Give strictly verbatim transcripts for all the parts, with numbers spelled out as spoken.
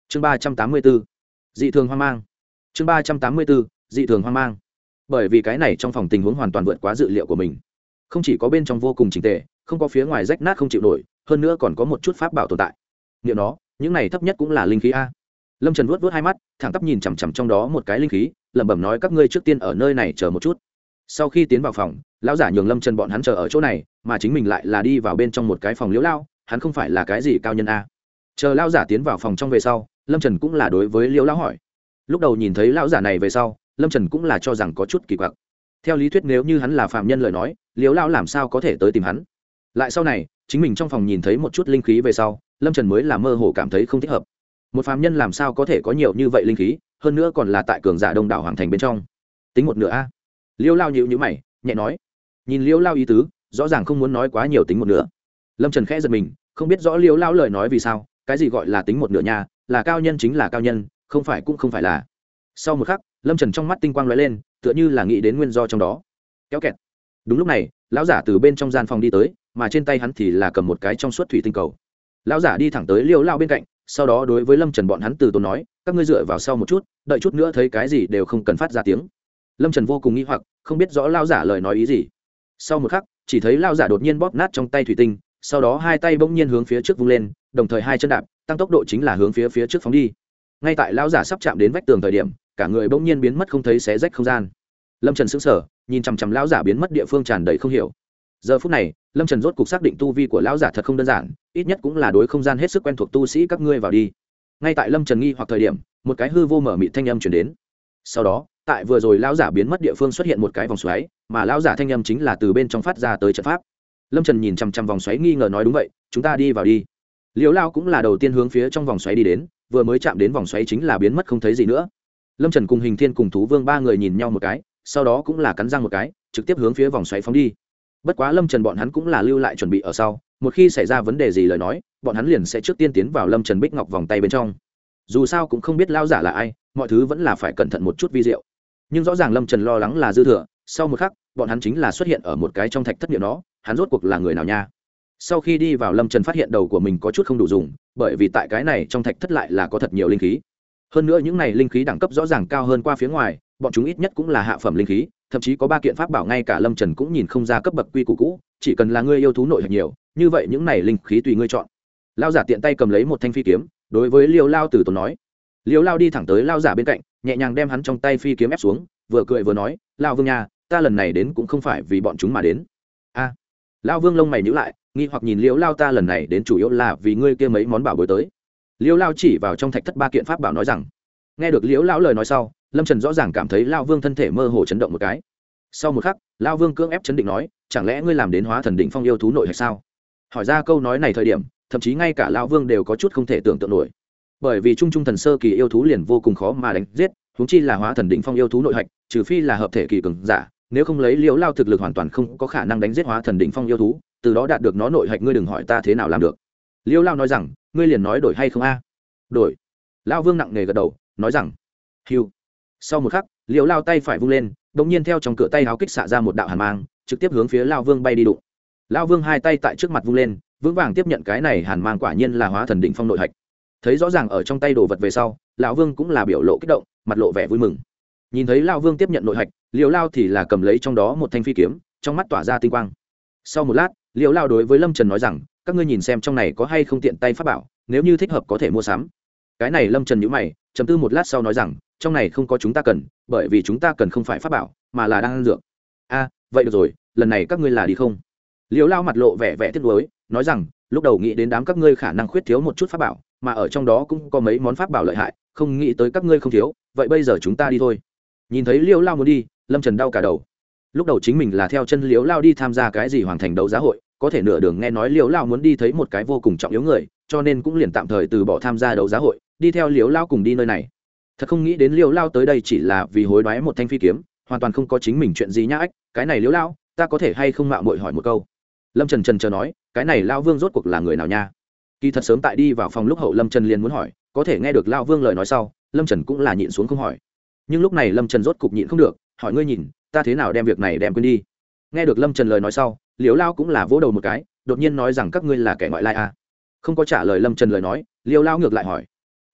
chương ba trăm tám mươi bốn dị thường hoang mang. chương ba trăm tám mươi bốn dị thường hoang mang. Bởi vì cái này trong phòng tình huống hoàn toàn vượt quá dự liệu của mình, không chỉ có bên trong vô cùng chỉnh tề, không có phía ngoài rách nát không chịu nổi, hơn nữa còn có một chút pháp bảo tồn tại. Niệm nó, những này thấp nhất cũng là linh khí a. Lâm Trần vuốt vuốt hai mắt, thẳng tắp nhìn chằm chằm trong đó một cái linh khí, lẩm bẩm nói các ngươi trước tiên ở nơi này chờ một chút. Sau khi tiến vào phòng, lão giả nhường Lâm Trần bọn hắn chờ ở chỗ này, mà chính mình lại là đi vào bên trong một cái phòng liễu lao, hắn không phải là cái gì cao nhân a. Chờ lão giả tiến vào phòng trong về sau, Lâm Trần cũng là đối với liễu lão hỏi. Lúc đầu nhìn thấy lão giả này về sau, Lâm Trần cũng là cho rằng có chút kỳ quặc. Theo lý thuyết nếu như hắn là phạm nhân lời nói, liễu lão làm sao có thể tới tìm hắn? Lại sau này, chính mình trong phòng nhìn thấy một chút linh khí về sau, Lâm Trần mới là mơ hồ cảm thấy không thích hợp. Một phạm nhân làm sao có thể có nhiều như vậy linh khí, hơn nữa còn là tại cường giả đông đảo hoàng thành bên trong. Tính một nửa a. Liễu lão nhíu nhíu mày, nhẹ nói. Nhìn liễu lão ý tứ, rõ ràng không muốn nói quá nhiều, tính một nửa. Lâm Trần khẽ giật mình, không biết rõ liễu lão lời nói vì sao, cái gì gọi là tính một nửa nha, là cao nhân chính là cao nhân, không phải cũng không phải là. Sau một khắc, Lâm Trần trong mắt tinh quang lóe lên, tựa như là nghĩ đến nguyên do trong đó. Kéo kẹt. Đúng lúc này, lão giả từ bên trong gian phòng đi tới, mà trên tay hắn thì là cầm một cái trong suốt thủy tinh cầu. Lão giả đi thẳng tới liễu lão bên cạnh, sau đó đối với Lâm Trần bọn hắn từ tốn nói, các ngươi dựa vào sau một chút, đợi chút nữa thấy cái gì đều không cần phát ra tiếng. Lâm Trần vô cùng nghi hoặc, không biết rõ lão giả lời nói ý gì. Sau một khắc, chỉ thấy lão giả đột nhiên bóp nát trong tay thủy tinh, sau đó hai tay bỗng nhiên hướng phía trước vung lên, đồng thời hai chân đạp, tăng tốc độ chính là hướng phía phía trước phóng đi. Ngay tại lão giả sắp chạm đến vách tường thời điểm, cả người bỗng nhiên biến mất không thấy, xé rách không gian. Lâm Trần sững sờ, nhìn chằm chằm lão giả biến mất địa phương tràn đầy không hiểu. Giờ phút này, Lâm Trần rốt cục xác định tu vi của lão giả thật không đơn giản, ít nhất cũng là đối không gian hết sức quen thuộc tu sĩ, các ngươi vào đi. Ngay tại Lâm Trần nghi hoặc thời điểm, một cái hư vô mở mịt thanh âm truyền đến. Sau đó, tại vừa rồi lão giả biến mất địa phương xuất hiện một cái vòng xoáy, mà lão giả thanh âm chính là từ bên trong phát ra tới trận pháp. Lâm Trần nhìn chằm chằm vòng xoáy nghi ngờ nói đúng vậy, chúng ta đi vào đi. Liễu lão cũng là đầu tiên hướng phía trong vòng xoáy đi đến, vừa mới chạm đến vòng xoáy chính là biến mất không thấy gì nữa. Lâm Trần cùng Hình Thiên cùng Thú Vương ba người nhìn nhau một cái, sau đó cũng là cắn răng một cái, trực tiếp hướng phía vòng xoáy phóng đi. Bất quá Lâm Trần bọn hắn cũng là lưu lại chuẩn bị ở sau, một khi xảy ra vấn đề gì lời nói, bọn hắn liền sẽ trước tiên tiến vào Lâm Trần Bích Ngọc vòng tay bên trong. Dù sao cũng không biết lão giả là ai, mọi thứ vẫn là phải cẩn thận một chút vi diệu. Nhưng rõ ràng Lâm Trần lo lắng là dư thừa, sau một khắc, bọn hắn chính là xuất hiện ở một cái trong thạch thất niệm nó, hắn rốt cuộc là người nào nha? Sau khi đi vào, Lâm Trần phát hiện đầu của mình có chút không đủ dùng, bởi vì tại cái này trong thạch thất lại là có thật nhiều linh khí. Hơn nữa những này linh khí đẳng cấp rõ ràng cao hơn qua phía ngoài, bọn chúng ít nhất cũng là hạ phẩm linh khí, thậm chí có ba kiện pháp bảo ngay cả Lâm Trần cũng nhìn không ra cấp bậc quy củ cũ, chỉ cần là ngươi yêu thú nội hạch nhiều, như vậy những này linh khí tùy ngươi chọn. Lão giả tiện tay cầm lấy một thanh phi kiếm, đối với Liêu Lao Tử tốn nói. Liêu Lao đi thẳng tới lão giả bên cạnh, nhẹ nhàng đem hắn trong tay phi kiếm ép xuống, vừa cười vừa nói, "Lão Vương nha, ta lần này đến cũng không phải vì bọn chúng mà đến." A. Lão Vương lông mày nhíu lại, nghi hoặc nhìn Liêu Lao, "Ta lần này đến chủ yếu là vì ngươi kia mấy món bảo bối tới." Liêu Lao chỉ vào trong thạch thất ba kiện pháp bảo nói rằng. Nghe được Liêu lão lời nói sau, Lâm Trần rõ ràng cảm thấy Lão Vương thân thể mơ hồ chấn động một cái. Sau một khắc, Lão Vương cưỡng ép chấn định nói, "Chẳng lẽ ngươi làm đến hóa thần đỉnh phong yêu thú nội hạch sao?" Hỏi ra câu nói này thời điểm, thậm chí ngay cả Lão Vương đều có chút không thể tưởng tượng nổi. Bởi vì trung trung thần sơ kỳ yêu thú liền vô cùng khó mà đánh giết, huống chi là hóa thần đỉnh phong yêu thú nội hạch, trừ phi là hợp thể kỳ cường giả, nếu không lấy Liễu Lao thực lực hoàn toàn không có khả năng đánh giết hóa thần đỉnh phong yêu thú, từ đó đạt được nó nội hạch, ngươi đừng hỏi ta thế nào làm được. Liễu Lao nói rằng, ngươi liền nói đổi hay không a? Đổi. Lão Vương nặng nề gật đầu, nói rằng, hưu. Sau một khắc, Liễu Lao tay phải vung lên, đống nhiên theo trong cửa tay háo kích xạ ra một đạo hàn mang, trực tiếp hướng phía Lão Vương bay đi đụng. Lão Vương hai tay tại trước mặt vung lên, vững vàng tiếp nhận cái này hàn mang, quả nhiên là hóa thần đỉnh phong nội hạch. Thấy rõ ràng ở trong tay đồ vật về sau, lão Vương cũng là biểu lộ kích động, mặt lộ vẻ vui mừng. Nhìn thấy lão Vương tiếp nhận nội hạch, Liễu Lao thì là cầm lấy trong đó một thanh phi kiếm, trong mắt tỏa ra tinh quang. Sau một lát, Liễu Lao đối với Lâm Trần nói rằng, các ngươi nhìn xem trong này có hay không tiện tay pháp bảo, nếu như thích hợp có thể mua sắm. Cái này Lâm Trần nhíu mày, trầm tư một lát sau nói rằng, trong này không có chúng ta cần, bởi vì chúng ta cần không phải pháp bảo, mà là đan dược. A, vậy được rồi, lần này các ngươi là đi không? Liễu Lao mặt lộ vẻ vẻ tiếc nuối, nói rằng, lúc đầu nghĩ đến đám các ngươi khả năng khuyết thiếu một chút pháp bảo, mà ở trong đó cũng có mấy món pháp bảo lợi hại, không nghĩ tới các ngươi không thiếu, vậy bây giờ chúng ta đi thôi. Nhìn thấy Liễu Lao muốn đi, Lâm Trần đau cả đầu. Lúc đầu chính mình là theo chân Liễu Lao đi tham gia cái gì hoàng thành đấu giá hội, có thể nửa đường nghe nói Liễu Lao muốn đi thấy một cái vô cùng trọng yếu người, cho nên cũng liền tạm thời từ bỏ tham gia đấu giá hội, đi theo Liễu Lao cùng đi nơi này. Thật không nghĩ đến Liễu Lao tới đây chỉ là vì hối đoái một thanh phi kiếm, hoàn toàn không có chính mình chuyện gì nhá ách, cái này Liễu Lao, ta có thể hay không mạo muội hỏi một câu. Lâm Trần trần chờ nói, cái này Lao Vương rốt cuộc là người nào nha? Kỳ thật sớm tại đi vào phòng lúc hậu, Lâm Trần liền muốn hỏi, có thể nghe được Lao Vương lời nói sau, Lâm Trần cũng là nhịn xuống không hỏi. Nhưng lúc này Lâm Trần rốt cục nhịn không được, hỏi, ngươi nhìn, ta thế nào đem việc này đem quên đi? Nghe được Lâm Trần lời nói sau, Liễu Lao cũng là vỗ đầu một cái, đột nhiên nói rằng, các ngươi là kẻ ngoại lai à? Không có trả lời Lâm Trần lời nói, Liễu Lao ngược lại hỏi.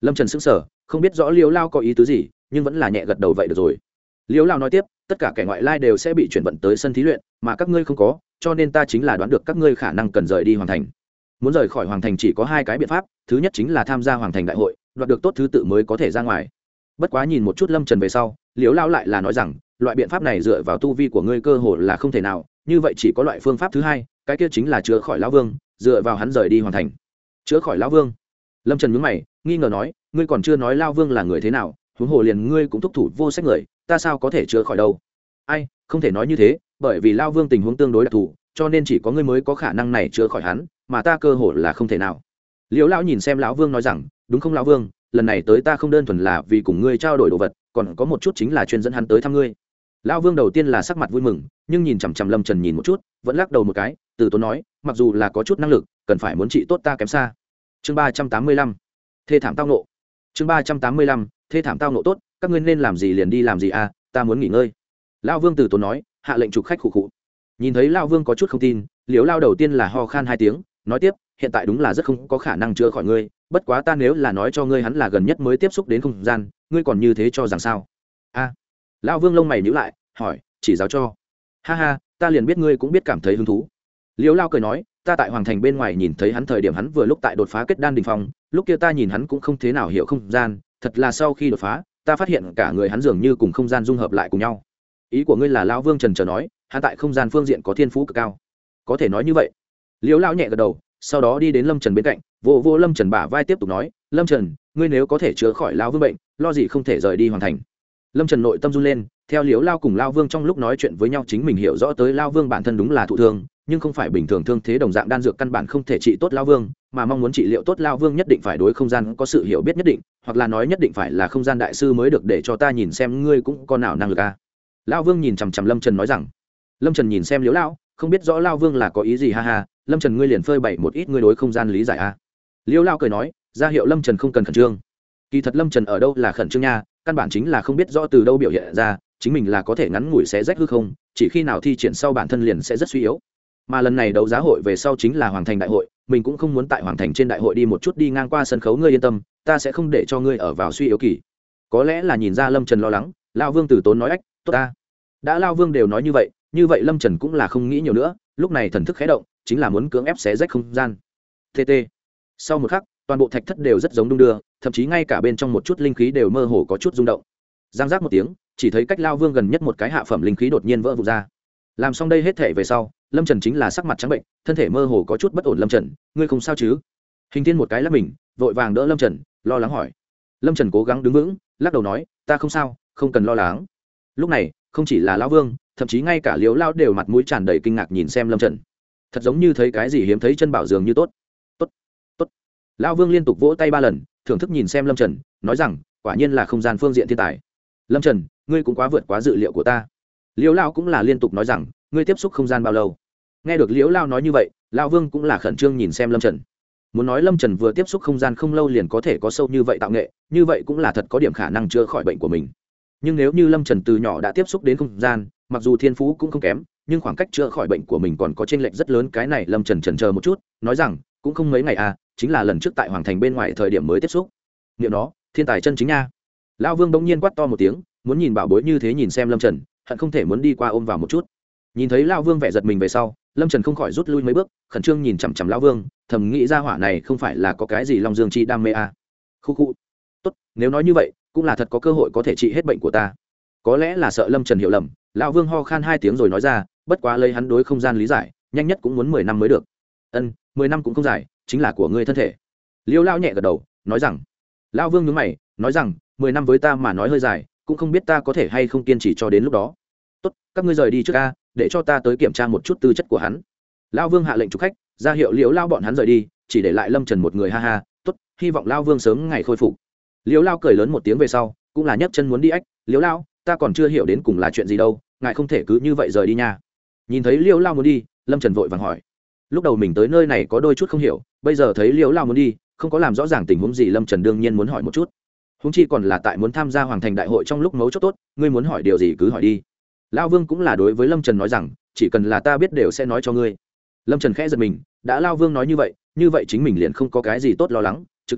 Lâm Trần sững sờ, không biết rõ liễu lao có ý tứ gì, nhưng vẫn là nhẹ gật đầu vậy được rồi. Liễu lao nói tiếp, tất cả kẻ ngoại lai đều sẽ bị chuyển vận tới sân thí luyện, mà các ngươi không có, cho nên ta chính là đoán được các ngươi khả năng cần rời đi hoàng thành. Muốn rời khỏi hoàng thành chỉ có hai cái biện pháp, thứ nhất chính là tham gia hoàng thành đại hội, đoạt được tốt thứ tự mới có thể ra ngoài. Bất quá nhìn một chút Lâm Trần về sau, liễu lao lại là nói rằng, loại biện pháp này dựa vào tu vi của ngươi cơ hồ là không thể nào, như vậy chỉ có loại phương pháp thứ hai, cái kia chính là chữa khỏi lão vương, dựa vào hắn rời đi hoàng thành. Chữa khỏi lão vương? Lâm Trần nhướng mày, nghi ngờ nói, ngươi còn chưa nói lão vương là người thế nào, huống hồ liền ngươi cũng thúc thủ vô sách người, ta sao có thể chữa khỏi đâu? Ai, không thể nói như thế, bởi vì lão vương tình huống tương đối đặc thù, cho nên chỉ có ngươi mới có khả năng này chữa khỏi hắn, mà ta cơ hồ là không thể nào. Liễu lão nhìn xem lão vương nói rằng, đúng không lão vương, lần này tới ta không đơn thuần là vì cùng ngươi trao đổi đồ vật, còn có một chút chính là chuyên dẫn hắn tới thăm ngươi. Lão vương đầu tiên là sắc mặt vui mừng, nhưng nhìn chằm chằm Lâm Trần nhìn một chút, vẫn lắc đầu một cái, từ tốn nói, mặc dù là có chút năng lực, cần phải muốn trị tốt ta kém xa. Chương ba trăm tám mươi lăm, thê thảm tao nộ. Chương ba trăm tám mươi lăm, thê thảm tao nộ. Tốt, các ngươi nên làm gì liền đi làm gì à, ta muốn nghỉ ngơi. Lão vương từ tốn nói, hạ lệnh chụp khách khụ khụ. Nhìn thấy lão vương có chút không tin, Liễu lao đầu tiên là ho khan hai tiếng, nói tiếp, hiện tại đúng là rất không có khả năng chữa khỏi ngươi, bất quá ta nếu là nói cho ngươi hắn là gần nhất mới tiếp xúc đến không gian, ngươi còn như thế cho rằng sao? A. À, lão vương lông mày nhíu lại, hỏi, chỉ giáo cho? Ha ha, ta liền biết ngươi cũng biết cảm thấy hứng thú. Liễu lao cười nói, ta tại hoàng thành bên ngoài nhìn thấy hắn thời điểm hắn vừa lúc tại đột phá kết đan đỉnh phong, lúc kia ta nhìn hắn cũng không thế nào hiểu không gian, thật là sau khi đột phá, ta phát hiện cả người hắn dường như cùng không gian dung hợp lại cùng nhau. Ý của ngươi là lão vương trần chờ nói, hắn tại không gian phương diện có thiên phú cực cao? Có thể nói như vậy. Liễu lao nhẹ gật đầu, sau đó đi đến Lâm Trần bên cạnh, vô vô Lâm Trần bả vai tiếp tục nói, Lâm Trần, ngươi nếu có thể chữa khỏi lão vương bệnh, lo gì không thể rời đi hoàn thành. Lâm Trần nội tâm run lên, theo Liễu lao cùng lao vương trong lúc nói chuyện với nhau chính mình hiểu rõ tới lao vương bản thân đúng là thụ thương, nhưng không phải bình thường thương thế đồng dạng đan dược căn bản không thể trị tốt lao vương, mà mong muốn trị liệu tốt lao vương nhất định phải đối không gian có sự hiểu biết nhất định, hoặc là nói nhất định phải là không gian đại sư mới được, để cho ta nhìn xem ngươi cũng có nào năng lực à. Lao vương nhìn chằm chằm Lâm Trần nói rằng. Lâm Trần nhìn xem Liễu lao, không biết rõ lao vương là có ý gì, ha ha. Lâm Trần ngươi liền phơi bày một ít ngươi đối không gian lý giải a. Liễu lao cười nói, ra hiệu Lâm Trần không cần khẩn trương. Kỳ thật Lâm Trần ở đâu là khẩn trương nha, căn bản chính là không biết rõ từ đâu biểu hiện ra, chính mình là có thể ngắn ngủi xé rách hư không, chỉ khi nào thi triển sau bản thân liền sẽ rất suy yếu. Mà lần này đấu giá hội về sau chính là hoàng thành đại hội, mình cũng không muốn tại hoàng thành trên đại hội đi một chút đi ngang qua sân khấu, ngươi yên tâm, ta sẽ không để cho ngươi ở vào suy yếu kỳ. Có lẽ là nhìn ra Lâm Trần lo lắng, lão vương từ tốn nói, ách, tốt ta. Đã lão vương đều nói như vậy, như vậy Lâm Trần cũng là không nghĩ nhiều nữa, lúc này thần thức khẽ động, chính là muốn cưỡng ép xé rách không gian. tt Sau một khắc, toàn bộ thạch thất đều rất giống đung đưa, thậm chí ngay cả bên trong một chút linh khí đều mơ hồ có chút rung động. Giang giác một tiếng, chỉ thấy cách lao vương gần nhất một cái hạ phẩm linh khí đột nhiên vỡ vụn ra. Làm xong đây hết thể về sau, Lâm Trần chính là sắc mặt trắng bệnh, thân thể mơ hồ có chút bất ổn. Lâm Trần, ngươi không sao chứ? Hình Thiên một cái lắc mình, vội vàng đỡ Lâm Trần, lo lắng hỏi. Lâm Trần cố gắng đứng vững, lắc đầu nói, ta không sao, không cần lo lắng. Lúc này, không chỉ là lão vương, thậm chí ngay cả Liễu lao đều mặt mũi tràn đầy kinh ngạc nhìn xem Lâm Trần, thật giống như thấy cái gì hiếm thấy chân bảo dường như. Tốt, tốt, tốt. Lão vương liên tục vỗ tay ba lần, thưởng thức nhìn xem Lâm Trần, nói rằng, quả nhiên là không gian phương diện thiên tài. Lâm Trần, ngươi cũng quá vượt quá dự liệu của ta. Liễu lao cũng là liên tục nói rằng, ngươi tiếp xúc không gian bao lâu? Nghe được Liễu lao nói như vậy, lão vương cũng là khẩn trương nhìn xem Lâm Trần. Muốn nói Lâm Trần vừa tiếp xúc không gian không lâu liền có thể có sâu như vậy tạo nghệ, như vậy cũng là thật có điểm khả năng chữa khỏi bệnh của mình. Nhưng nếu như Lâm Trần từ nhỏ đã tiếp xúc đến không gian, mặc dù thiên phú cũng không kém, nhưng khoảng cách chữa khỏi bệnh của mình còn có chênh lệch rất lớn. Cái này Lâm Trần chần chờ một chút, nói rằng, cũng không mấy ngày à, chính là lần trước tại hoàng thành bên ngoài thời điểm mới tiếp xúc. Niệm đó, thiên tài chân chính nha. Lão vương bỗng nhiên quát to một tiếng, muốn nhìn bảo bối như thế nhìn xem Lâm Trần, hận không thể muốn đi qua ôm vào một chút. Nhìn thấy lão vương vẻ giật mình về sau, Lâm Trần không khỏi rút lui mấy bước, khẩn trương nhìn chằm chằm lão vương, thầm nghĩ ra hỏa này không phải là có cái gì long dương chi đam mê à. Khu khu. Tốt, nếu nói như vậy, cũng là thật có cơ hội có thể trị hết bệnh của ta. Có lẽ là sợ Lâm Trần hiểu lầm, lão vương ho khan hai tiếng rồi nói ra, bất quá lấy hắn đối không gian lý giải, nhanh nhất cũng muốn mười năm mới được. Ân, mười năm cũng không dài, chính là của ngươi thân thể. Liêu lão nhẹ gật đầu, nói rằng. Lão vương nhướng mày, nói rằng, mười năm với ta mà nói hơi dài, cũng không biết ta có thể hay không kiên trì cho đến lúc đó. Tốt, các ngươi rời đi trước a, để cho ta tới kiểm tra một chút tư chất của hắn. Lão vương hạ lệnh chụp khách, ra hiệu Liễu lao bọn hắn rời đi, chỉ để lại Lâm Trần một người. Ha ha, tốt, hy vọng Lão vương sớm ngày khôi phục. Liễu lao cười lớn một tiếng về sau, cũng là nhấc chân muốn đi. Ách, Liễu lao, ta còn chưa hiểu đến cùng là chuyện gì đâu, ngài không thể cứ như vậy rời đi nha. Nhìn thấy Liễu lao muốn đi, Lâm Trần vội vàng hỏi. Lúc đầu mình tới nơi này có đôi chút không hiểu, bây giờ thấy Liễu lao muốn đi, không có làm rõ ràng tình huống gì, Lâm Trần đương nhiên muốn hỏi một chút. Huống chi còn là tại muốn tham gia hoàng thành đại hội trong lúc mấu chốt tốt, ngươi muốn hỏi điều gì cứ hỏi đi. Lão vương cũng là đối với Lâm Trần nói rằng, chỉ cần là ta biết đều sẽ nói cho ngươi. Lâm Trần khẽ giật mình, đã Lão vương nói như vậy, như vậy chính mình liền không có cái gì tốt lo lắng, trực tiếp hỏi,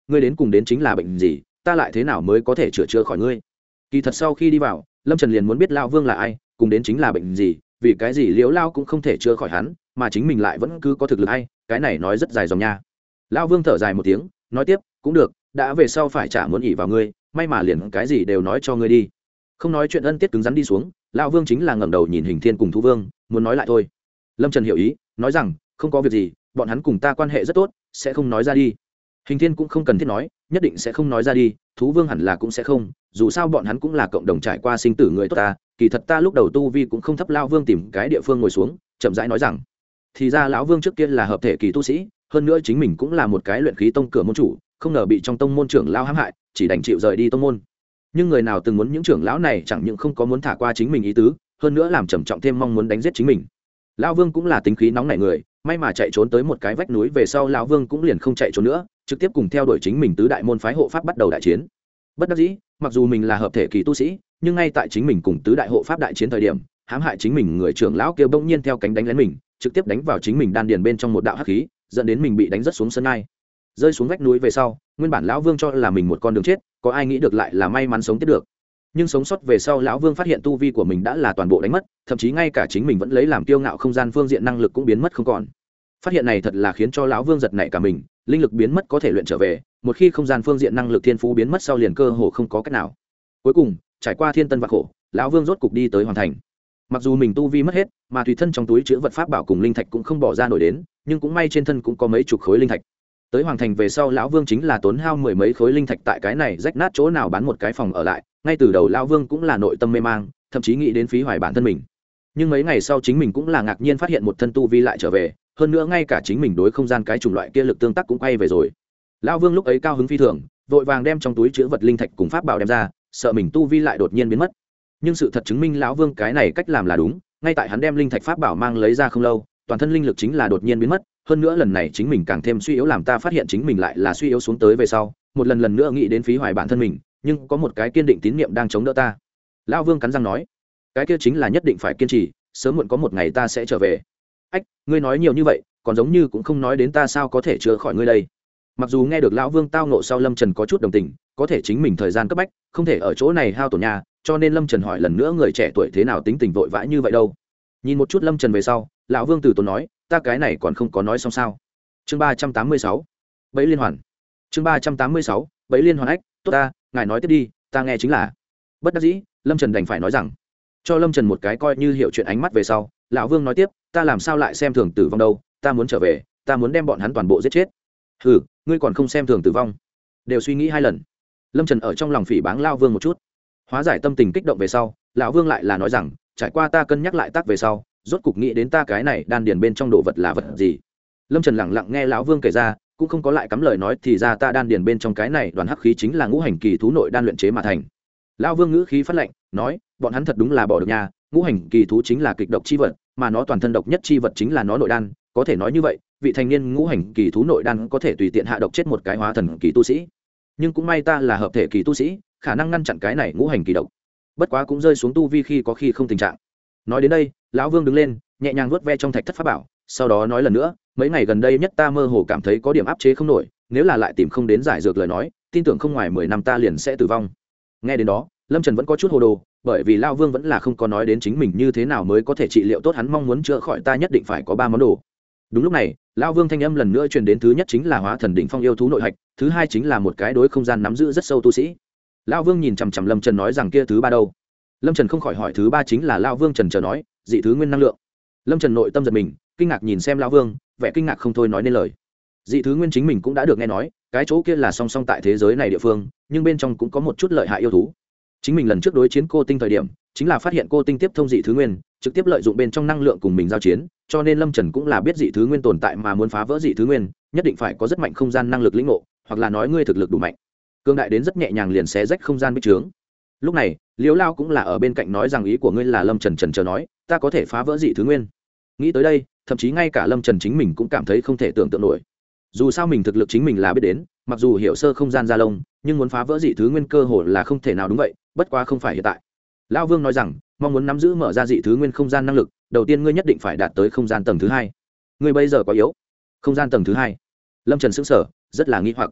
ngươi đến cùng đến chính là bệnh gì, ta lại thế nào mới có thể chữa chữa khỏi ngươi. Kỳ thật sau khi đi vào, lâm trần liền muốn biết lão vương là ai, cùng đến chính là bệnh gì, vì cái gì liễu lao cũng không thể chữa khỏi hắn, mà chính mình lại vẫn cứ có thực lực hay, cái này nói rất dài dòng nha. Lão vương thở dài một tiếng, nói tiếp, cũng được, đã về sau phải trả muốn ỉ vào ngươi, may mà liền cái gì đều nói cho ngươi đi. Không nói chuyện ân tiết cứng rắn đi xuống, lão vương chính là ngẩng đầu nhìn Hình Thiên cùng Thú Vương, muốn nói lại thôi. Lâm Trần hiểu ý, nói rằng, không có việc gì, bọn hắn cùng ta quan hệ rất tốt, sẽ không nói ra đi. Hình Thiên cũng không cần thiết nói, nhất định sẽ không nói ra đi, Thú Vương hẳn là cũng sẽ không, dù sao bọn hắn cũng là cộng đồng trải qua sinh tử người tốt ta. Kỳ thật ta lúc đầu tu vi cũng không thấp. Lão Vương tìm cái địa phương ngồi xuống, chậm rãi nói rằng, thì ra lão Vương trước kia là hợp thể kỳ tu sĩ, hơn nữa chính mình cũng là một cái luyện khí tông cửa môn chủ, không ngờ bị trong tông môn trưởng lão hãm hại, chỉ đành chịu rời đi tông môn. Nhưng người nào từng muốn những trưởng lão này chẳng những không có muốn thả qua chính mình ý tứ, hơn nữa làm trầm trọng thêm mong muốn đánh giết chính mình. Lão Vương cũng là tính khí nóng nảy người, may mà chạy trốn tới một cái vách núi về sau, lão Vương cũng liền không chạy trốn nữa, trực tiếp cùng theo đuổi chính mình tứ đại môn phái hộ pháp bắt đầu đại chiến. Bất đắc dĩ, mặc dù mình là hợp thể kỳ tu sĩ, nhưng ngay tại chính mình cùng tứ đại hộ pháp đại chiến thời điểm, hãm hại chính mình người trưởng lão kia bỗng nhiên theo cánh đánh lén mình, trực tiếp đánh vào chính mình đan điền bên trong một đạo hắc khí, dẫn đến mình bị đánh rất xuống sân ngai. Rơi xuống vách núi về sau, nguyên bản lão Vương cho là mình một con đường chết, có ai nghĩ được lại là may mắn sống tiếp được. Nhưng sống sót về sau, lão Vương phát hiện tu vi của mình đã là toàn bộ đánh mất, thậm chí ngay cả chính mình vẫn lấy làm kiêu ngạo không gian phương diện năng lực cũng biến mất không còn. Phát hiện này thật là khiến cho lão Vương giật nảy cả mình, linh lực biến mất có thể luyện trở về, một khi không gian phương diện năng lực thiên phú biến mất sau liền cơ hồ không có cách nào. Cuối cùng, trải qua thiên tân vạn khổ, lão Vương rốt cục đi tới hoàn thành. Mặc dù mình tu vi mất hết, mà tùy thân trong túi chứa vật pháp bảo cùng linh thạch cũng không bỏ ra nổi đến, nhưng cũng may trên thân cũng có mấy chục khối linh thạch. Tới hoàng thành về sau, lão Vương chính là tốn hao mười mấy khối linh thạch tại cái này rách nát chỗ nào bán một cái phòng ở lại. Ngay từ đầu lão Vương cũng là nội tâm mê mang, thậm chí nghĩ đến phí hoài bản thân mình. Nhưng mấy ngày sau chính mình cũng là ngạc nhiên phát hiện một thân tu vi lại trở về, hơn nữa ngay cả chính mình đối không gian cái chủng loại kia lực tương tác cũng quay về rồi. Lão Vương lúc ấy cao hứng phi thường, vội vàng đem trong túi chứa vật linh thạch cùng pháp bảo đem ra, sợ mình tu vi lại đột nhiên biến mất. Nhưng sự thật chứng minh lão Vương cái này cách làm là đúng, ngay tại hắn đem linh thạch pháp bảo mang lấy ra không lâu, toàn thân linh lực chính là đột nhiên biến mất, hơn nữa lần này chính mình càng thêm suy yếu, làm ta phát hiện chính mình lại là suy yếu xuống tới về sau, một lần lần nữa nghĩ đến phí hoài bản thân mình, nhưng có một cái kiên định tín niệm đang chống đỡ ta. Lão Vương cắn răng nói, cái kia chính là nhất định phải kiên trì, sớm muộn có một ngày ta sẽ trở về. Ách, ngươi nói nhiều như vậy, còn giống như cũng không nói đến ta sao có thể chữa khỏi ngươi đây. Mặc dù nghe được lão Vương tao nộ sau, Lâm Trần có chút đồng tình, có thể chính mình thời gian cấp bách, không thể ở chỗ này hao tổn nhà, cho nên Lâm Trần hỏi lần nữa, người trẻ tuổi thế nào tính tình vội vã như vậy đâu. Nhìn một chút Lâm Trần về sau, lão Vương từ tốn nói, ta cái này còn không có nói xong sao. Chương ba trăm tám mươi sáu, bẫy liên hoàn. Chương ba trăm tám mươi sáu, bẫy liên hoàn. Ách, tốt ta, ngài nói tiếp đi, ta nghe chính là. Bất đắc dĩ, Lâm Trần đành phải nói rằng, cho Lâm Trần một cái coi như hiểu chuyện ánh mắt về sau, lão Vương nói tiếp, ta làm sao lại xem thường tử vong đâu, ta muốn trở về, ta muốn đem bọn hắn toàn bộ giết chết. Hừ, ngươi còn không xem thường tử vong, đều suy nghĩ hai lần. Lâm Trần ở trong lòng phỉ báng lão Vương một chút, hóa giải tâm tình kích động về sau, lão Vương lại là nói rằng, trải qua ta cân nhắc lại tác về sau, rốt cục nghĩ đến ta cái này đan điền bên trong đồ vật là vật gì. Lâm Trần lặng lặng nghe lão Vương kể ra, cũng không có lại cắm lời nói, thì ra ta đan điền bên trong cái này đoàn hắc khí chính là ngũ hành kỳ thú nội đan luyện chế mà thành. Lão Vương ngữ khí phát lệnh, nói, bọn hắn thật đúng là bỏ được nha, ngũ hành kỳ thú chính là kịch độc chi vật, mà nó toàn thân độc nhất chi vật chính là nó nội đan, có thể nói như vậy, vị thành niên ngũ hành kỳ thú nội đan có thể tùy tiện hạ độc chết một cái hóa thần kỳ tu sĩ. Nhưng cũng may ta là hợp thể kỳ tu sĩ, khả năng ngăn chặn cái này ngũ hành kỳ độc. Bất quá cũng rơi xuống tu vi khi có khi không tình trạng. Nói đến đây, lão Vương đứng lên, nhẹ nhàng vuốt ve trong thạch thất pháp bảo, sau đó nói lần nữa, mấy ngày gần đây nhất ta mơ hồ cảm thấy có điểm áp chế không nổi, nếu là lại tìm không đến giải dược lời nói, tin tưởng không ngoài mười năm ta liền sẽ tử vong. Nghe đến đó, Lâm Trần vẫn có chút hồ đồ, bởi vì lão Vương vẫn là không có nói đến chính mình như thế nào mới có thể trị liệu tốt hắn mong muốn chữa khỏi ta nhất định phải có ba món đồ. Đúng lúc này, lão Vương thanh âm lần nữa truyền đến, thứ nhất chính là hóa thần đỉnh phong yêu thú nội hạch, thứ hai chính là một cái đối không gian nắm giữ rất sâu tu sĩ. Lão Vương nhìn chằm chằm Lâm Trần nói rằng, kia thứ ba đâu? Lâm Trần không khỏi hỏi, thứ ba chính là lão Vương trần chờ nói, dị thứ nguyên năng lượng. Lâm Trần nội tâm giật mình, kinh ngạc nhìn xem lão Vương, vẻ kinh ngạc không thôi nói nên lời. Dị thứ nguyên chính mình cũng đã được nghe nói, cái chỗ kia là song song tại thế giới này địa phương, nhưng bên trong cũng có một chút lợi hại yêu thú. Chính mình lần trước đối chiến cô tinh thời điểm, chính là phát hiện cô tinh tiếp thông dị thứ nguyên, trực tiếp lợi dụng bên trong năng lượng cùng mình giao chiến, cho nên Lâm Trần cũng là biết dị thứ nguyên tồn tại, mà muốn phá vỡ dị thứ nguyên, nhất định phải có rất mạnh không gian năng lực lĩnh ngộ, hoặc là nói ngươi thực lực đủ mạnh, cương đại đến rất nhẹ nhàng liền xé rách không gian bích trướng. Lúc này, Liễu Lao cũng là ở bên cạnh nói rằng, ý của ngươi là Lâm Trần trần chờ nói, ta có thể phá vỡ dị thứ nguyên. Nghĩ tới đây, thậm chí ngay cả Lâm Trần chính mình cũng cảm thấy không thể tưởng tượng nổi. Dù sao mình thực lực chính mình là biết đến, mặc dù hiểu sơ không gian gia lông, nhưng muốn phá vỡ dị thứ nguyên cơ hồ là không thể nào. Đúng vậy, bất quá không phải hiện tại. Lão Vương nói rằng, mong muốn nắm giữ mở ra dị thứ nguyên không gian năng lực, đầu tiên ngươi nhất định phải đạt tới không gian tầng thứ hai. Ngươi bây giờ có yếu không gian tầng thứ hai? Lâm Trần sững sờ, rất là nghi hoặc.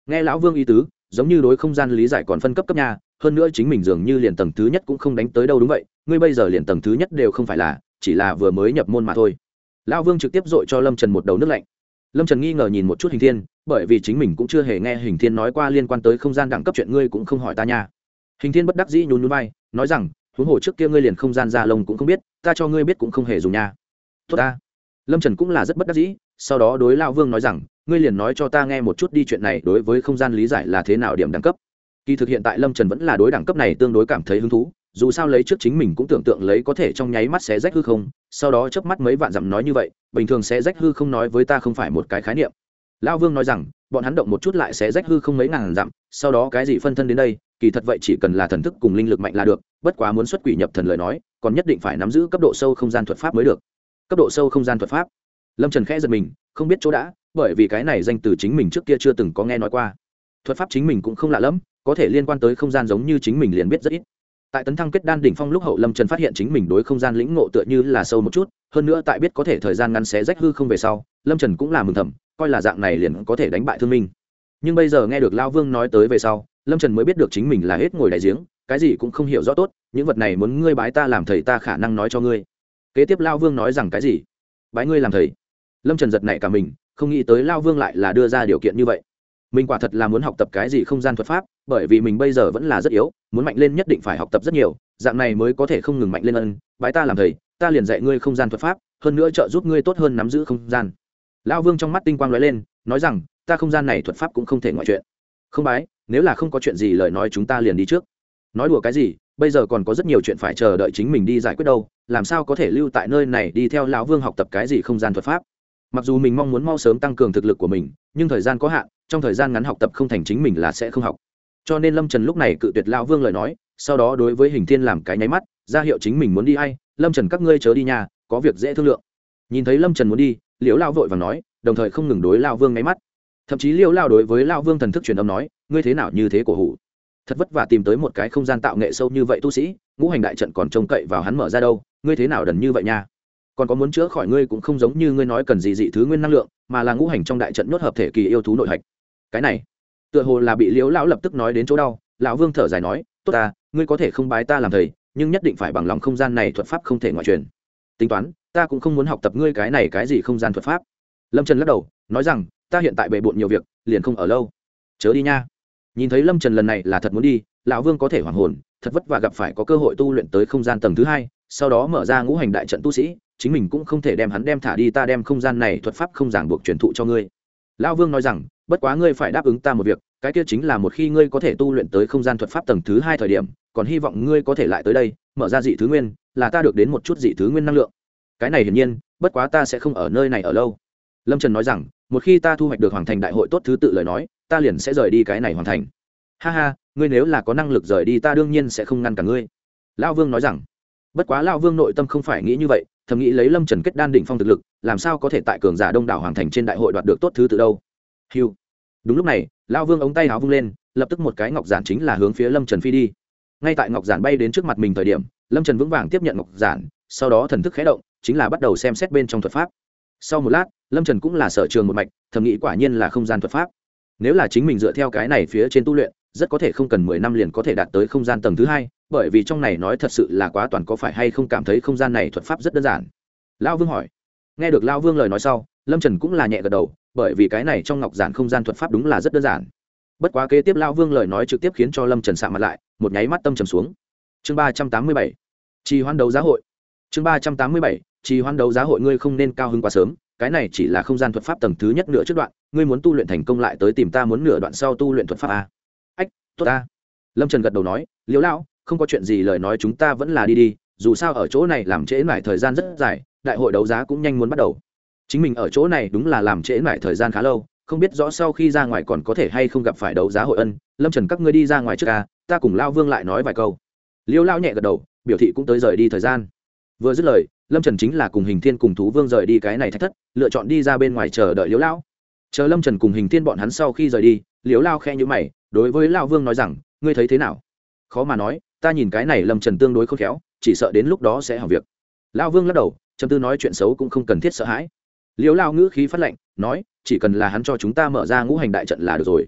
nghe lão vương ý tứ giống như đối không gian lý giải còn phân cấp cấp nhà, hơn nữa chính mình dường như liền tầng thứ nhất cũng không đánh tới đâu. Đúng vậy, ngươi bây giờ liền tầng thứ nhất đều không phải là, chỉ là vừa mới nhập môn mà thôi. Lão vương trực tiếp dội cho Lâm Trần một đầu nước lạnh. Lâm Trần nghi ngờ nhìn một chút Hình Thiên, bởi vì chính mình cũng chưa hề nghe Hình Thiên nói qua liên quan tới không gian đẳng cấp chuyện, ngươi cũng không hỏi ta nha. Hình Thiên bất đắc dĩ nhún nhún vai, nói rằng huống hồ trước kia ngươi liền không gian ra lông cũng không biết, ta cho ngươi biết cũng không hề dùng nha. Tốt ta. Lâm Trần cũng là rất bất đắc dĩ, sau đó đối Lão vương nói rằng ngươi liền nói cho ta nghe một chút đi, chuyện này đối với không gian lý giải là thế nào điểm đẳng cấp. Kỳ thực hiện tại Lâm Trần vẫn là đối đẳng cấp này tương đối cảm thấy hứng thú, dù sao lấy trước chính mình cũng tưởng tượng lấy có thể trong nháy mắt xé rách hư không, sau đó chớp mắt mấy vạn dặm nói như vậy, bình thường xé rách hư không nói với ta không phải một cái khái niệm. Lão vương nói rằng bọn hắn động một chút lại xé rách hư không mấy ngàn dặm, sau đó cái gì phân thân đến đây, kỳ thật vậy chỉ cần là thần thức cùng linh lực mạnh là được, bất quá muốn xuất quỷ nhập thần lời nói còn nhất định phải nắm giữ cấp độ sâu không gian thuật pháp mới được. Cấp độ sâu không gian thuật pháp. Lâm Trần khẽ giật mình, không biết chỗ đã, bởi vì cái này danh từ chính mình trước kia chưa từng có nghe nói qua. Thuật pháp chính mình cũng không lạ lắm, có thể liên quan tới không gian giống như chính mình liền biết rất ít. Tại tấn thăng kết đan đỉnh phong lúc hậu, Lâm Trần phát hiện chính mình đối không gian lĩnh ngộ tựa như là sâu một chút, hơn nữa tại biết có thể thời gian ngắn xé rách hư không về sau, Lâm Trần cũng là mừng thầm, coi là dạng này liền có thể đánh bại Thương Minh. Nhưng bây giờ nghe được Lão vương nói tới về sau, Lâm Trần mới biết được chính mình là hết ngồi đại giếng, cái gì cũng không hiểu rõ tốt, những vật này muốn ngươi bái ta làm thầy ta khả năng nói cho ngươi. Kế tiếp Lão vương nói rằng cái gì? Bái ngươi làm thầy? Lâm Trần giật nảy cả mình, không nghĩ tới Lão vương lại là đưa ra điều kiện như vậy. Mình quả thật là muốn học tập cái gì không gian thuật pháp, bởi vì mình bây giờ vẫn là rất yếu, muốn mạnh lên nhất định phải học tập rất nhiều, dạng này mới có thể không ngừng mạnh lên. Ân, bái ta làm thầy, ta liền dạy ngươi không gian thuật pháp, hơn nữa trợ giúp ngươi tốt hơn nắm giữ không gian. Lão vương trong mắt tinh quang lóe lên, nói rằng ta không gian này thuật pháp cũng không thể ngoại chuyện. Không bái, nếu là không có chuyện gì lời nói chúng ta liền đi trước. Nói đùa cái gì, bây giờ còn có rất nhiều chuyện phải chờ đợi chính mình đi giải quyết đâu, làm sao có thể lưu tại nơi này đi theo lão vương học tập cái gì không gian thuật pháp. Mặc dù mình mong muốn mau sớm tăng cường thực lực của mình, nhưng thời gian có hạn, trong thời gian ngắn học tập không thành chính mình là sẽ không học. Cho nên Lâm Trần lúc này cự tuyệt lão vương lời nói, sau đó đối với Hình Thiên làm cái nháy mắt, ra hiệu chính mình muốn đi. Ai, Lâm Trần các ngươi chớ đi nhà, có việc dễ thương lượng. Nhìn thấy Lâm Trần muốn đi, Liễu Lão vội vàng nói, đồng thời không ngừng đối lão vương nháy mắt. Thậm chí Liễu Lão đối với lão vương thần thức truyền âm nói, ngươi thế nào như thế cổ hủ, thật vất vả tìm tới một cái không gian tạo nghệ sâu như vậy tu sĩ, ngũ hành đại trận còn trông cậy vào hắn mở ra đâu, ngươi thế nào đần như vậy nha. Còn có muốn chữa khỏi ngươi cũng không giống như ngươi nói cần gì dị thứ nguyên năng lượng, mà là ngũ hành trong đại trận nhốt hợp thể kỳ yêu thú nội hạch. Cái này tựa hồ là bị Liễu Lão lập tức nói đến chỗ đau. Lão vương thở dài nói, tốt ta, ngươi có thể không bái ta làm thầy, nhưng nhất định phải bằng lòng không gian này thuật pháp không thể ngoại truyền. Tính toán, ta cũng không muốn học tập ngươi cái này cái gì không gian thuật pháp. Lâm Trần lắc đầu nói rằng, ta hiện tại bề bộn nhiều việc, liền không ở lâu, chớ đi nha. Nhìn thấy Lâm Trần lần này là thật muốn đi, lão vương có thể hoảng hồn, thật vất vả gặp phải có cơ hội tu luyện tới không gian tầng thứ hai, sau đó mở ra ngũ hành đại trận tu sĩ, chính mình cũng không thể đem hắn đem thả đi, ta đem không gian này thuật pháp không ràng buộc truyền thụ cho ngươi. Lão vương nói rằng, bất quá ngươi phải đáp ứng ta một việc, cái kia chính là một khi ngươi có thể tu luyện tới không gian thuật pháp tầng thứ hai thời điểm, còn hy vọng ngươi có thể lại tới đây mở ra dị thứ nguyên, là ta được đến một chút dị thứ nguyên năng lượng. Cái này hiển nhiên, bất quá ta sẽ không ở nơi này ở lâu. Lâm Trần nói rằng, một khi ta thu hoạch được hoàng thành đại hội tốt thứ tự lời nói, ta liền sẽ rời đi cái này hoàng thành. Ha ha, ngươi nếu là có năng lực rời đi ta đương nhiên sẽ không ngăn cả ngươi. Lão vương nói rằng, bất quá Lão vương nội tâm không phải nghĩ như vậy, thầm nghĩ lấy Lâm Trần kết đan đỉnh phong thực lực, làm sao có thể tại cường giả đông đảo hoàng thành trên đại hội đoạt được tốt thứ tự đâu. Hiu. Đúng lúc này, Lão vương ống tay áo vung lên, lập tức một cái ngọc giản chính là hướng phía Lâm Trần phi đi. Ngay tại ngọc giản bay đến trước mặt mình thời điểm, Lâm Trần vững vàng tiếp nhận ngọc giản, sau đó thần thức khẽ động, chính là bắt đầu xem xét bên trong thuật pháp. Sau một lát, Lâm Trần cũng là sở trường một mạch, thầm nghĩ quả nhiên là không gian thuật pháp. Nếu là chính mình dựa theo cái này phía trên tu luyện, rất có thể không cần mười năm liền có thể đạt tới không gian tầng thứ hai, bởi vì trong này nói thật sự là quá toàn, có phải hay không cảm thấy không gian này thuật pháp rất đơn giản? Lão vương hỏi. Nghe được Lão vương lời nói sau, Lâm Trần cũng là nhẹ gật đầu, bởi vì cái này trong ngọc giản không gian thuật pháp đúng là rất đơn giản. Bất quá kế tiếp Lão vương lời nói trực tiếp khiến cho Lâm Trần sạm mặt lại, một nháy mắt tâm trầm xuống. Chương ba trăm tám mươi bảy, trì hoãn đấu giá hội. Chương ba trăm tám mươi bảy, trì hoãn đấu giá hội. Ngươi không nên cao hứng quá sớm, cái này chỉ là không gian thuật pháp tầng thứ nhất nửa trước đoạn, ngươi muốn tu luyện thành công lại tới tìm ta muốn nửa đoạn sau tu luyện thuật pháp a. Ách, tốt ta. Lâm Trần gật đầu nói, Liễu Lão, không có chuyện gì lời nói chúng ta vẫn là đi đi, dù sao ở chỗ này làm trễ mãi thời gian rất dài, đại hội đấu giá cũng nhanh muốn bắt đầu. Chính mình ở chỗ này đúng là làm trễ mãi thời gian khá lâu, không biết rõ sau khi ra ngoài còn có thể hay không gặp phải đấu giá hội. Ân, Lâm Trần các ngươi đi ra ngoài trước a, ta cùng Lão vương lại nói vài câu. Liễu Lão nhẹ gật đầu, biểu thị cũng tới rời đi thời gian. Vừa dứt lời, Lâm Trần chính là cùng Hình Thiên cùng Thú Vương rời đi cái này thách thất, lựa chọn đi ra bên ngoài chờ đợi Liễu Lão. Chờ Lâm Trần cùng Hình Thiên bọn hắn sau khi rời đi, Liễu Lão khẽ nhíu mày, đối với Lão vương nói rằng, ngươi thấy thế nào? Khó mà nói, ta nhìn cái này Lâm Trần tương đối khôn khéo, chỉ sợ đến lúc đó sẽ hỏng việc. Lão vương lắc đầu, trầm tư nói, chuyện xấu cũng không cần thiết sợ hãi. Liễu Lão ngữ khí phát lạnh, nói, chỉ cần là hắn cho chúng ta mở ra ngũ hành đại trận là được rồi.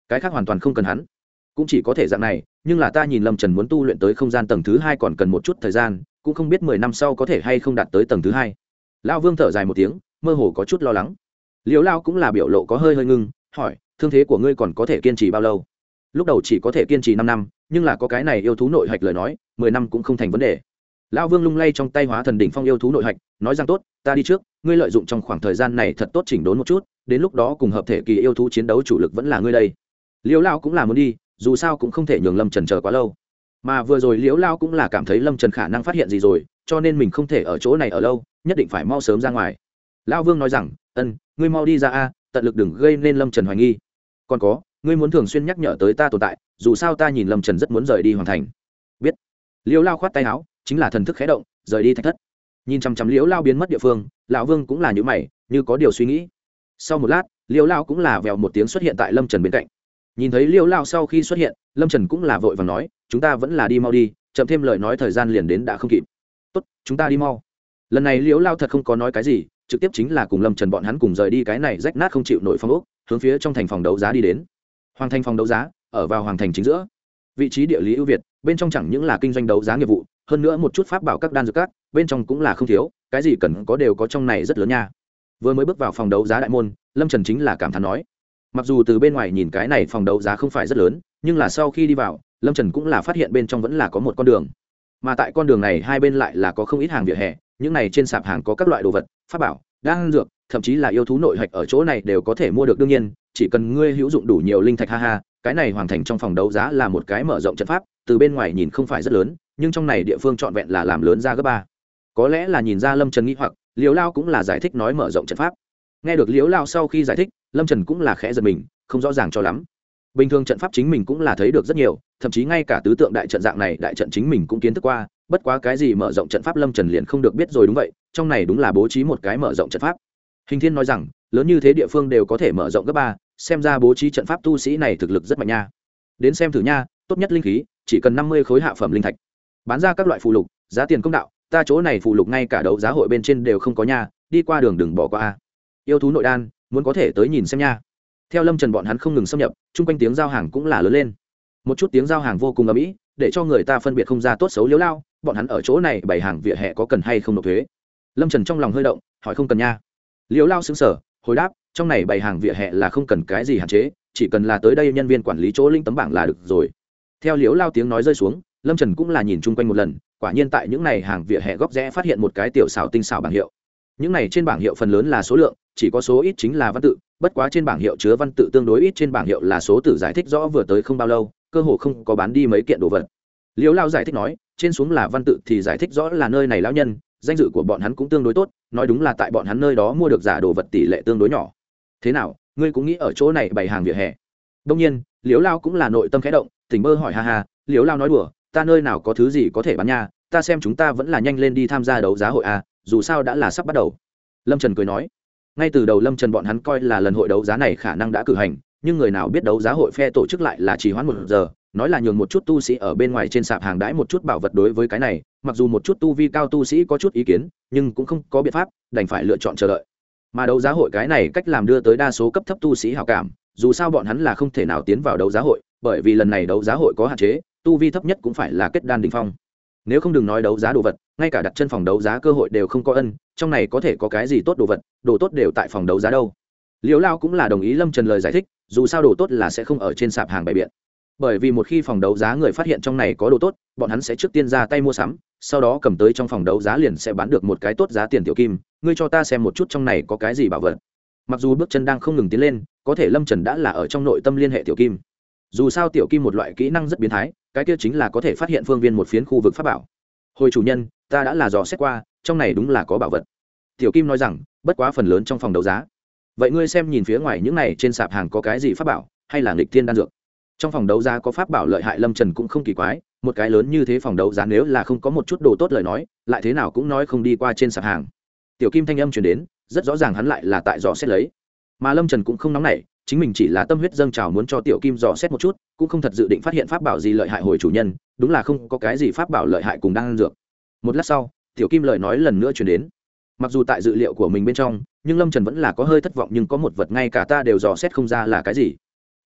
cái khác hoàn toàn không cần hắn, cũng chỉ có thể dạng này. Nhưng là ta nhìn lâm trần muốn tu luyện tới không gian tầng thứ hai còn cần một chút thời gian, cũng không biết mười năm sau có thể hay không đạt tới tầng thứ hai. Lão Vương thở dài một tiếng, mơ hồ có chút lo lắng. Liễu Lao cũng là biểu lộ có hơi hơi ngưng, hỏi, thương thế của ngươi còn có thể kiên trì bao lâu? Lúc đầu chỉ có thể kiên trì năm năm, nhưng là có cái này yêu thú nội hạch lời nói, mười năm cũng không thành vấn đề. Lão Vương lung lay trong tay hóa thần đỉnh phong yêu thú nội hạch, nói rằng tốt, ta đi trước, ngươi lợi dụng trong khoảng thời gian này thật tốt chỉnh đốn một chút, đến lúc đó cùng hợp thể kỳ yêu thú chiến đấu chủ lực vẫn là ngươi đây. Liễu Lao cũng là muốn đi, dù sao cũng không thể nhường Lâm Trần chờ quá lâu. Mà vừa rồi Liễu Lao cũng là cảm thấy Lâm Trần khả năng phát hiện gì rồi, cho nên mình không thể ở chỗ này ở lâu, nhất định phải mau sớm ra ngoài. Lão Vương nói rằng, ân, ngươi mau đi ra a, tận lực đừng gây nên Lâm Trần hoài nghi. Còn có, ngươi muốn thường xuyên nhắc nhở tới ta tồn tại, dù sao ta nhìn Lâm Trần rất muốn rời đi hoàn thành. Biết. Liễu Lao khoát tay áo, chính là thần thức khẽ động, rời đi thạch thất. Nhìn chằm chằm Liễu Lao biến mất địa phương, lão Vương cũng là nhíu mày, như có điều suy nghĩ. Sau một lát, Liễu Lao cũng là vèo một tiếng xuất hiện tại Lâm Trần bên cạnh. Nhìn thấy Liễu Lao sau khi xuất hiện, Lâm Trần cũng là vội vàng nói, chúng ta vẫn là đi mau đi, chậm thêm lời nói thời gian liền đến đã không kịp. Tốt, chúng ta đi mau. Lần này Liễu Lao thật không có nói cái gì, trực tiếp chính là cùng Lâm Trần bọn hắn cùng rời đi cái này rách nát không chịu nổi phong ốc, hướng phía trong thành phòng đấu giá đi đến. Hoàng thành phòng đấu giá ở vào hoàng thành chính giữa, vị trí địa lý ưu việt, bên trong chẳng những là kinh doanh đấu giá nghiệp vụ, hơn nữa một chút pháp bảo các đan dược các, bên trong cũng là không thiếu, cái gì cần có đều có trong này rất lớn nha. Vừa mới bước vào phòng đấu giá đại môn, Lâm Trần chính là cảm thán nói, mặc dù từ bên ngoài nhìn cái này phòng đấu giá không phải rất lớn, nhưng là sau khi đi vào, Lâm Trần cũng là phát hiện bên trong vẫn là có một con đường, mà tại con đường này hai bên lại là có không ít hàng vỉa hè, những này trên sạp hàng có các loại đồ vật, pháp bảo, đan dược, thậm chí là yêu thú nội hạch ở chỗ này đều có thể mua được. Đương nhiên, chỉ cần ngươi hữu dụng đủ nhiều linh thạch, ha ha, cái này hoàn thành trong phòng đấu giá là một cái mở rộng trận pháp, từ bên ngoài nhìn không phải rất lớn, nhưng trong này địa phương trọn vẹn là làm lớn ra gấp ba. Có lẽ là nhìn ra Lâm Trần nghi hoặc, Liễu Lao cũng là giải thích nói mở rộng trận pháp. Nghe được Liễu Lao sau khi giải thích, Lâm Trần cũng là khẽ giật mình, không rõ ràng cho lắm. Bình thường trận pháp chính mình cũng là thấy được rất nhiều, thậm chí ngay cả tứ tượng đại trận dạng này đại trận chính mình cũng kiến thức qua, bất quá cái gì mở rộng trận pháp Lâm Trần liền không được biết rồi. Đúng vậy, trong này đúng là bố trí một cái mở rộng trận pháp. Hình Thiên nói rằng, lớn như thế địa phương đều có thể mở rộng gấp ba, xem ra bố trí trận pháp tu sĩ này thực lực rất mạnh nha. Đến xem thử nha, tốt nhất linh khí, chỉ cần năm mươi khối hạ phẩm linh thạch. Bán ra các loại phù lục, giá tiền công đạo, ta chỗ này phù lục ngay cả đấu giá hội bên trên đều không có nha, đi qua đường đừng bỏ qua a. Yêu thú nội đan, muốn có thể tới nhìn xem nha. Theo Lâm Trần bọn hắn không ngừng xâm nhập, chung quanh tiếng giao hàng cũng là lớn lên. Một chút tiếng giao hàng vô cùng ầm ĩ, để cho người ta phân biệt không ra tốt xấu. Liễu Lao, bọn hắn ở chỗ này bày hàng vỉa hè có cần hay không nộp thuế? Lâm Trần trong lòng hơi động, hỏi không cần nha. Liễu Lao sững sờ, hồi đáp, trong này bày hàng vỉa hè là không cần cái gì hạn chế, chỉ cần là tới đây nhân viên quản lý chỗ linh tấm bảng là được rồi. Theo Liễu Lao tiếng nói rơi xuống, Lâm Trần cũng là nhìn chung quanh một lần, quả nhiên tại những này hàng vỉa hè góc rẽ phát hiện một cái tiểu xảo tinh xảo bảng hiệu. Những này trên bảng hiệu phần lớn là số lượng, chỉ có số ít chính là văn tự, bất quá trên bảng hiệu chứa văn tự tương đối ít, trên bảng hiệu là số tử giải thích rõ vừa tới không bao lâu, cơ hồ không có bán đi mấy kiện đồ vật. Liễu Lao giải thích nói, trên xuống là văn tự thì giải thích rõ là nơi này lão nhân, danh dự của bọn hắn cũng tương đối tốt, nói đúng là tại bọn hắn nơi đó mua được giả đồ vật tỷ lệ tương đối nhỏ. Thế nào, ngươi cũng nghĩ ở chỗ này bày hàng vỉa hè? Đương nhiên, Liễu Lao cũng là nội tâm khẽ động, tỉnh mơ hỏi, ha ha, Liễu Lao nói đùa, ta nơi nào có thứ gì có thể bán nha, ta xem chúng ta vẫn là nhanh lên đi tham gia đấu giá hội a, dù sao đã là sắp bắt đầu. Lâm Trần cười nói, ngay từ đầu Lâm Trần bọn hắn coi là lần hội đấu giá này khả năng đã cử hành, nhưng người nào biết đấu giá hội phe tổ chức lại là trì hoãn một giờ, nói là nhường một chút tu sĩ ở bên ngoài trên sạp hàng đãi một chút bảo vật. Đối với cái này, mặc dù một chút tu vi cao tu sĩ có chút ý kiến, nhưng cũng không có biện pháp, đành phải lựa chọn chờ đợi. Mà đấu giá hội cái này cách làm đưa tới đa số cấp thấp tu sĩ hảo cảm, dù sao bọn hắn là không thể nào tiến vào đấu giá hội, bởi vì lần này đấu giá hội có hạn chế, tu vi thấp nhất cũng phải là kết đan đỉnh phong. Nếu không đừng nói đấu giá đồ vật, ngay cả đặt chân phòng đấu giá cơ hội đều không có. Ân, trong này có thể có cái gì tốt đồ vật, đồ tốt đều tại phòng đấu giá đâu. Liễu Lao cũng là đồng ý Lâm Trần lời giải thích, dù sao đồ tốt là sẽ không ở trên sạp hàng bày biện, bởi vì một khi phòng đấu giá người phát hiện trong này có đồ tốt, bọn hắn sẽ trước tiên ra tay mua sắm, sau đó cầm tới trong phòng đấu giá liền sẽ bán được một cái tốt giá tiền. Tiểu Kim, ngươi cho ta xem một chút trong này có cái gì bảo vật. Mặc dù bước chân đang không ngừng tiến lên, có thể Lâm Trần đã là ở trong nội tâm liên hệ Tiểu Kim. Dù sao Tiểu Kim một loại kỹ năng rất biến thái, cái kia chính là có thể phát hiện phương viên một phiến khu vực pháp bảo. Hồi chủ nhân, ta đã là dò xét qua, trong này đúng là có bảo vật. Tiểu Kim nói rằng, bất quá phần lớn trong phòng đấu giá. Vậy ngươi xem nhìn phía ngoài những này trên sạp hàng có cái gì pháp bảo, hay là nghịch thiên đan dược? Trong phòng đấu giá có pháp bảo lợi hại Lâm Trần cũng không kỳ quái, một cái lớn như thế phòng đấu giá nếu là không có một chút đồ tốt lời nói, lại thế nào cũng nói không đi qua trên sạp hàng. Tiểu Kim thanh âm truyền đến, rất rõ ràng hắn lại là tại dò xét lấy. Mà Lâm Trần cũng không nóng nảy, chính mình chỉ là tâm huyết dâng trào muốn cho Tiểu Kim dò xét một chút, cũng không thật dự định phát hiện pháp bảo gì lợi hại. Hồi chủ nhân, đúng là không có cái gì pháp bảo lợi hại cùng đan dược. Một lát sau, Tiểu Kim lời nói lần nữa truyền đến. Mặc dù tại dự liệu của mình bên trong, nhưng Lâm Trần vẫn là có hơi thất vọng, nhưng có một vật ngay cả ta đều dò xét không ra là cái gì.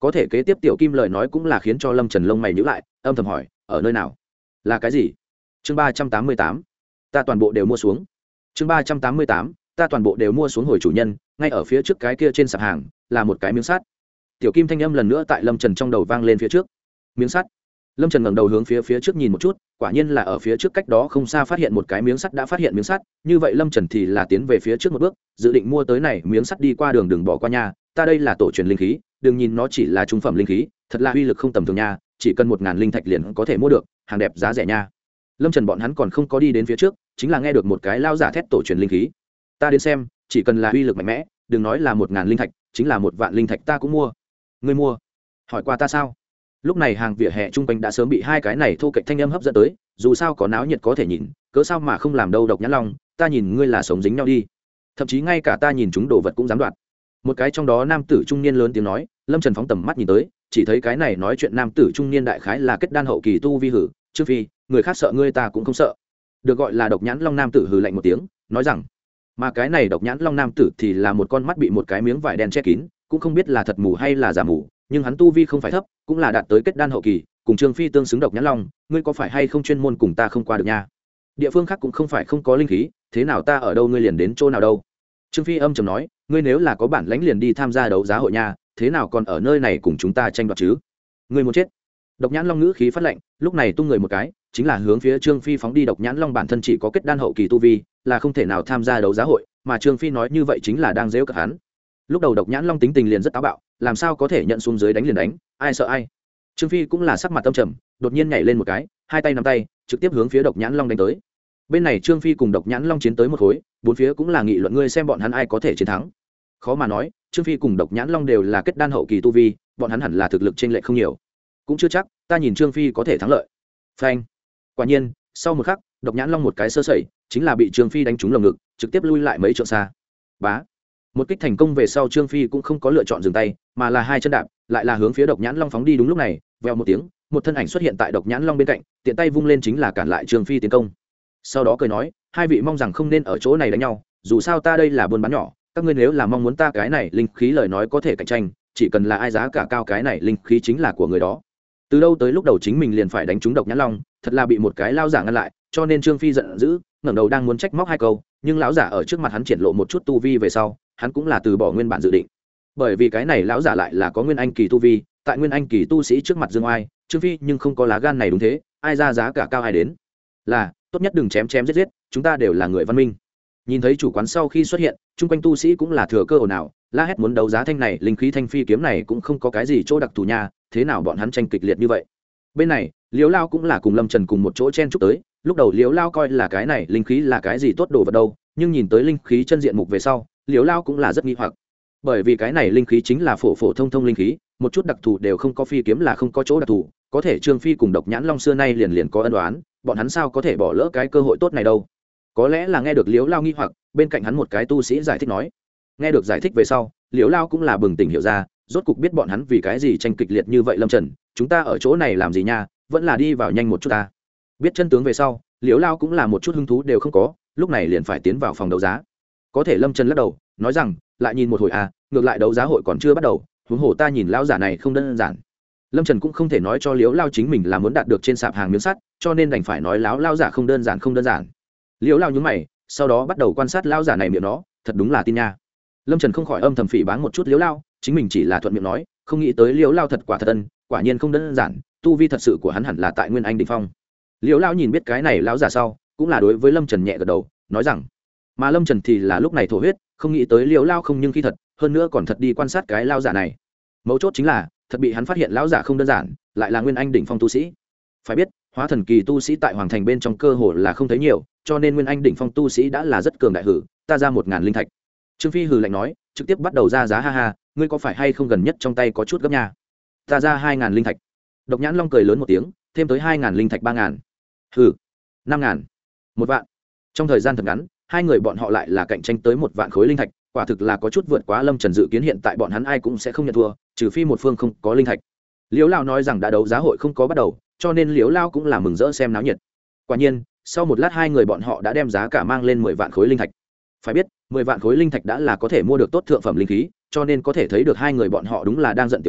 có thể kế tiếp tiểu kim lời nói cũng là khiến cho lâm trần lông mày nhữ lại, âm thầm hỏi ở nơi nào, là cái gì. Chương ba trăm tám mươi tám, ta toàn bộ đều mua xuống. Chương ba trăm tám mươi tám, ta toàn bộ đều mua xuống. Hồi chủ nhân, ngay ở phía trước cái kia trên sạp hàng là một cái miếng sắt. Tiểu kim thanh âm lần nữa tại lâm trần trong đầu vang lên phía trước. Miếng sắt. Lâm trần ngẩng đầu hướng phía phía trước nhìn một chút, quả nhiên là ở phía trước cách đó không xa phát hiện một cái miếng sắt. Đã phát hiện miếng sắt, như vậy lâm trần thì là tiến về phía trước một bước, dự định mua tới này miếng sắt đi qua đường đừng bỏ qua nha. Ta đây là tổ truyền linh khí, đừng nhìn nó chỉ là trung phẩm linh khí, thật là uy lực không tầm thường nha, chỉ cần một ngàn linh thạch liền có thể mua được, hàng đẹp giá rẻ nha. Lâm trần bọn hắn còn không có đi đến phía trước, chính là nghe được một cái lao giả thét tổ truyền linh khí. Ta đến xem, chỉ cần là uy lực mạnh mẽ, đừng nói là một ngàn linh thạch, chính là một vạn linh thạch ta cũng mua. Ngươi mua? Hỏi qua ta sao? Lúc này hàng vỉa hè trung quanh đã sớm bị hai cái này thô kệch thanh âm hấp dẫn tới, dù sao có náo nhiệt có thể nhìn, cớ sao mà không làm đâu. Độc Nhãn Long, ta nhìn ngươi là sống dính nhau đi, thậm chí ngay cả ta nhìn chúng đồ vật cũng dám đoạt. Một cái trong đó nam tử trung niên lớn tiếng nói. Lâm trần phóng tầm mắt nhìn tới, chỉ thấy cái này nói chuyện nam tử trung niên đại khái là kết đan hậu kỳ tu vi. Hử, Trương Phi, người khác sợ ngươi ta cũng không sợ. Được gọi là Độc Nhãn Long nam tử hừ lạnh một tiếng, nói rằng, mà cái này Độc Nhãn Long nam tử thì là một con mắt bị một cái miếng vải đen che kín, cũng không biết là thật mù hay là giả mù, nhưng hắn tu vi không phải thấp, cũng là đạt tới kết đan hậu kỳ, cùng Trương Phi tương xứng. Độc Nhãn Long, ngươi có phải hay không chuyên môn cùng ta không qua được nha? Địa phương khác cũng không phải không có linh khí, thế nào ta ở đâu ngươi liền đến chỗ nào đâu? Trương Phi âm trầm nói, ngươi nếu là có bản lãnh liền đi tham gia đấu giá hội nha, thế nào còn ở nơi này cùng chúng ta tranh đoạt chứ? Ngươi muốn chết. Độc Nhãn Long ngữ khí phát lạnh, lúc này tung người một cái, chính là hướng phía Trương Phi phóng đi. Độc Nhãn Long bản thân chỉ có kết đan hậu kỳ tu vi, là không thể nào tham gia đấu giá hội, mà Trương Phi nói như vậy chính là đang giễu cợt hắn. Lúc đầu Độc Nhãn Long tính tình liền rất táo bạo, làm sao có thể nhận xuống dưới đánh liền đánh, ai sợ ai. Trương Phi cũng là sắc mặt âm trầm, đột nhiên nhảy lên một cái, hai tay nắm tay, trực tiếp hướng phía Độc Nhãn Long đánh tới. Bên này Trương Phi cùng Độc Nhãn Long chiến tới một khối, bốn phía cũng là nghị luận ngươi xem bọn hắn ai có thể chiến thắng. Khó mà nói, Trương Phi cùng Độc Nhãn Long đều là kết đan hậu kỳ tu vi, bọn hắn hẳn là thực lực chênh lệch không nhiều, cũng chưa chắc, ta nhìn Trương Phi có thể thắng lợi. Phanh. Quả nhiên, sau một khắc, Độc Nhãn Long một cái sơ sẩy, chính là bị Trương Phi đánh trúng lồng ngực, trực tiếp lui lại mấy trượng xa. Bá. Một kích thành công về sau, Trương Phi cũng không có lựa chọn dừng tay, mà là hai chân đạp, lại là hướng phía Độc Nhãn Long phóng đi. Đúng lúc này, vèo một tiếng, một thân ảnh xuất hiện tại Độc Nhãn Long bên cạnh, tiện tay vung lên chính là cản lại Trương Phi tiến công. Sau đó cười nói, hai vị mong rằng không nên ở chỗ này đánh nhau, dù sao ta đây là buôn bán nhỏ, các ngươi nếu là mong muốn ta cái này linh khí lời nói có thể cạnh tranh, chỉ cần là ai giá cả cao cái này linh khí chính là của người đó. Từ đâu tới lúc đầu chính mình liền phải đánh trúng Độc Nhãn Long, thật là bị một cái lao giả ngăn lại, cho nên Trương Phi giận dữ, ngẩng đầu đang muốn trách móc hai câu, nhưng lão giả ở trước mặt hắn triển lộ một chút tu vi về sau, hắn cũng là từ bỏ nguyên bản dự định. Bởi vì cái này lão giả lại là có nguyên anh kỳ tu vi, tại nguyên anh kỳ tu sĩ trước mặt dương oai, Trương Phi nhưng không có lá gan này. Đúng thế, ai ra giá cả cao ai đến. Là, tốt nhất đừng chém chém giết giết, chúng ta đều là người văn minh. Nhìn thấy chủ quán sau khi xuất hiện, chung quanh tu sĩ cũng là thừa cơ ồn ào, la hét muốn đấu giá thanh này linh khí. Thanh phi kiếm này cũng không có cái gì chỗ đặc thù nha, thế nào bọn hắn tranh kịch liệt như vậy? Bên này, Liễu Lao cũng là cùng Lâm Trần cùng một chỗ chen chúc tới, lúc đầu Liễu Lao coi là cái này linh khí là cái gì tốt đồ vật đâu, nhưng nhìn tới linh khí chân diện mục về sau, Liễu Lao cũng là rất nghi hoặc. Bởi vì cái này linh khí chính là phổ phổ thông thông linh khí, một chút đặc thù đều không có, phi kiếm là không có chỗ đặc thù, có thể Trương Phi cùng Độc Nhãn Long xưa nay liền liền có ân oán, bọn hắn sao có thể bỏ lỡ cái cơ hội tốt này đâu? Có lẽ là nghe được Liễu Lao nghi hoặc, bên cạnh hắn một cái tu sĩ giải thích nói. Nghe được giải thích về sau, Liễu Lao cũng là bừng tỉnh hiểu ra, rốt cục biết bọn hắn vì cái gì tranh kịch liệt như vậy. Lâm Trần, chúng ta ở chỗ này làm gì nha, vẫn là đi vào nhanh một chút ta. Biết chân tướng về sau, Liễu Lao cũng là một chút hứng thú đều không có, lúc này liền phải tiến vào phòng đấu giá. Có thể Lâm Trần lắc đầu, nói rằng, lại nhìn một hồi à, ngược lại đấu giá hội còn chưa bắt đầu, huống hồ ta nhìn lão giả này không đơn giản. Lâm Trần cũng không thể nói cho Liễu Lao chính mình là muốn đạt được trên sạp hàng miếng sắt, cho nên đành phải nói lão lao giả không đơn giản không đơn giản. Liễu Lao nhướng mày, sau đó bắt đầu quan sát lão giả này miệng nó, thật đúng là tin nha. Lâm Trần không khỏi âm thầm phỉ báng một chút Liễu Lao, chính mình chỉ là thuận miệng nói, không nghĩ tới Liễu Lao thật quả thật ân, quả nhiên không đơn giản, tu vi thật sự của hắn hẳn là tại nguyên anh đỉnh phong. Liễu Lao nhìn biết cái này lão giả sau, cũng là đối với Lâm Trần nhẹ gật đầu, nói rằng, mà Lâm Trần thì là lúc này thổ huyết, không nghĩ tới Liễu Lao không nhưng khi thật, hơn nữa còn thật đi quan sát cái lão giả này. Mấu chốt chính là, thật bị hắn phát hiện lão giả không đơn giản, lại là nguyên anh đỉnh phong tu sĩ. Phải biết, hóa thần kỳ tu sĩ tại hoàng thành bên trong cơ hồ là không thấy nhiều, cho nên nguyên anh đỉnh phong tu sĩ đã là rất cường đại. Hử, ta ra một ngàn linh thạch. Trương Phi hừ lạnh nói, trực tiếp bắt đầu ra giá. Ha ha, ngươi có phải hay không gần nhất trong tay có chút gấp nha? Ta ra hai ngàn linh thạch. Độc Nhãn Long cười lớn một tiếng, thêm tới hai ngàn linh thạch. Ba ngàn. Hừ, năm ngàn. Một vạn. Trong thời gian thật ngắn, hai người bọn họ lại là cạnh tranh tới một vạn khối linh thạch, quả thực là có chút vượt quá Lâm Trần dự kiến. Hiện tại bọn hắn ai cũng sẽ không nhận thua, trừ phi một phương không có linh thạch. Liễu Lao nói rằng đã đấu giá hội không có bắt đầu, cho nên Liễu Lao cũng là mừng rỡ xem náo nhiệt. Quả nhiên, sau một lát hai người bọn họ đã đem giá cả mang lên mười vạn khối linh thạch. Phải biết, mười vạn khối linh thạch đã là có thể mua được tốt thượng phẩm linh khí, cho nên có thể thấy được hai người bọn họ đúng là đang giận tiểu kim,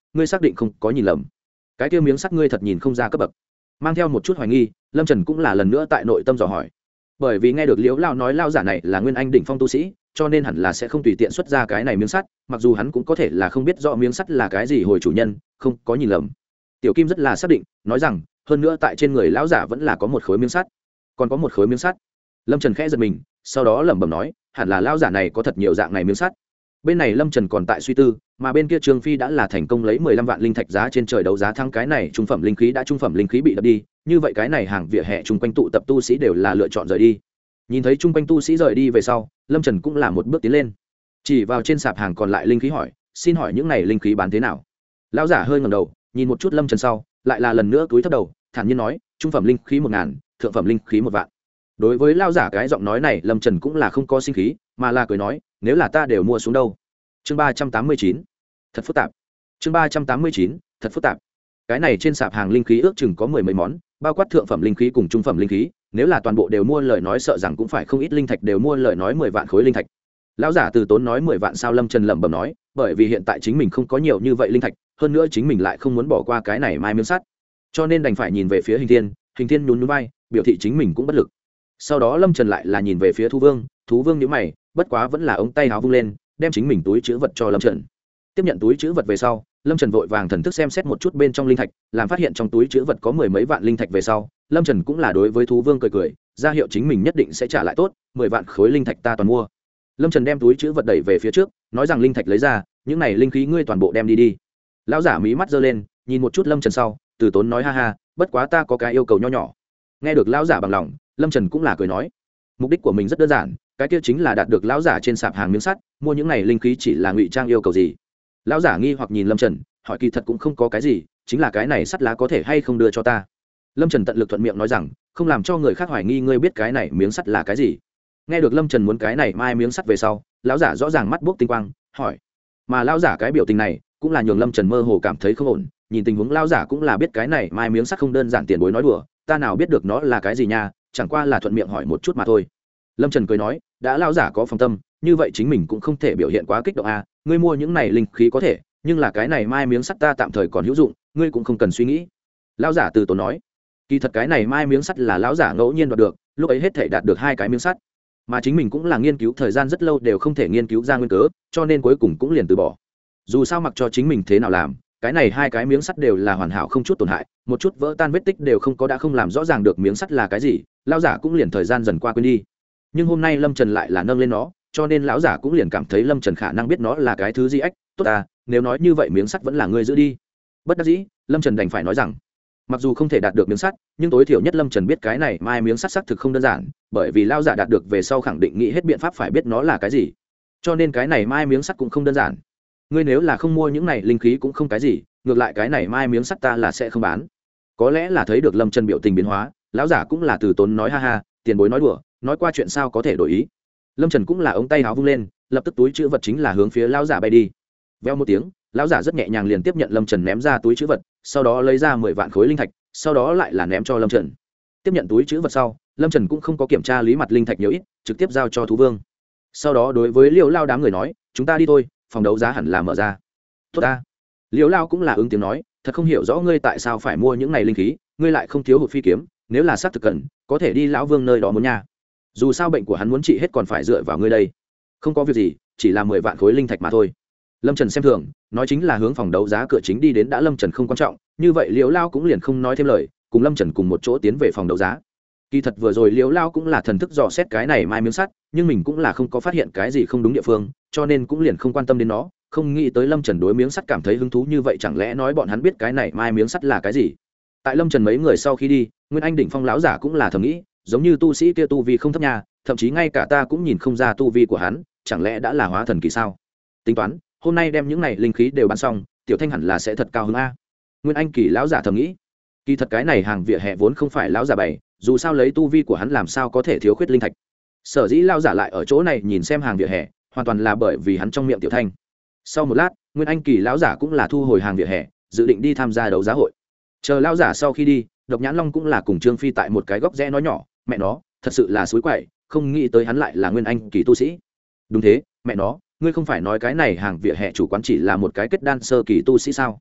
ngươi xác định không có nhìn lầm? Cái kia miếng sắt ngươi thật nhìn không ra cấp bậc? Mang theo một chút hoài nghi, lâm trần cũng là lần nữa tại nội tâm dò hỏi. Bởi vì nghe được liễu lao nói lao giả này là nguyên anh đỉnh phong tu sĩ, cho nên hẳn là sẽ không tùy tiện xuất ra cái này miếng sắt, mặc dù hắn cũng có thể là không biết rõ miếng sắt là cái gì hồi chủ nhân, không có nhìn lầm. Tiểu Kim rất là xác định, nói rằng, hơn nữa tại trên người lão giả vẫn là có một khối miếng sắt, còn có một khối miếng sắt. Lâm Trần khẽ giật mình, sau đó lẩm bẩm nói, hẳn là lão giả này có thật nhiều dạng này miếng sắt. Bên này Lâm Trần còn tại suy tư, mà bên kia Trương Phi đã là thành công lấy mười lăm vạn linh thạch giá trên trời đấu giá thắng cái này trung phẩm linh khí đã trung phẩm linh khí bị đập đi, như vậy cái này hàng vỉa hè chung quanh tụ tập tu sĩ đều là lựa chọn rời đi. Nhìn thấy chung quanh tu sĩ rời đi về sau, Lâm Trần cũng là một bước tiến lên, chỉ vào trên sạp hàng còn lại linh khí hỏi, xin hỏi những này linh khí bán thế nào? Lão giả hơi ngẩng đầu, nhìn một chút Lâm Trần sau, lại là lần nữa cúi thấp đầu, thản nhiên nói, trung phẩm linh khí một ngàn, thượng phẩm linh khí một vạn. Đối với lão giả cái giọng nói này, Lâm Trần cũng là không có sinh khí, mà là cười nói, nếu là ta đều mua xuống đâu. Chương ba trăm tám mươi chín, thật phức tạp. Chương ba trăm tám mươi chín, thật phức tạp. Cái này trên sạp hàng linh khí ước chừng có mười mấy món, bao quát thượng phẩm linh khí cùng trung phẩm linh khí, nếu là toàn bộ đều mua lời nói sợ rằng cũng phải không ít linh thạch, đều mua lời nói mười vạn khối linh thạch. Lão giả từ tốn nói mười vạn sao? Lâm Trần lẩm bẩm nói, bởi vì hiện tại chính mình không có nhiều như vậy linh thạch, hơn nữa chính mình lại không muốn bỏ qua cái này mai miếng sắt, cho nên đành phải nhìn về phía Hình Thiên. Hình Thiên nhún nhún vai, biểu thị chính mình cũng bất lực. Sau đó Lâm Trần lại là nhìn về phía Thú Vương, Thú Vương nhíu mày, bất quá vẫn là ống tay áo vung lên, đem chính mình túi trữ vật cho Lâm Trần. Tiếp nhận túi trữ vật về sau, Lâm Trần vội vàng thần thức xem xét một chút bên trong linh thạch, làm phát hiện trong túi trữ vật có mười mấy vạn linh thạch về sau, Lâm Trần cũng là đối với Thú Vương cười cười, ra hiệu chính mình nhất định sẽ trả lại tốt, mười vạn khối linh thạch ta toàn mua. Lâm Trần đem túi trữ vật đẩy về phía trước, nói rằng linh thạch lấy ra, những này linh khí ngươi toàn bộ đem đi đi. Lão giả mí mắt giơ lên, nhìn một chút Lâm Trần sau, từ tốn nói, ha ha, bất quá ta có cái yêu cầu nho nhỏ. Nghe được lão giả bằng lòng, Lâm Trần cũng là cười nói, mục đích của mình rất đơn giản, cái kia chính là đạt được lão giả trên sạp hàng miếng sắt, mua những này linh khí chỉ là ngụy trang. Yêu cầu gì? Lão giả nghi hoặc nhìn Lâm Trần, hỏi, kỳ thật cũng không có cái gì, chính là cái này sắt lá có thể hay không đưa cho ta. Lâm Trần tận lực thuận miệng nói rằng, không làm cho người khác hoài nghi ngươi biết cái này miếng sắt là cái gì. Nghe được Lâm Trần muốn cái này mai miếng sắt về sau, lão giả rõ ràng mắt buốc tinh quang, hỏi, mà lão giả cái biểu tình này cũng là nhường Lâm Trần mơ hồ cảm thấy không ổn. Nhìn tình huống lão giả cũng là biết cái này mai miếng sắt không đơn giản, tiền bối nói đùa, ta nào biết được nó là cái gì nha, chẳng qua là thuận miệng hỏi một chút mà thôi. Lâm Trần cười nói, đã lão giả có phòng tâm, như vậy chính mình cũng không thể biểu hiện quá kích động à, ngươi mua những này linh khí có thể, nhưng là cái này mai miếng sắt ta tạm thời còn hữu dụng, ngươi cũng không cần suy nghĩ. Lão giả từ tốn nói, kỳ thật cái này mai miếng sắt là lão giả ngẫu nhiên đoạt được, lúc ấy hết thể đạt được hai cái miếng sắt, mà chính mình cũng là nghiên cứu thời gian rất lâu đều không thể nghiên cứu ra nguyên cớ, cho nên cuối cùng cũng liền từ bỏ. Dù sao mặc cho chính mình thế nào làm, cái này hai cái miếng sắt đều là hoàn hảo không chút tổn hại, một chút vỡ tan vết tích đều không có, đã không làm rõ ràng được miếng sắt là cái gì, lão giả cũng liền thời gian dần qua quên đi. Nhưng hôm nay Lâm Trần lại là nâng lên nó, cho nên lão giả cũng liền cảm thấy Lâm Trần khả năng biết nó là cái thứ gì. Ách, tốt à, nếu nói như vậy miếng sắt vẫn là ngươi giữ đi. Bất đắc dĩ, Lâm Trần đành phải nói rằng, mặc dù không thể đạt được miếng sắt, nhưng tối thiểu nhất Lâm Trần biết cái này mai miếng sắt xác thực không đơn giản, bởi vì lão giả đạt được về sau khẳng định nghĩ hết biện pháp phải biết nó là cái gì, cho nên cái này mai miếng sắt cũng không đơn giản. Ngươi nếu là không mua những này linh khí cũng không cái gì, ngược lại cái này mai miếng sắt ta là sẽ không bán. Có lẽ là thấy được Lâm Trần biểu tình biến hóa, lão giả cũng là từ tốn nói, ha ha, tiền bối nói đùa, nói qua chuyện sao có thể đổi ý. Lâm Trần cũng là ống tay áo vung lên, lập tức túi trữ vật chính là hướng phía lão giả bay đi. Veo một tiếng, lão giả rất nhẹ nhàng liền tiếp nhận Lâm Trần ném ra túi trữ vật, sau đó lấy ra mười vạn khối linh thạch, sau đó lại là ném cho Lâm Trần. Tiếp nhận túi trữ vật sau, Lâm Trần cũng không có kiểm tra lý mặt linh thạch nhiều ít, trực tiếp giao cho Thú Vương. Sau đó đối với Liễu Lao đám người nói, chúng ta đi thôi, phòng đấu giá hẳn là mở ra. Tốt ta. Liễu Lao cũng là ứng tiếng nói, thật không hiểu rõ ngươi tại sao phải mua những này linh khí, ngươi lại không thiếu hụt phi kiếm, nếu là xác thực cần, có thể đi lão Vương nơi đó muốn nha. Dù sao bệnh của hắn muốn trị hết còn phải dựa vào ngươi đây. Không có việc gì, chỉ là mười vạn khối linh thạch mà thôi. Lâm Trần xem thường, nói chính là hướng phòng đấu giá cửa chính đi đến. Đã Lâm Trần không quan trọng, như vậy Liễu Lao cũng liền không nói thêm lời, cùng Lâm Trần cùng một chỗ tiến về phòng đấu giá. Kỳ thật vừa rồi Liễu Lao cũng là thần thức dò xét cái này mai miếng sắt, nhưng mình cũng là không có phát hiện cái gì không đúng địa phương, cho nên cũng liền không quan tâm đến nó, không nghĩ tới Lâm Trần đối miếng sắt cảm thấy hứng thú như vậy, chẳng lẽ nói bọn hắn biết cái này mai miếng sắt là cái gì. Tại Lâm Trần mấy người sau khi đi, Nguyên Anh đỉnh phong lão giả cũng là thầm nghĩ, giống như tu sĩ kia tu vi không thấp nha, thậm chí ngay cả ta cũng nhìn không ra tu vi của hắn, chẳng lẽ đã là hóa thần kỳ sao? Tính toán, hôm nay đem những này linh khí đều bán xong, tiểu thanh hẳn là sẽ thật cao hứng a. Nguyên Anh kỳ lão giả thầm nghĩ. Kỳ thật cái này hàng vỉa hè vốn không phải lão giả bày, dù sao lấy tu vi của hắn làm sao có thể thiếu khuyết linh thạch. Sở dĩ lão giả lại ở chỗ này nhìn xem hàng vỉa hè, hoàn toàn là bởi vì hắn trong miệng tiểu thanh. Sau một lát, Nguyên Anh kỳ lão giả cũng là thu hồi hàng vỉa hè, dự định đi tham gia đấu giá hội. Chờ lão giả sau khi đi, Độc Nhãn Long cũng là cùng Trương Phi tại một cái góc rẽ nói nhỏ, mẹ nó, thật sự là suối quậy, không nghĩ tới hắn lại là Nguyên Anh kỳ tu sĩ. Đúng thế, mẹ nó, ngươi không phải nói cái này hàng vỉa hè chủ quán chỉ là một cái kết đan sơ kỳ tu sĩ sao?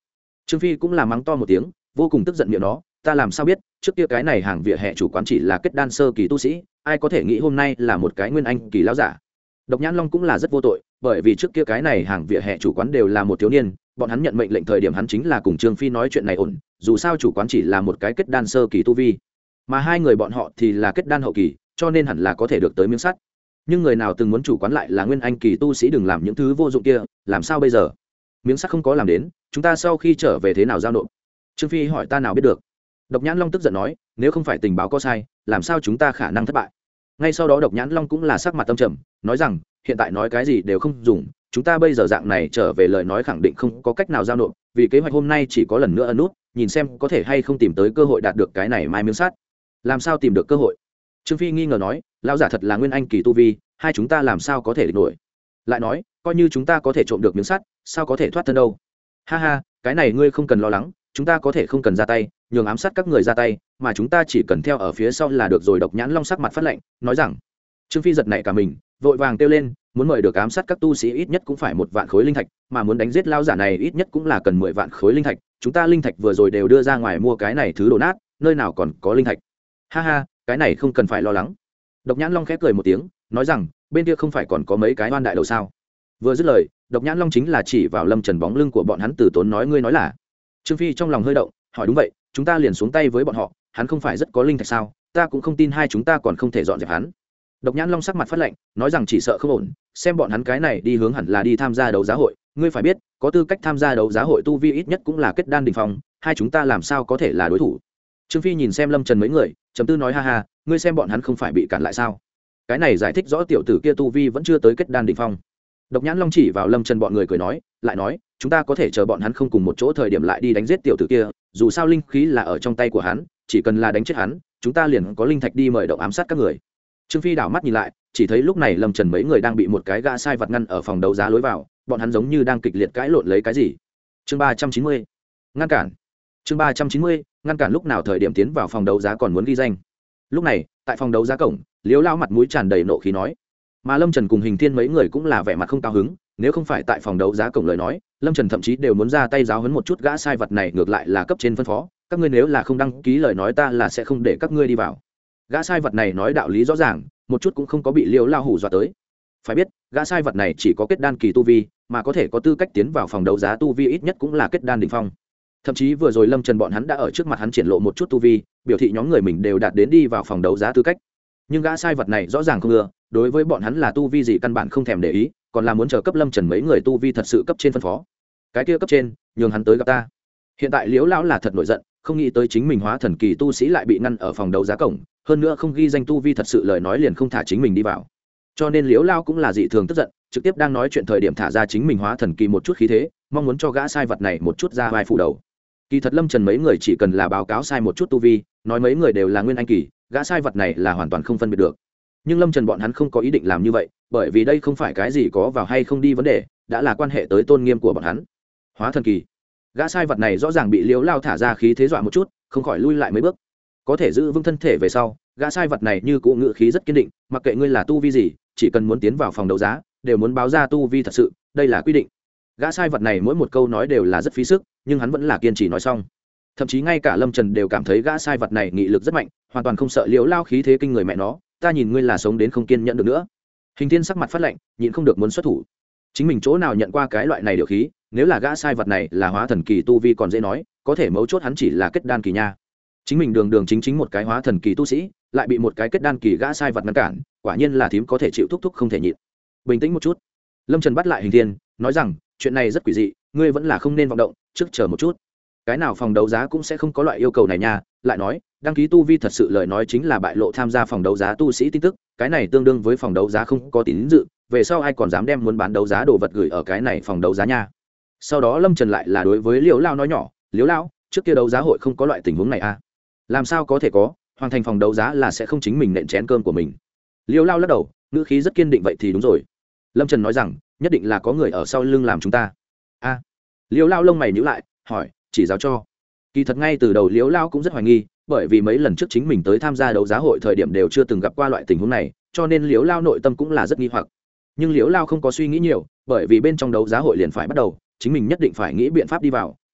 Trương Phi cũng là mắng to một tiếng, vô cùng tức giận miệng nó, ta làm sao biết, trước kia cái này hàng vỉa hè chủ quán chỉ là kết đan sơ kỳ tu sĩ, ai có thể nghĩ hôm nay là một cái nguyên anh kỳ lão giả. Độc Nhãn Long cũng là rất vô tội, bởi vì trước kia cái này hàng vỉa hè chủ quán đều là một thiếu niên, bọn hắn nhận mệnh lệnh thời điểm hắn chính là cùng Trương Phi nói chuyện này ổn, dù sao chủ quán chỉ là một cái kết đan sơ kỳ tu vi, mà hai người bọn họ thì là kết đan hậu kỳ, cho nên hẳn là có thể được tới miếng sắt. Nhưng người nào từng muốn chủ quán lại là nguyên anh kỳ tu sĩ đừng làm những thứ vô dụng kia, làm sao bây giờ? Miếng sắt không có làm đến, chúng ta sau khi trở về thế nào giao nộp? Trương Phi hỏi ta nào biết được. Độc Nhãn Long tức giận nói, nếu không phải tình báo có sai, làm sao chúng ta khả năng thất bại? Ngay sau đó Độc Nhãn Long cũng là sắc mặt tâm trầm, nói rằng, hiện tại nói cái gì đều không dùng, chúng ta bây giờ dạng này trở về lời nói khẳng định không có cách nào giao nộp, vì kế hoạch hôm nay chỉ có lần nữa ấn nút, nhìn xem có thể hay không tìm tới cơ hội đạt được cái này mai miếng sắt. Làm sao tìm được cơ hội? Trương Phi nghi ngờ nói, lão giả thật là nguyên anh kỳ tu vi, hai chúng ta làm sao có thể địch nổi? Lại nói, coi như chúng ta có thể trộm được miếng sắt, sao có thể thoát thân đâu? Ha ha, cái này ngươi không cần lo lắng, chúng ta có thể không cần ra tay, nhường ám sát các người ra tay, mà chúng ta chỉ cần theo ở phía sau là được rồi. Độc Nhãn Long sắc mặt phát lạnh, nói rằng. Trương Phi giật nảy cả mình, vội vàng kêu lên, muốn mời được ám sát các tu sĩ ít nhất cũng phải một vạn khối linh thạch, mà muốn đánh giết lão giả này ít nhất cũng là cần mười vạn khối linh thạch, chúng ta linh thạch vừa rồi đều đưa ra ngoài mua cái này thứ đồ nát, nơi nào còn có linh thạch? Ha ha, cái này không cần phải lo lắng. Độc Nhãn Long khẽ cười một tiếng, nói rằng, bên kia không phải còn có mấy cái oan đại đầu sao? Vừa dứt lời, Độc Nhãn Long chính là chỉ vào Lâm Trần bóng lưng của bọn hắn từ tốn nói, ngươi nói là? Trương Phi trong lòng hơi động, hỏi đúng vậy, chúng ta liền xuống tay với bọn họ, hắn không phải rất có linh thạch sao? Ta cũng không tin hai chúng ta còn không thể dọn dẹp hắn. Độc Nhãn Long sắc mặt phát lạnh, nói rằng chỉ sợ không ổn, xem bọn hắn cái này đi hướng hẳn là đi tham gia đấu giá hội, ngươi phải biết, có tư cách tham gia đấu giá hội tu vi ít nhất cũng là kết đan đỉnh phong, hai chúng ta làm sao có thể là đối thủ? Trương Phi nhìn xem Lâm Trần mấy người, trầm tư nói, ha ha, ngươi xem bọn hắn không phải bị cản lại sao? Cái này giải thích rõ tiểu tử kia tu vi vẫn chưa tới kết đan đỉnh phong. Độc Nhãn Long chỉ vào Lâm Trần bọn người cười nói, lại nói, chúng ta có thể chờ bọn hắn không cùng một chỗ thời điểm lại đi đánh giết tiểu tử kia, dù sao linh khí là ở trong tay của hắn, chỉ cần là đánh chết hắn, chúng ta liền có linh thạch đi mời động ám sát các người. Trương Phi đảo mắt nhìn lại, chỉ thấy lúc này Lâm Trần mấy người đang bị một cái gã sai vặt ngăn ở phòng đấu giá lối vào, bọn hắn giống như đang kịch liệt cãi lộn lấy cái gì. Chương ba trăm chín mươi, ngăn cản. Chương ba trăm chín mươi, ngăn cản. Lúc nào thời điểm tiến vào phòng đấu giá còn muốn ghi danh. Lúc này, tại phòng đấu giá cổng, Liễu Lão mặt mũi tràn đầy nộ khí nói, mà Lâm Trần cùng Hình Thiên mấy người cũng là vẻ mặt không cao hứng, nếu không phải tại phòng đấu giá cổng lời nói, Lâm Trần thậm chí đều muốn ra tay giáo huấn một chút gã sai vật này, ngược lại là cấp trên phân phó, các ngươi nếu là không đăng ký lời nói ta là sẽ không để các ngươi đi vào. Gã sai vật này nói đạo lý rõ ràng, một chút cũng không có bị Liễu Lão hù dọa tới. Phải biết, gã sai vật này chỉ có kết đan kỳ tu vi, mà có thể có tư cách tiến vào phòng đấu giá tu vi ít nhất cũng là kết đan đỉnh phong. Thậm chí vừa rồi Lâm Trần bọn hắn đã ở trước mặt hắn triển lộ một chút tu vi, biểu thị nhóm người mình đều đạt đến đi vào phòng đấu giá tư cách. Nhưng gã sai vật này rõ ràng không ưa, đối với bọn hắn là tu vi gì căn bản không thèm để ý, còn là muốn chờ cấp Lâm Trần mấy người tu vi thật sự cấp trên phân phó. Cái kia cấp trên, nhường hắn tới gặp ta. Hiện tại Liễu Lão là thật nổi giận, không nghĩ tới chính mình hóa thần kỳ tu sĩ lại bị ngăn ở phòng đấu giá cổng, hơn nữa không ghi danh tu vi thật sự lời nói liền không thả chính mình đi vào. Cho nên Liễu Lão cũng là dị thường tức giận, trực tiếp đang nói chuyện thời điểm thả ra chính mình hóa thần kỳ một chút khí thế, mong muốn cho gã sai vật này một chút ra vai phủ đầu. Kỳ thật Lâm Trần mấy người chỉ cần là báo cáo sai một chút tu vi, nói mấy người đều là nguyên anh kỳ, gã sai vật này là hoàn toàn không phân biệt được. Nhưng Lâm Trần bọn hắn không có ý định làm như vậy, bởi vì đây không phải cái gì có vào hay không đi vấn đề, đã là quan hệ tới tôn nghiêm của bọn hắn. Hóa thần kỳ, gã sai vật này rõ ràng bị Liễu Lao thả ra khí thế dọa một chút, không khỏi lui lại mấy bước. Có thể giữ vững thân thể về sau, gã sai vật này như cũ ngự khí rất kiên định, mặc kệ ngươi là tu vi gì, chỉ cần muốn tiến vào phòng đấu giá, đều muốn báo ra tu vi thật sự, đây là quy định. Gã sai vật này mỗi một câu nói đều là rất phí sức, nhưng hắn vẫn là kiên trì nói xong. Thậm chí ngay cả Lâm Trần đều cảm thấy gã sai vật này nghị lực rất mạnh, hoàn toàn không sợ Liễu Lao khí thế kinh người mẹ nó, ta nhìn ngươi là sống đến không kiên nhẫn được nữa. Hình Thiên sắc mặt phát lạnh, nhịn không được muốn xuất thủ. Chính mình chỗ nào nhận qua cái loại này điều khí, nếu là gã sai vật này là hóa thần kỳ tu vi còn dễ nói, có thể mấu chốt hắn chỉ là kết đan kỳ nha. Chính mình đường đường chính chính một cái hóa thần kỳ tu sĩ, lại bị một cái kết đan kỳ gã sai vật ngăn cản, quả nhiên là thím có thể chịu thúc thúc không thể nhịn. Bình tĩnh một chút. Lâm Trần bắt lại Hình Thiên, nói rằng, chuyện này rất quỷ dị, ngươi vẫn là không nên vọng động, trước chờ một chút. Cái nào phòng đấu giá cũng sẽ không có loại yêu cầu này nha, lại nói, đăng ký tu vi thật sự lời nói chính là bại lộ tham gia phòng đấu giá tu sĩ tin tức, cái này tương đương với phòng đấu giá không có tín dự, về sau ai còn dám đem muốn bán đấu giá đồ vật gửi ở cái này phòng đấu giá nha. Sau đó Lâm Trần lại là đối với Liễu Lao nói nhỏ, Liễu Lao, trước kia đấu giá hội không có loại tình huống này à? Làm sao có thể có, hoàn thành phòng đấu giá là sẽ không chính mình nện chén cơm của mình. Liễu Lao lắc đầu, ngữ khí rất kiên định, vậy thì đúng rồi. Lâm Trần nói rằng, nhất định là có người ở sau lưng làm chúng ta. A. À. Liễu Lao lông mày nhíu lại, hỏi, chỉ giáo cho. Kỳ thật ngay từ đầu Liễu Lao cũng rất hoài nghi, bởi vì mấy lần trước chính mình tới tham gia đấu giá hội thời điểm đều chưa từng gặp qua loại tình huống này, cho nên Liễu Lao nội tâm cũng là rất nghi hoặc. Nhưng Liễu Lao không có suy nghĩ nhiều, bởi vì bên trong đấu giá hội liền phải bắt đầu, chính mình nhất định phải nghĩ biện pháp đi vào,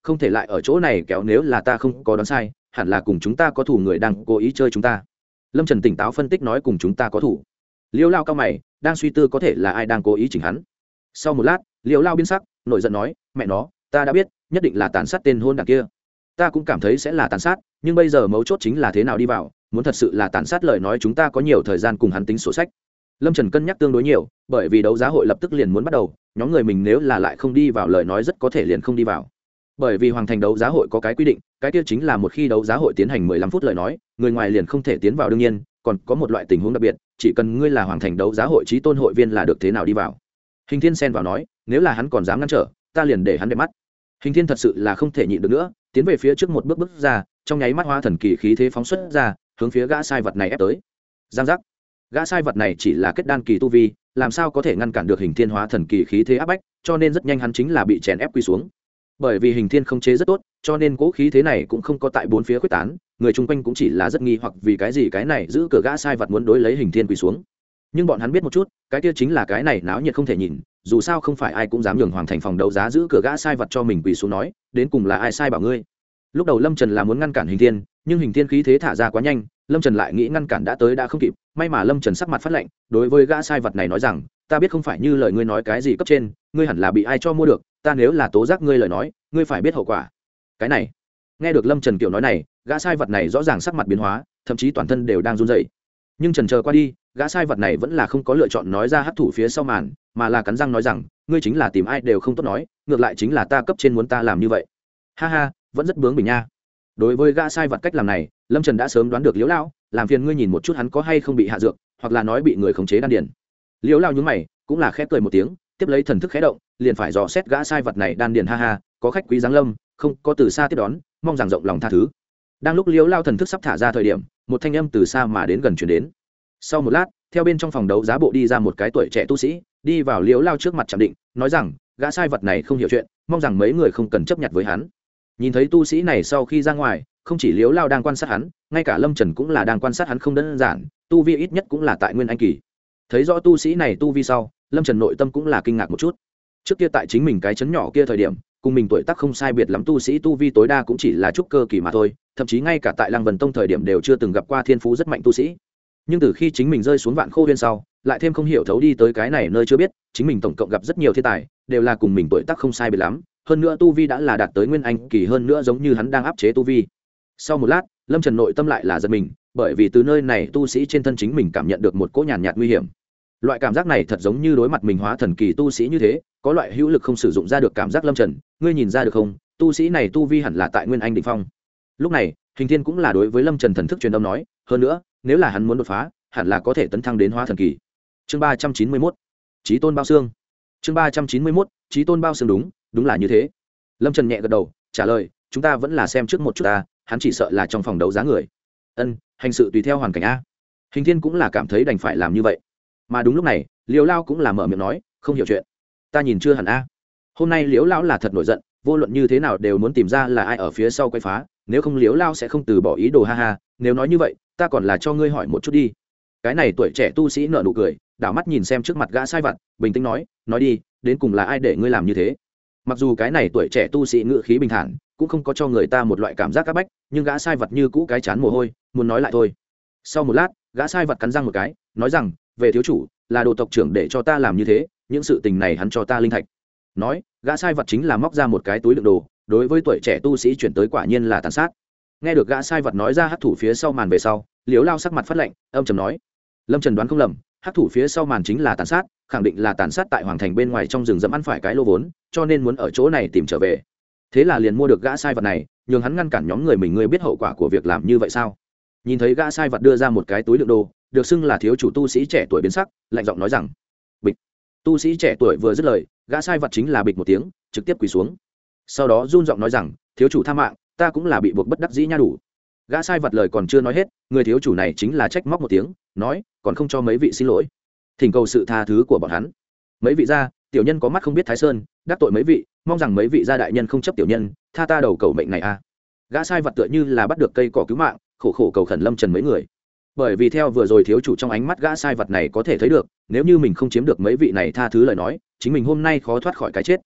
không thể lại ở chỗ này kéo, nếu là ta không có đoán sai hẳn là cùng chúng ta có thủ người đang cố ý chơi chúng ta. Lâm Trần tỉnh táo phân tích nói cùng chúng ta có thủ. Liễu Lao cao mày đang suy tư có thể là ai đang cố ý chỉnh hắn. Sau một lát Liễu Lao biến sắc nổi giận nói mẹ nó, ta đã biết nhất định là tàn sát tên hôn đảng kia. Ta cũng cảm thấy sẽ là tàn sát, nhưng bây giờ mấu chốt chính là thế nào đi vào. Muốn thật sự là tàn sát lời nói chúng ta có nhiều thời gian cùng hắn tính sổ sách. Lâm Trần cân nhắc tương đối nhiều, bởi vì đấu giá hội lập tức liền muốn bắt đầu, nhóm người mình nếu là lại không đi vào lời nói rất có thể liền không đi vào. Bởi vì hoàng thành đấu giá hội có cái quy định, cái kia chính là một khi đấu giá hội tiến hành mười lăm phút lời nói, người ngoài liền không thể tiến vào. Đương nhiên còn có một loại tình huống đặc biệt, chỉ cần ngươi là hoàng thành đấu giá hội chí tôn hội viên là được thế nào đi vào. Hình Thiên xen vào nói, nếu là hắn còn dám ngăn trở, ta liền để hắn để mắt. Hình Thiên thật sự là không thể nhịn được nữa, tiến về phía trước một bước bước ra, trong nháy mắt hóa thần kỳ khí thế phóng xuất ra, hướng phía gã sai vật này ép tới. Giang giác. Gã sai vật này chỉ là kết đan kỳ tu vi, làm sao có thể ngăn cản được Hình Thiên hóa thần kỳ khí thế áp bách, cho nên rất nhanh hắn chính là bị chèn ép quy xuống. Bởi vì Hình Thiên không chế rất tốt, cho nên cố khí thế này cũng không có tại bốn phía khuếch tán, người chung quanh cũng chỉ là rất nghi hoặc vì cái gì cái này giữ cửa gã sai vật muốn đối lấy Hình Thiên quỳ xuống. Nhưng bọn hắn biết một chút, cái kia chính là cái này náo nhiệt không thể nhìn, dù sao không phải ai cũng dám nhường hoàng thành phòng đấu giá giữ cửa gã sai vật cho mình quỳ xuống nói, đến cùng là ai sai bảo ngươi. Lúc đầu Lâm Trần là muốn ngăn cản Hình Thiên, nhưng Hình Thiên khí thế thả ra quá nhanh, Lâm Trần lại nghĩ ngăn cản đã tới đã không kịp, may mà Lâm Trần sắc mặt phát lạnh, đối với gã sai vật này nói rằng, ta biết không phải như lời ngươi nói cái gì cấp trên, ngươi hẳn là bị ai cho mua được, ta nếu là tố giác ngươi lời nói, ngươi phải biết hậu quả. Cái này, nghe được Lâm Trần kiểu nói này, gã sai vật này rõ ràng sắc mặt biến hóa, thậm chí toàn thân đều đang run rẩy. Nhưng chần chờ qua đi, gã sai vật này vẫn là không có lựa chọn nói ra hắc thủ phía sau màn, mà là cắn răng nói rằng, ngươi chính là tìm ai đều không tốt nói, ngược lại chính là ta cấp trên muốn ta làm như vậy. Ha ha, vẫn rất bướng bỉnh nha. Đối với gã sai vật cách làm này, Lâm Trần đã sớm đoán được Liễu Lao, làm phiền ngươi nhìn một chút hắn có hay không bị hạ dược, hoặc là nói bị người khống chế đan điền. Liễu Lao nhướng mày, cũng là khẽ cười một tiếng, tiếp lấy thần thức khẽ động, liền phải dò xét gã sai vật này đan điền. Ha ha, có khách quý giáng lâm, không có từ xa tiếp đón, mong rằng rộng lòng tha thứ. Đang lúc Liễu Lao thần thức sắp thả ra thời điểm, một thanh âm từ xa mà đến gần truyền đến. Sau một lát, theo bên trong phòng đấu giá bộ đi ra một cái tuổi trẻ tu sĩ, đi vào Liễu Lao trước mặt chạm định, nói rằng, gã sai vật này không hiểu chuyện, mong rằng mấy người không cần chấp nhận với hắn. Nhìn thấy tu sĩ này sau khi ra ngoài, không chỉ Liễu Lao đang quan sát hắn, ngay cả Lâm Trần cũng là đang quan sát hắn không đơn giản, tu vi ít nhất cũng là tại nguyên anh kỳ. Thấy rõ tu sĩ này tu vi sau, Lâm Trần nội tâm cũng là kinh ngạc một chút. Trước kia tại chính mình cái chấn nhỏ kia thời điểm, cùng mình tuổi tác không sai biệt lắm tu sĩ tu vi tối đa cũng chỉ là trúc cơ kỳ mà thôi, thậm chí ngay cả tại Lăng Vân Tông thời điểm đều chưa từng gặp qua thiên phú rất mạnh tu sĩ. Nhưng từ khi chính mình rơi xuống Vạn Khô Huyên sau, lại thêm không hiểu thấu đi tới cái này nơi chưa biết, chính mình tổng cộng gặp rất nhiều thiên tài, đều là cùng mình tuổi tác không sai biệt lắm, hơn nữa tu vi đã là đạt tới nguyên anh kỳ, hơn nữa giống như hắn đang áp chế tu vi. Sau một lát, Lâm Trần nội tâm lại là giật mình, bởi vì từ nơi này tu sĩ trên thân chính mình cảm nhận được một cỗ nhàn nhạt nguy hiểm. Loại cảm giác này thật giống như đối mặt mình hóa thần kỳ tu sĩ như thế, có loại hữu lực không sử dụng ra được cảm giác. Lâm Trần, ngươi nhìn ra được không, tu sĩ này tu vi hẳn là tại nguyên anh đỉnh phong. Lúc này, Hình Thiên cũng là đối với Lâm Trần thần thức truyền âm nói, hơn nữa, nếu là hắn muốn đột phá, hẳn là có thể tấn thăng đến hóa thần kỳ. Chương ba trăm chín mươi mốt, Chí Tôn Bao Xương. Chương ba trăm chín mươi mốt, Chí Tôn Bao Xương. Đúng, đúng là như thế. Lâm Trần nhẹ gật đầu, trả lời, chúng ta vẫn là xem trước một chút ta, hắn chỉ sợ là trong phòng đấu giá người. Ân, hành sự tùy theo hoàn cảnh a. Hình Thiên cũng là cảm thấy đành phải làm như vậy. Mà đúng lúc này, Liễu Lao cũng là mở miệng nói, không hiểu chuyện. Ta nhìn chưa hẳn a. Hôm nay Liễu Lão là thật nổi giận, vô luận như thế nào đều muốn tìm ra là ai ở phía sau quay phá, nếu không Liễu Lao sẽ không từ bỏ ý đồ. Ha ha, nếu nói như vậy, ta còn là cho ngươi hỏi một chút đi. Cái này tuổi trẻ tu sĩ nở nụ cười, đảo mắt nhìn xem trước mặt gã sai vặt, bình tĩnh nói, nói đi, đến cùng là ai để ngươi làm như thế. Mặc dù cái này tuổi trẻ tu sĩ ngữ khí bình thản, cũng không có cho người ta một loại cảm giác áp bách, nhưng gã sai vật như cũ cái chán mồ hôi, muốn nói lại thôi. Sau một lát, gã sai vật cắn răng một cái, nói rằng, về thiếu chủ, là đồ tộc trưởng để cho ta làm như thế, những sự tình này hắn cho ta linh thạch. Nói, gã sai vật chính là móc ra một cái túi đựng đồ, đối với tuổi trẻ tu sĩ chuyển tới, quả nhiên là tàn sát. Nghe được gã sai vật nói ra hắc thủ phía sau màn về sau, Liễu Lao sắc mặt phát lạnh, âm trầm nói, Lâm Trần đoán không lầm, hắc thủ phía sau màn chính là tàn sát, khẳng định là tàn sát tại hoàng thành bên ngoài trong rừng rậm ăn phải cái lô vốn, cho nên muốn ở chỗ này tìm trở về. Thế là liền mua được gã sai vật này, nhường hắn ngăn cản nhóm người mình. Ngươi biết hậu quả của việc làm như vậy sao? Nhìn thấy gã sai vật đưa ra một cái túi đựng đồ, được xưng là thiếu chủ tu sĩ trẻ tuổi biến sắc, lạnh giọng nói rằng, bịch. Tu sĩ trẻ tuổi vừa dứt lời, gã sai vật chính là bịch một tiếng, trực tiếp quỳ xuống. Sau đó run giọng nói rằng, thiếu chủ tha mạng, ta cũng là bị buộc bất đắc dĩ nha đủ. Gã sai vật lời còn chưa nói hết, người thiếu chủ này chính là trách móc một tiếng, nói, còn không cho mấy vị xin lỗi, thỉnh cầu sự tha thứ của bọn hắn. Mấy vị gia, tiểu nhân có mắt không biết Thái Sơn, đắc tội mấy vị, mong rằng mấy vị gia đại nhân không chấp tiểu nhân, tha ta đầu cầu mệnh này a. Gã sai vật tựa như là bắt được cây cỏ cứu mạng, khổ khổ cầu khẩn Lâm Trần mấy người. Bởi vì theo vừa rồi thiếu chủ trong ánh mắt gã sai vật này có thể thấy được, nếu như mình không chiếm được mấy vị này tha thứ lời nói, chính mình hôm nay khó thoát khỏi cái chết.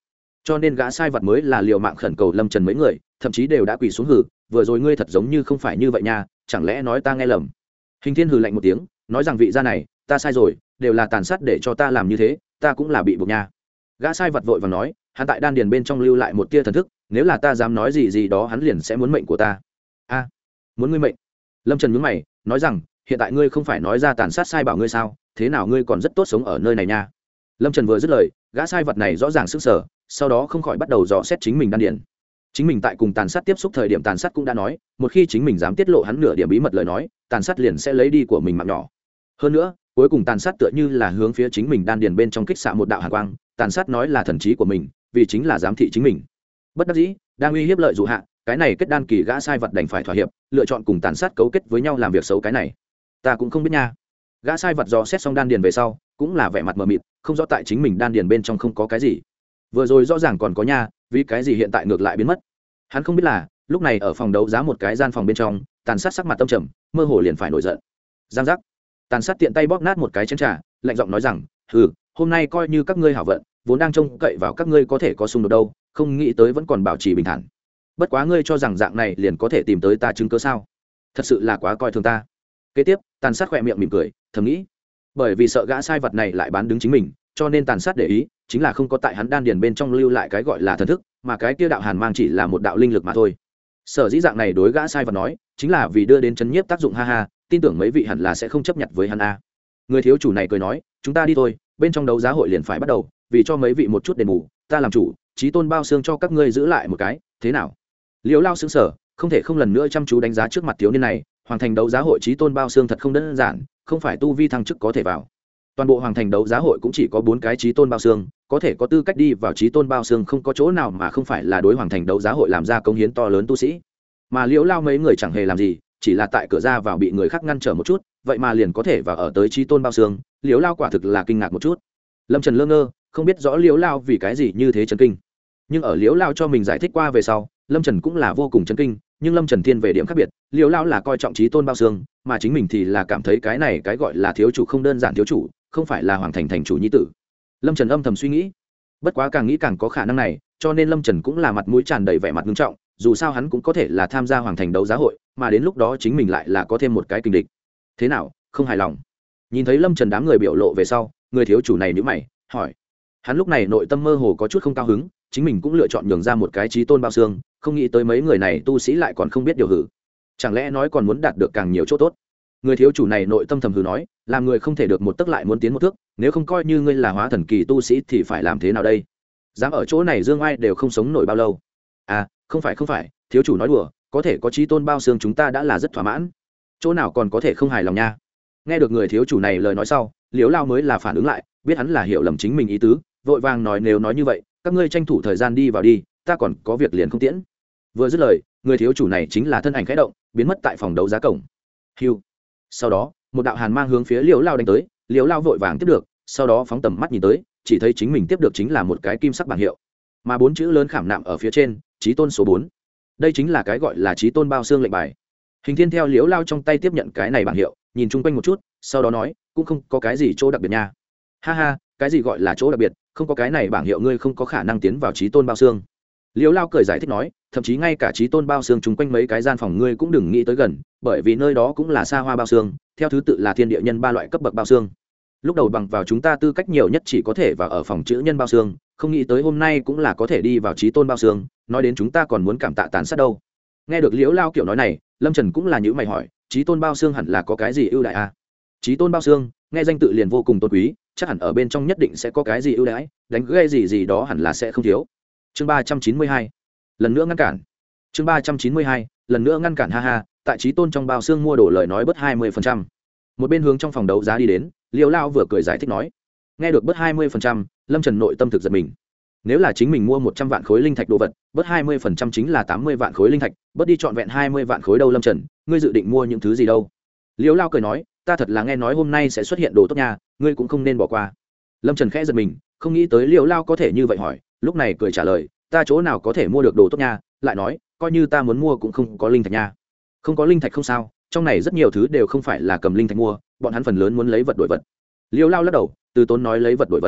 cho nên gã sai vật mới là liều mạng khẩn cầu lâm trần mấy người, thậm chí đều đã quỳ xuống hử, vừa rồi ngươi thật giống như không phải như vậy nha, chẳng lẽ nói ta nghe lầm? Hình thiên hừ lạnh một tiếng, nói rằng vị gia này, ta sai rồi, đều là tàn sát để cho ta làm như thế, ta cũng là bị buộc nha. Gã sai vật vội vàng nói, hắn tại đan điền bên trong lưu lại một tia thần thức, nếu là ta dám nói gì gì đó hắn liền sẽ muốn mệnh của ta. A, muốn ngươi mệnh? Lâm Trần nhướng mày, nói rằng, hiện tại ngươi không phải nói ra tàn sát sai bảo ngươi sao, thế nào ngươi còn rất tốt sống ở nơi này nha? Lâm Trần vừa dứt lời, gã sai vật này rõ ràng sững sờ, sau đó không khỏi bắt đầu dò xét chính mình đan điền. Chính mình tại cùng tàn sát tiếp xúc thời điểm tàn sát cũng đã nói, một khi chính mình dám tiết lộ hắn nửa điểm bí mật lời nói, tàn sát liền sẽ lấy đi của mình mạng nhỏ. Hơn nữa, cuối cùng tàn sát tựa như là hướng phía chính mình đan điền bên trong kích xạ một đạo hàn quang, tàn sát nói là thần trí của mình, vì chính là giám thị chính mình. Bất đắc dĩ, đang uy hiếp lợi dụ hạ, cái này kết đan kỳ gã sai vật đành phải thỏa hiệp, lựa chọn cùng tàn sát cấu kết với nhau làm việc xấu cái này. Ta cũng không biết nha. Gã sai vật dò xét xong đan điền về sau, cũng là vẻ mặt mờ mịt, không rõ tại chính mình đan điền bên trong không có cái gì. Vừa rồi rõ ràng còn có nha, vì cái gì hiện tại ngược lại biến mất? Hắn không biết là, lúc này ở phòng đấu giá một cái gian phòng bên trong, tàn sát sắc mặt tâm trầm, mơ hồ liền phải nổi giận. Giang giác. Tàn sát tiện tay bóp nát một cái chén trà, lạnh giọng nói rằng, "Hừ, hôm nay coi như các ngươi hảo vận, vốn đang trông cậy vào các ngươi có thể có xung đột đâu, không nghĩ tới vẫn còn bảo trì bình thản. Bất quá ngươi cho rằng dạng này liền có thể tìm tới ta chứng cứ sao? Thật sự là quá coi thường ta." Kế tiếp, tàn sát khỏe miệng mỉm cười, thầm nghĩ, bởi vì sợ gã sai vật này lại bán đứng chính mình, cho nên tàn sát để ý, chính là không có tại hắn đan điền bên trong lưu lại cái gọi là thần thức, mà cái kia đạo hàn mang chỉ là một đạo linh lực mà thôi. Sở dĩ dạng này đối gã sai vật nói, chính là vì đưa đến chấn nhiếp tác dụng, ha ha, tin tưởng mấy vị hẳn là sẽ không chấp nhận với hắn a. Người thiếu chủ này cười nói, chúng ta đi thôi, bên trong đấu giá hội liền phải bắt đầu, vì cho mấy vị một chút đền bù, ta làm chủ, chí tôn bao xương cho các ngươi giữ lại một cái, thế nào? Liễu Lao sững sờ, không thể không lần nữa chăm chú đánh giá trước mặt thiếu niên này, hoàng thành đấu giá hội chí tôn bao xương thật không đơn giản, không phải tu vi thăng chức có thể vào. Toàn bộ hoàng thành đấu giá hội cũng chỉ có bốn cái chí tôn bao xương, có thể có tư cách đi vào chí tôn bao xương không có chỗ nào mà không phải là đối hoàng thành đấu giá hội làm ra công hiến to lớn tu sĩ. Mà Liễu Lao mấy người chẳng hề làm gì, chỉ là tại cửa ra vào bị người khác ngăn trở một chút, vậy mà liền có thể vào ở tới chí tôn bao xương, Liễu Lao quả thực là kinh ngạc một chút. Lâm Trần lơ ngơ, không biết rõ Liễu Lao vì cái gì như thế chấn kinh. Nhưng ở Liễu Lao cho mình giải thích qua về sau, Lâm Trần cũng là vô cùng chấn kinh, nhưng Lâm Trần thiên về điểm khác biệt, Liễu Lao là coi trọng chí tôn bao xương, mà chính mình thì là cảm thấy cái này cái gọi là thiếu chủ không đơn giản thiếu chủ, không phải là hoàng thành thành chủ nhi tử. Lâm Trần âm thầm suy nghĩ, bất quá càng nghĩ càng có khả năng này, cho nên Lâm Trần cũng là mặt mũi tràn đầy vẻ mặt nghiêm trọng, dù sao hắn cũng có thể là tham gia hoàng thành đấu giá hội, mà đến lúc đó chính mình lại là có thêm một cái kình địch. Thế nào, không hài lòng? Nhìn thấy Lâm Trần đám người biểu lộ về sau, người thiếu chủ này nhíu mày, hỏi. Hắn lúc này nội tâm mơ hồ có chút không cao hứng, chính mình cũng lựa chọn nhường ra một cái chí tôn bao xương, không nghĩ tới mấy người này tu sĩ lại còn không biết điều hử. Chẳng lẽ nói còn muốn đạt được càng nhiều chỗ tốt? Người thiếu chủ này nội tâm thầm hừ nói, làm người không thể được một tấc lại muốn tiến một thước, nếu không coi như ngươi là hóa thần kỳ tu sĩ thì phải làm thế nào đây? Dám ở chỗ này dương ai đều không sống nổi bao lâu. À, không phải không phải, thiếu chủ nói đùa, có thể có chí tôn bao xương chúng ta đã là rất thỏa mãn, chỗ nào còn có thể không hài lòng nha. Nghe được người thiếu chủ này lời nói sau, Liễu Lao mới là phản ứng lại, biết hắn là hiểu lầm chính mình ý tứ, vội vàng nói, nếu nói như vậy, các ngươi tranh thủ thời gian đi vào đi, ta còn có việc liền không tiễn. Vừa dứt lời, người thiếu chủ này chính là thân ảnh khẽ động, biến mất tại phòng đấu giá cổng. Hưu. Sau đó, một đạo hàn mang hướng phía Liễu Lao đánh tới, Liễu Lao vội vàng tiếp được, sau đó phóng tầm mắt nhìn tới, chỉ thấy chính mình tiếp được chính là một cái kim sắc bảng hiệu, mà bốn chữ lớn khảm nạm ở phía trên, chí tôn số bốn. Đây chính là cái gọi là chí tôn bao xương lệnh bài. Hình Thiên theo Liễu Lao trong tay tiếp nhận cái này bảng hiệu, nhìn chung quanh một chút, sau đó nói, cũng không có cái gì chỗ đặc biệt nha. Ha ha, cái gì gọi là chỗ đặc biệt, không có cái này bảng hiệu ngươi không có khả năng tiến vào chí tôn bao xương. Liễu Lao cười giải thích nói, thậm chí ngay cả chí tôn bao xương chung quanh mấy cái gian phòng ngươi cũng đừng nghĩ tới gần, bởi vì nơi đó cũng là xa hoa bao xương, theo thứ tự là thiên địa nhân ba loại cấp bậc bao xương. Lúc đầu bằng vào chúng ta tư cách nhiều nhất chỉ có thể vào ở phòng chữ nhân bao xương, không nghĩ tới hôm nay cũng là có thể đi vào chí tôn bao xương, nói đến chúng ta còn muốn cảm tạ tàn sát đâu. Nghe được Liễu Lao kiểu nói này, Lâm Trần cũng là nhíu mày hỏi, chí tôn bao xương hẳn là có cái gì ưu đại à? Chí tôn bao xương, nghe danh tự liền vô cùng tôn quý, chắc hẳn ở bên trong nhất định sẽ có cái gì ưu đãi, đánh ghê gì gì đó hẳn là sẽ không thiếu. Chương ba trăm chín mươi hai, lần nữa ngăn cản. Chương ba trăm chín mươi hai, lần nữa ngăn cản, ha ha, tại chí tôn trong bao xương mua đồ lời nói bớt hai mươi phần trăm. Một bên hướng trong phòng đấu giá đi đến, Liễu Lao vừa cười giải thích nói. Nghe được bớt hai mươi phần trăm, Lâm Trần nội tâm thực giật mình. Nếu là chính mình mua một trăm vạn khối linh thạch đồ vật, bớt hai mươi phần trăm chính là tám mươi vạn khối linh thạch, bớt đi trọn vẹn hai mươi vạn khối đâu. Lâm Trần, ngươi dự định mua những thứ gì đâu? Liễu Lao cười nói, ta thật là nghe nói hôm nay sẽ xuất hiện đồ tốt nha, ngươi cũng không nên bỏ qua. Lâm Trần khẽ giật mình, không nghĩ tới Liễu Lao có thể như vậy hỏi, lúc này cười trả lời, ta chỗ nào có thể mua được đồ tốt nha, lại nói, coi như ta muốn mua cũng không có linh thạch nha. Không có linh thạch không sao, trong này rất nhiều thứ đều không phải là cầm linh thạch mua, bọn hắn phần lớn muốn lấy vật đổi vật. Liễu Lao lắc đầu, từ tốn nói lấy vật đổi vật.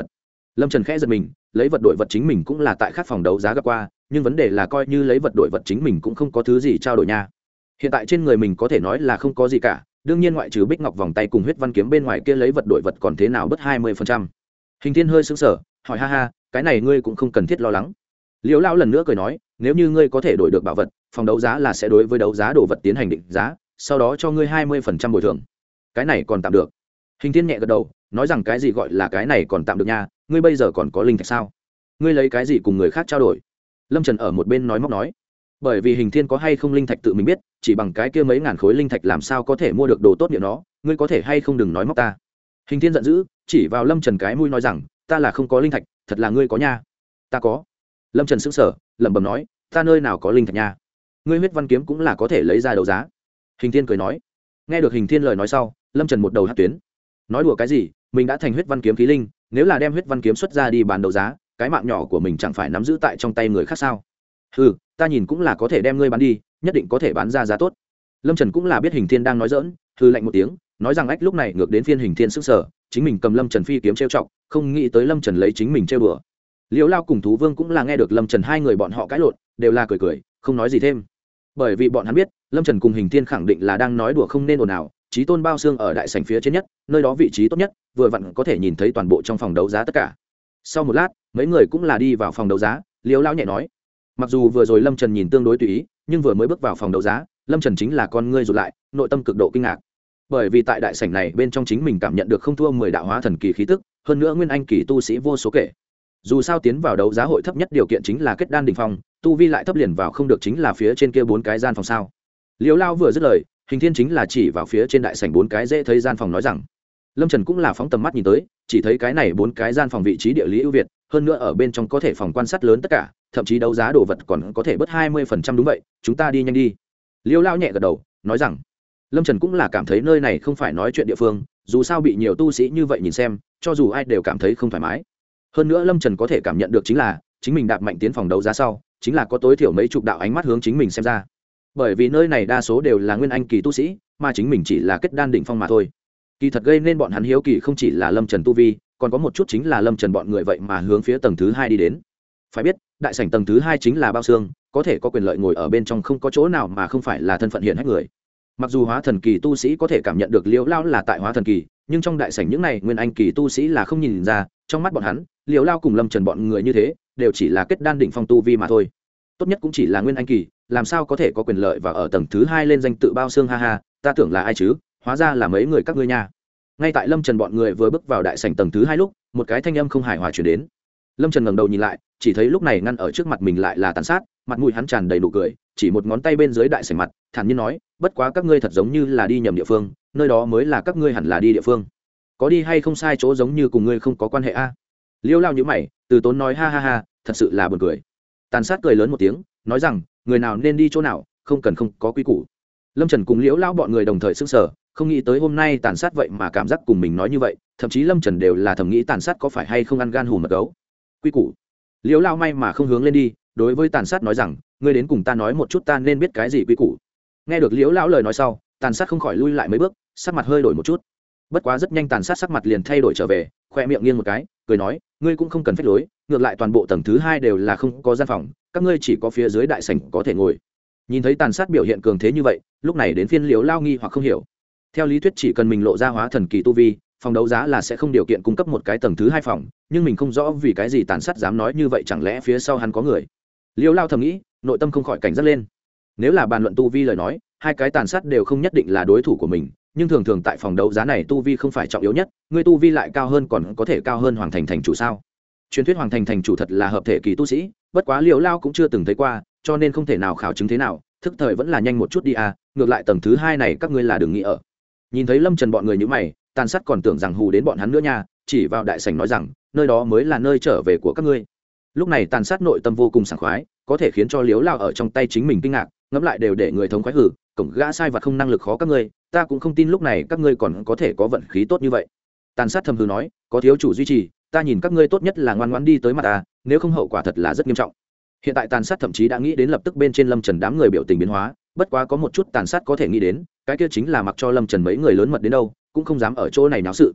Lâm Trần khẽ giật mình, lấy vật đổi vật chính mình cũng là tại khác phòng đấu giá gặp qua, nhưng vấn đề là coi như lấy vật đổi vật chính mình cũng không có thứ gì trao đổi nha. Hiện tại trên người mình có thể nói là không có gì cả, đương nhiên ngoại trừ bích ngọc vòng tay cùng huyết văn kiếm bên ngoài kia lấy vật đổi vật còn thế nào bớt hai mươi phần trăm. Hình Thiên hơi sững sờ, hỏi ha ha, cái này ngươi cũng không cần thiết lo lắng. Liễu lão lần nữa cười nói, nếu như ngươi có thể đổi được bảo vật, phòng đấu giá là sẽ đối với đấu giá đồ vật tiến hành định giá, sau đó cho ngươi hai mươi phần trăm bồi thường. Cái này còn tạm được. Hình Thiên nhẹ gật đầu, nói rằng cái gì gọi là cái này còn tạm được nha, ngươi bây giờ còn có linh thạch sao? Ngươi lấy cái gì cùng người khác trao đổi? Lâm Trần ở một bên nói móc nói, bởi vì Hình Thiên có hay không linh thạch tự mình biết, chỉ bằng cái kia mấy ngàn khối linh thạch làm sao có thể mua được đồ tốt niệm nó, ngươi có thể hay không đừng nói móc ta. Hình Thiên giận dữ, chỉ vào Lâm Trần cái mũi nói rằng, ta là không có linh thạch, thật là ngươi có nha. Ta có. Lâm Trần sững sờ, lẩm bẩm nói, ta nơi nào có linh thạch nha? Ngươi huyết văn kiếm cũng là có thể lấy ra đấu giá. Hình Thiên cười nói. Nghe được Hình Thiên lời nói sau, Lâm Trần một đầu hất tuyến. Nói đùa cái gì, mình đã thành huyết văn kiếm khí linh, nếu là đem huyết văn kiếm xuất ra đi bán đấu giá, cái mạng nhỏ của mình chẳng phải nắm giữ tại trong tay người khác sao? Hừ, ta nhìn cũng là có thể đem ngươi bán đi, nhất định có thể bán ra giá tốt. Lâm Trần cũng là biết Hình Thiên đang nói giỡn, hừ lạnh một tiếng, nói rằng ách lúc này ngược đến phiên Hình Thiên sững sờ, chính mình cầm Lâm Trần phi kiếm trêu chọc, không nghĩ tới Lâm Trần lấy chính mình trêu đùa. Liễu Lao cùng Thú Vương cũng là nghe được Lâm Trần hai người bọn họ cãi lộn, đều là cười cười, không nói gì thêm. Bởi vì bọn hắn biết, Lâm Trần cùng Hình Thiên khẳng định là đang nói đùa không nên ồn ào, chí tôn bao xương ở đại sảnh phía trên nhất, nơi đó vị trí tốt nhất, vừa vặn có thể nhìn thấy toàn bộ trong phòng đấu giá tất cả. Sau một lát, mấy người cũng là đi vào phòng đấu giá, Liễu Lao nhẹ nói, mặc dù vừa rồi Lâm Trần nhìn tương đối tùy ý, nhưng vừa mới bước vào phòng đấu giá, Lâm Trần chính là con ngươi rụt lại, nội tâm cực độ kinh ngạc. Bởi vì tại đại sảnh này bên trong chính mình cảm nhận được không thua mười đạo hóa thần kỳ khí tức, hơn nữa nguyên anh kỳ tu sĩ vô số kể. Dù sao tiến vào đấu giá hội thấp nhất điều kiện chính là kết đan đỉnh phong, tu vi lại thấp liền vào không được chính là phía trên kia bốn cái gian phòng sao. Liễu Lao vừa dứt lời, Hình Thiên chính là chỉ vào phía trên đại sảnh bốn cái dễ thấy gian phòng nói rằng. Lâm Trần cũng là phóng tầm mắt nhìn tới, chỉ thấy cái này bốn cái gian phòng vị trí địa lý ưu việt, hơn nữa ở bên trong có thể phòng quan sát lớn tất cả, thậm chí đấu giá đồ vật còn có thể bớt hai mươi phần trăm đúng vậy, chúng ta đi nhanh đi. Liễu Lao nhẹ gật đầu, nói rằng. Lâm Trần cũng là cảm thấy nơi này không phải nói chuyện địa phương, dù sao bị nhiều tu sĩ như vậy nhìn xem, cho dù ai đều cảm thấy không thoải mái. Hơn nữa Lâm Trần có thể cảm nhận được chính là, chính mình đạp mạnh tiến phòng đấu giá sau, chính là có tối thiểu mấy chục đạo ánh mắt hướng chính mình xem ra. Bởi vì nơi này đa số đều là nguyên anh kỳ tu sĩ, mà chính mình chỉ là kết đan đỉnh phong mà thôi. Kỳ thật gây nên bọn hắn hiếu kỳ không chỉ là Lâm Trần tu vi, còn có một chút chính là Lâm Trần bọn người vậy mà hướng phía tầng thứ hai đi đến. Phải biết, đại sảnh tầng thứ hai chính là bao xương, có thể có quyền lợi ngồi ở bên trong không có chỗ nào mà không phải là thân phận hiển hách người. Mặc dù hóa thần kỳ tu sĩ có thể cảm nhận được Liễu Lao là tại hóa thần kỳ, nhưng trong đại sảnh những này nguyên anh kỳ tu sĩ là không nhìn ra, trong mắt bọn hắn, Liễu Lao cùng Lâm Trần bọn người như thế, đều chỉ là kết đan đỉnh phong tu vi mà thôi. Tốt nhất cũng chỉ là nguyên anh kỳ, làm sao có thể có quyền lợi và ở tầng thứ hai lên danh tự bao xương ha ha, ta tưởng là ai chứ, hóa ra là mấy người các ngươi nha. Ngay tại Lâm Trần bọn người vừa bước vào đại sảnh tầng thứ hai lúc, một cái thanh âm không hài hòa truyền đến. Lâm Trần ngẩng đầu nhìn lại, chỉ thấy lúc này ngăn ở trước mặt mình lại là Tàn Sát, mặt mũi hắn tràn đầy nụ cười, chỉ một ngón tay bên dưới đại sảnh mặt, thản nhiên nói, bất quá các ngươi thật giống như là đi nhầm địa phương, nơi đó mới là các ngươi hẳn là đi địa phương. Có đi hay không sai chỗ giống như cùng ngươi không có quan hệ a. À? Liêu Lao nhíu mày, từ tốn nói ha ha ha, thật sự là buồn cười. Tàn Sát cười lớn một tiếng, nói rằng, người nào nên đi chỗ nào, không cần không có quy củ. Lâm Trần cùng Liễu Lao bọn người đồng thời sững sờ, không nghĩ tới hôm nay Tàn Sát vậy mà cảm giác cùng mình nói như vậy, thậm chí Lâm Trần đều là thầm nghĩ Tàn Sát có phải hay không ăn gan hùm mật gấu. Quy củ. Liễu Lao may mà không hướng lên đi, đối với Tàn Sát nói rằng, ngươi đến cùng ta nói một chút ta nên biết cái gì quy củ. Nghe được Liễu Lão lời nói sau, Tàn Sát không khỏi lui lại mấy bước, sắc mặt hơi đổi một chút. Bất quá rất nhanh Tàn Sát sắc mặt liền thay đổi trở về, khoe miệng nghiêng một cái, cười nói, ngươi cũng không cần phách lối, ngược lại toàn bộ tầng thứ hai đều là không có gian phòng, các ngươi chỉ có phía dưới đại sảnh có thể ngồi. Nhìn thấy Tàn Sát biểu hiện cường thế như vậy, lúc này đến phiên Liễu Lao nghi hoặc không hiểu. Theo lý thuyết chỉ cần mình lộ ra hóa thần kỳ tu vi, phòng đấu giá là sẽ không điều kiện cung cấp một cái tầng thứ hai phòng, nhưng mình không rõ vì cái gì Tàn Sát dám nói như vậy, chẳng lẽ phía sau hắn có người. Liễu Lao thầm nghĩ, nội tâm không khỏi cảnh giác lên. Nếu là bàn luận tu vi lời nói, hai cái Tàn Sát đều không nhất định là đối thủ của mình, nhưng thường thường tại phòng đấu giá này tu vi không phải trọng yếu nhất, người tu vi lại cao hơn còn có thể cao hơn Hoàng Thành thành chủ sao? Truyền thuyết Hoàng Thành thành chủ thật là hợp thể kỳ tu sĩ, bất quá Liễu Lao cũng chưa từng thấy qua, cho nên không thể nào khảo chứng thế nào, thức thời vẫn là nhanh một chút đi à, ngược lại tầng thứ hai này các ngươi là đừng nghĩ ở. Nhìn thấy Lâm Trần bọn người như mày, Tàn Sát còn tưởng rằng hù đến bọn hắn nữa nha, chỉ vào đại sảnh nói rằng, nơi đó mới là nơi trở về của các ngươi. Lúc này Tàn Sát nội tâm vô cùng sảng khoái, có thể khiến cho Liễu Lao ở trong tay chính mình kinh ngạc, ngẫm lại đều để người thống khoái hử, cổng gã sai vật không năng lực khó các ngươi, ta cũng không tin lúc này các ngươi còn có thể có vận khí tốt như vậy. Tàn Sát thầm hừ nói, có thiếu chủ duy trì, ta nhìn các ngươi tốt nhất là ngoan ngoãn đi tới mặt ta, nếu không hậu quả thật là rất nghiêm trọng. Hiện tại Tàn Sát thậm chí đã nghĩ đến lập tức bên trên Lâm Trần đám người biểu tình biến hóa, bất quá có một chút Tàn Sát có thể nghĩ đến, cái kia chính là mặc cho Lâm Trần mấy người lớn mật đến đâu, cũng không dám ở chỗ này náo sự.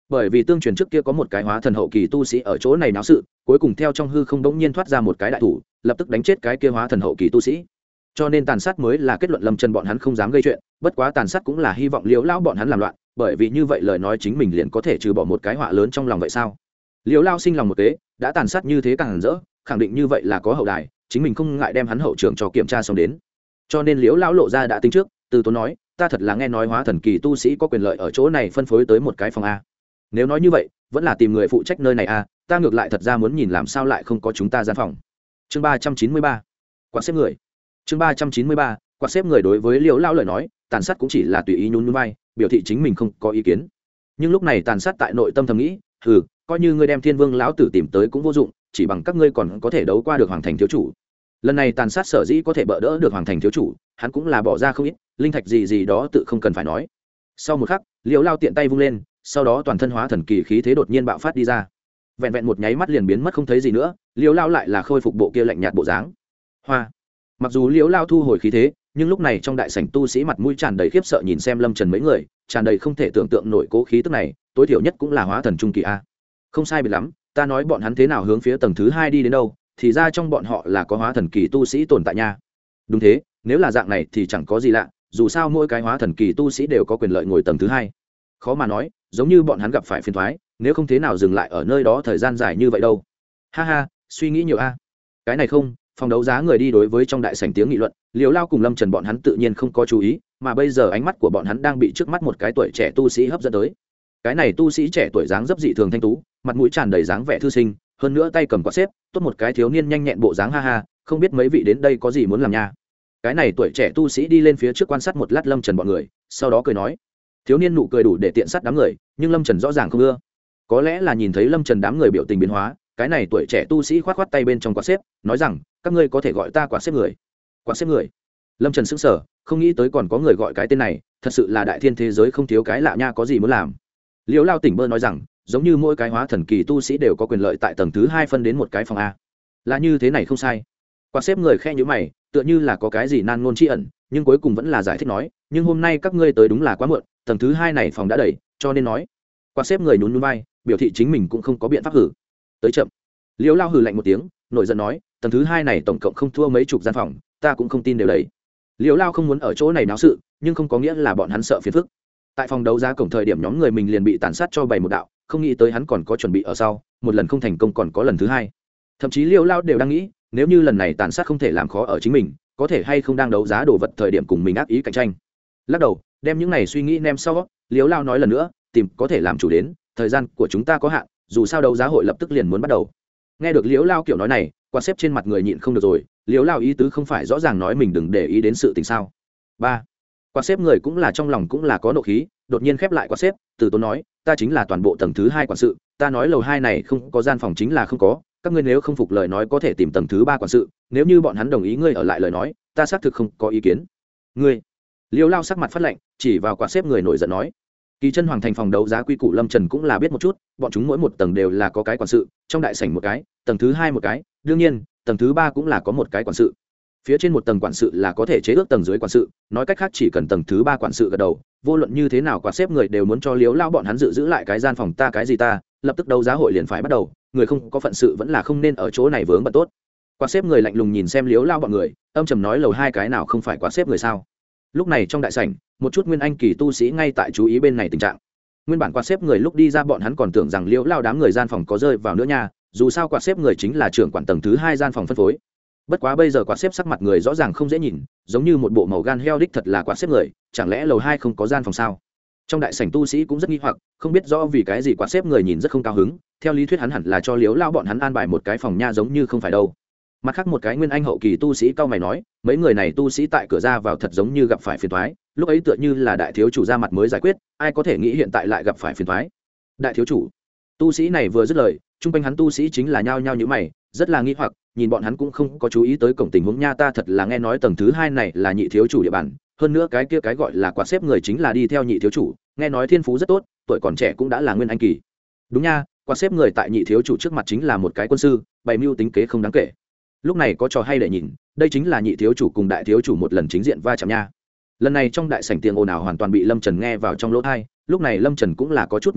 bởi vì tương truyền trước kia có một cái hóa thần hậu kỳ tu sĩ ở chỗ này náo sự, cuối cùng theo trong hư không đống nhiên thoát ra một cái đại thủ, lập tức đánh chết cái kia hóa thần hậu kỳ tu sĩ, cho nên tàn sát mới là kết luận lâm trần bọn hắn không dám gây chuyện. Bất quá tàn sát cũng là hy vọng liễu lão bọn hắn làm loạn, bởi vì như vậy lời nói chính mình liền có thể trừ bỏ một cái họa lớn trong lòng vậy sao. Liễu lão sinh lòng một kế, đã tàn sát như thế càng hẳn rỡ, khẳng định như vậy là có hậu đài, chính mình không ngại đem hắn hậu trường cho kiểm tra xong đến. Cho nên liễu lão lộ ra đã tính trước, từ tốn nói, ta thật là nghe nói hóa thần kỳ tu sĩ có quyền lợi ở chỗ này phân phối tới một cái phòng a. Nếu nói như vậy vẫn là tìm người phụ trách nơi này a, ta ngược lại thật ra muốn nhìn làm sao lại không có chúng ta gian phòng. Chương ba trăm chín mươi ba, quạt xếp người. Chương ba trăm chín mươi ba, quạt xếp người. Đối với liễu lão lời nói, tàn sát cũng chỉ là tùy ý nhún nhún vai, biểu thị chính mình không có ý kiến. Nhưng lúc này tàn sát tại nội tâm thầm nghĩ, hừ, coi như ngươi đem thiên vương lão tử tìm tới cũng vô dụng, chỉ bằng các ngươi còn có thể đấu qua được hoàng thành thiếu chủ. Lần này tàn sát sở dĩ có thể bỡ đỡ được hoàng thành thiếu chủ, hắn cũng là bỏ ra không ít linh thạch gì gì đó tự không cần phải nói. Sau một khắc, liễu lao tiện tay vung lên, sau đó toàn thân hóa thần kỳ khí thế đột nhiên bạo phát đi ra, vẹn vẹn một nháy mắt liền biến mất không thấy gì nữa. Liễu lao lại là khôi phục bộ kia lạnh nhạt bộ dáng. Hoa. Mặc dù liễu lao thu hồi khí thế, nhưng lúc này trong đại sảnh tu sĩ mặt mũi tràn đầy khiếp sợ nhìn xem lâm trần mấy người, tràn đầy không thể tưởng tượng nổi cố khí tức này, tối thiểu nhất cũng là hóa thần trung kỳ a. Không sai biệt lắm, ta nói bọn hắn thế nào hướng phía tầng thứ hai đi đến đâu, thì ra trong bọn họ là có hóa thần kỳ tu sĩ tồn tại nha. Đúng thế, nếu là dạng này thì chẳng có gì lạ, dù sao mỗi cái hóa thần kỳ tu sĩ đều có quyền lợi ngồi tầng thứ hai. Khó mà nói, giống như bọn hắn gặp phải phiền toái, nếu không thế nào dừng lại ở nơi đó thời gian dài như vậy đâu. Ha ha, suy nghĩ nhiều a. Cái này không, phòng đấu giá người đi đối với trong đại sảnh tiếng nghị luận, Liễu Lao cùng Lâm Trần bọn hắn tự nhiên không có chú ý, mà bây giờ ánh mắt của bọn hắn đang bị trước mắt một cái tuổi trẻ tu sĩ hấp dẫn tới. Cái này tu sĩ trẻ tuổi dáng dấp dị thường thanh tú, mặt mũi tràn đầy dáng vẻ thư sinh, hơn nữa tay cầm quạt xếp, tốt một cái thiếu niên nhanh nhẹn bộ dáng. Ha ha, không biết mấy vị đến đây có gì muốn làm nha. Cái này tuổi trẻ tu sĩ đi lên phía trước quan sát một lát Lâm Trần bọn người, sau đó cười nói. Thiếu niên nụ cười đủ để tiện sát đám người, nhưng Lâm Trần rõ ràng không ưa. Có lẽ là nhìn thấy Lâm Trần đám người biểu tình biến hóa, cái này tuổi trẻ tu sĩ khoát khoát tay bên trong quạt xếp, nói rằng, các ngươi có thể gọi ta quạt xếp người. Quạt xếp người. Lâm Trần sững sờ, không nghĩ tới còn có người gọi cái tên này, thật sự là đại thiên thế giới không thiếu cái lạ nha, có gì muốn làm. Liễu Lao tỉnh bơ nói rằng, giống như mỗi cái hóa thần kỳ tu sĩ đều có quyền lợi tại tầng thứ hai phân đến một cái phòng a. Là như thế này không sai. Quạt xếp người khe nhíu mày, tựa như là có cái gì nan ngôn tri ẩn, nhưng cuối cùng vẫn là giải thích nói, nhưng hôm nay các ngươi tới đúng là quá muộn, tầng thứ hai này phòng đã đầy, cho nên nói. Quạt xếp người nhún nhún vai, biểu thị chính mình cũng không có biện pháp hử. Tới chậm. Liễu Lao hừ lạnh một tiếng, nổi giận nói, tầng thứ hai này tổng cộng không thua mấy chục gian phòng, ta cũng không tin đều đầy. Liễu Lao không muốn ở chỗ này náo sự, nhưng không có nghĩa là bọn hắn sợ phiền phức. Tại phòng đấu giá cổng thời điểm nhóm người mình liền bị tàn sát cho bày một đạo, không nghĩ tới hắn còn có chuẩn bị ở sau, một lần không thành công còn có lần thứ hai. Thậm chí Liễu Lao đều đang nghĩ, nếu như lần này tàn sát không thể làm khó ở chính mình, có thể hay không đang đấu giá đồ vật thời điểm cùng mình ác ý cạnh tranh. Lắc đầu, đem những này suy nghĩ ném sau, Liễu Lao nói lần nữa, tìm có thể làm chủ đến, thời gian của chúng ta có hạn, dù sao đấu giá hội lập tức liền muốn bắt đầu. Nghe được Liễu Lao kiểu nói này, quạt xếp trên mặt người nhịn không được rồi, Liễu Lao ý tứ không phải rõ ràng nói mình đừng để ý đến sự tình sao? Ba. Quạt xếp người cũng là trong lòng cũng là có nộ khí, đột nhiên khép lại quạt xếp, từ tốn nói, ta chính là toàn bộ tầng thứ hai quản sự, ta nói lầu hai này không có gian phòng chính là không có, các ngươi nếu không phục lời nói có thể tìm tầng thứ ba quản sự, nếu như bọn hắn đồng ý ngươi ở lại lời nói, ta xác thực không có ý kiến. Ngươi. Liễu Lao sắc mặt phát lạnh, chỉ vào quạt xếp người nổi giận nói. Kỳ chân hoàng thành phòng đấu giá quy củ Lâm Trần cũng là biết một chút, bọn chúng mỗi một tầng đều là có cái quản sự, trong đại sảnh một cái, tầng thứ hai một cái, đương nhiên, tầng thứ ba cũng là có một cái quản sự. Phía trên một tầng quản sự là có thể chế ước tầng dưới quản sự, nói cách khác chỉ cần tầng thứ ba quản sự gật đầu, vô luận như thế nào quạt xếp người đều muốn cho Liễu Lao bọn hắn dự giữ lại cái gian phòng ta cái gì ta, lập tức đấu giá hội liền phải bắt đầu, người không có phận sự vẫn là không nên ở chỗ này vướng bận tốt. Quạt xếp người lạnh lùng nhìn xem Liễu Lao bọn người, âm trầm nói lầu hai cái nào không phải quạt xếp người sao? Lúc này trong đại sảnh, một chút nguyên anh kỳ tu sĩ ngay tại chú ý bên này tình trạng. Nguyên bản quạt xếp người lúc đi ra bọn hắn còn tưởng rằng Liễu Lao đám người gian phòng có rơi vào nữa nha, dù sao quạt xếp người chính là trưởng quản tầng thứ hai gian phòng phân phối. Bất quá bây giờ quạt xếp sắc mặt người rõ ràng không dễ nhìn, giống như một bộ màu gan heo đích thật là quạt xếp người, chẳng lẽ lầu hai không có gian phòng sao? Trong đại sảnh tu sĩ cũng rất nghi hoặc, không biết rõ vì cái gì quạt xếp người nhìn rất không cao hứng, theo lý thuyết hắn hẳn là cho Liễu Lao bọn hắn an bài một cái phòng nha, giống như không phải đâu. Mặt khác một cái nguyên anh hậu kỳ tu sĩ cao mày nói, mấy người này tu sĩ tại cửa ra vào thật giống như gặp phải phiền toái, lúc ấy tựa như là đại thiếu chủ ra mặt mới giải quyết, ai có thể nghĩ hiện tại lại gặp phải phiền toái. Đại thiếu chủ. Tu sĩ này vừa dứt lời, trung quanh hắn tu sĩ chính là nhao nhao như mày, rất là nghi hoặc, nhìn bọn hắn cũng không có chú ý tới cổng tình huống nha, ta thật là nghe nói tầng thứ hai này là nhị thiếu chủ địa bàn, hơn nữa cái kia cái gọi là quạt xếp người chính là đi theo nhị thiếu chủ, nghe nói thiên phú rất tốt, tuổi còn trẻ cũng đã là nguyên anh kỳ. Đúng nha, quạt xếp người tại nhị thiếu chủ trước mặt chính là một cái quân sư, bày mưu tính kế không đáng kể. Lúc này có trò hay để nhìn, đây chính là nhị thiếu chủ cùng đại thiếu chủ một lần chính diện va chạm nha. Lần này trong đại sảnh tiếng ồn ào hoàn toàn bị Lâm Trần nghe vào trong lỗ tai, lúc này Lâm Trần cũng là có chút nhíu mày,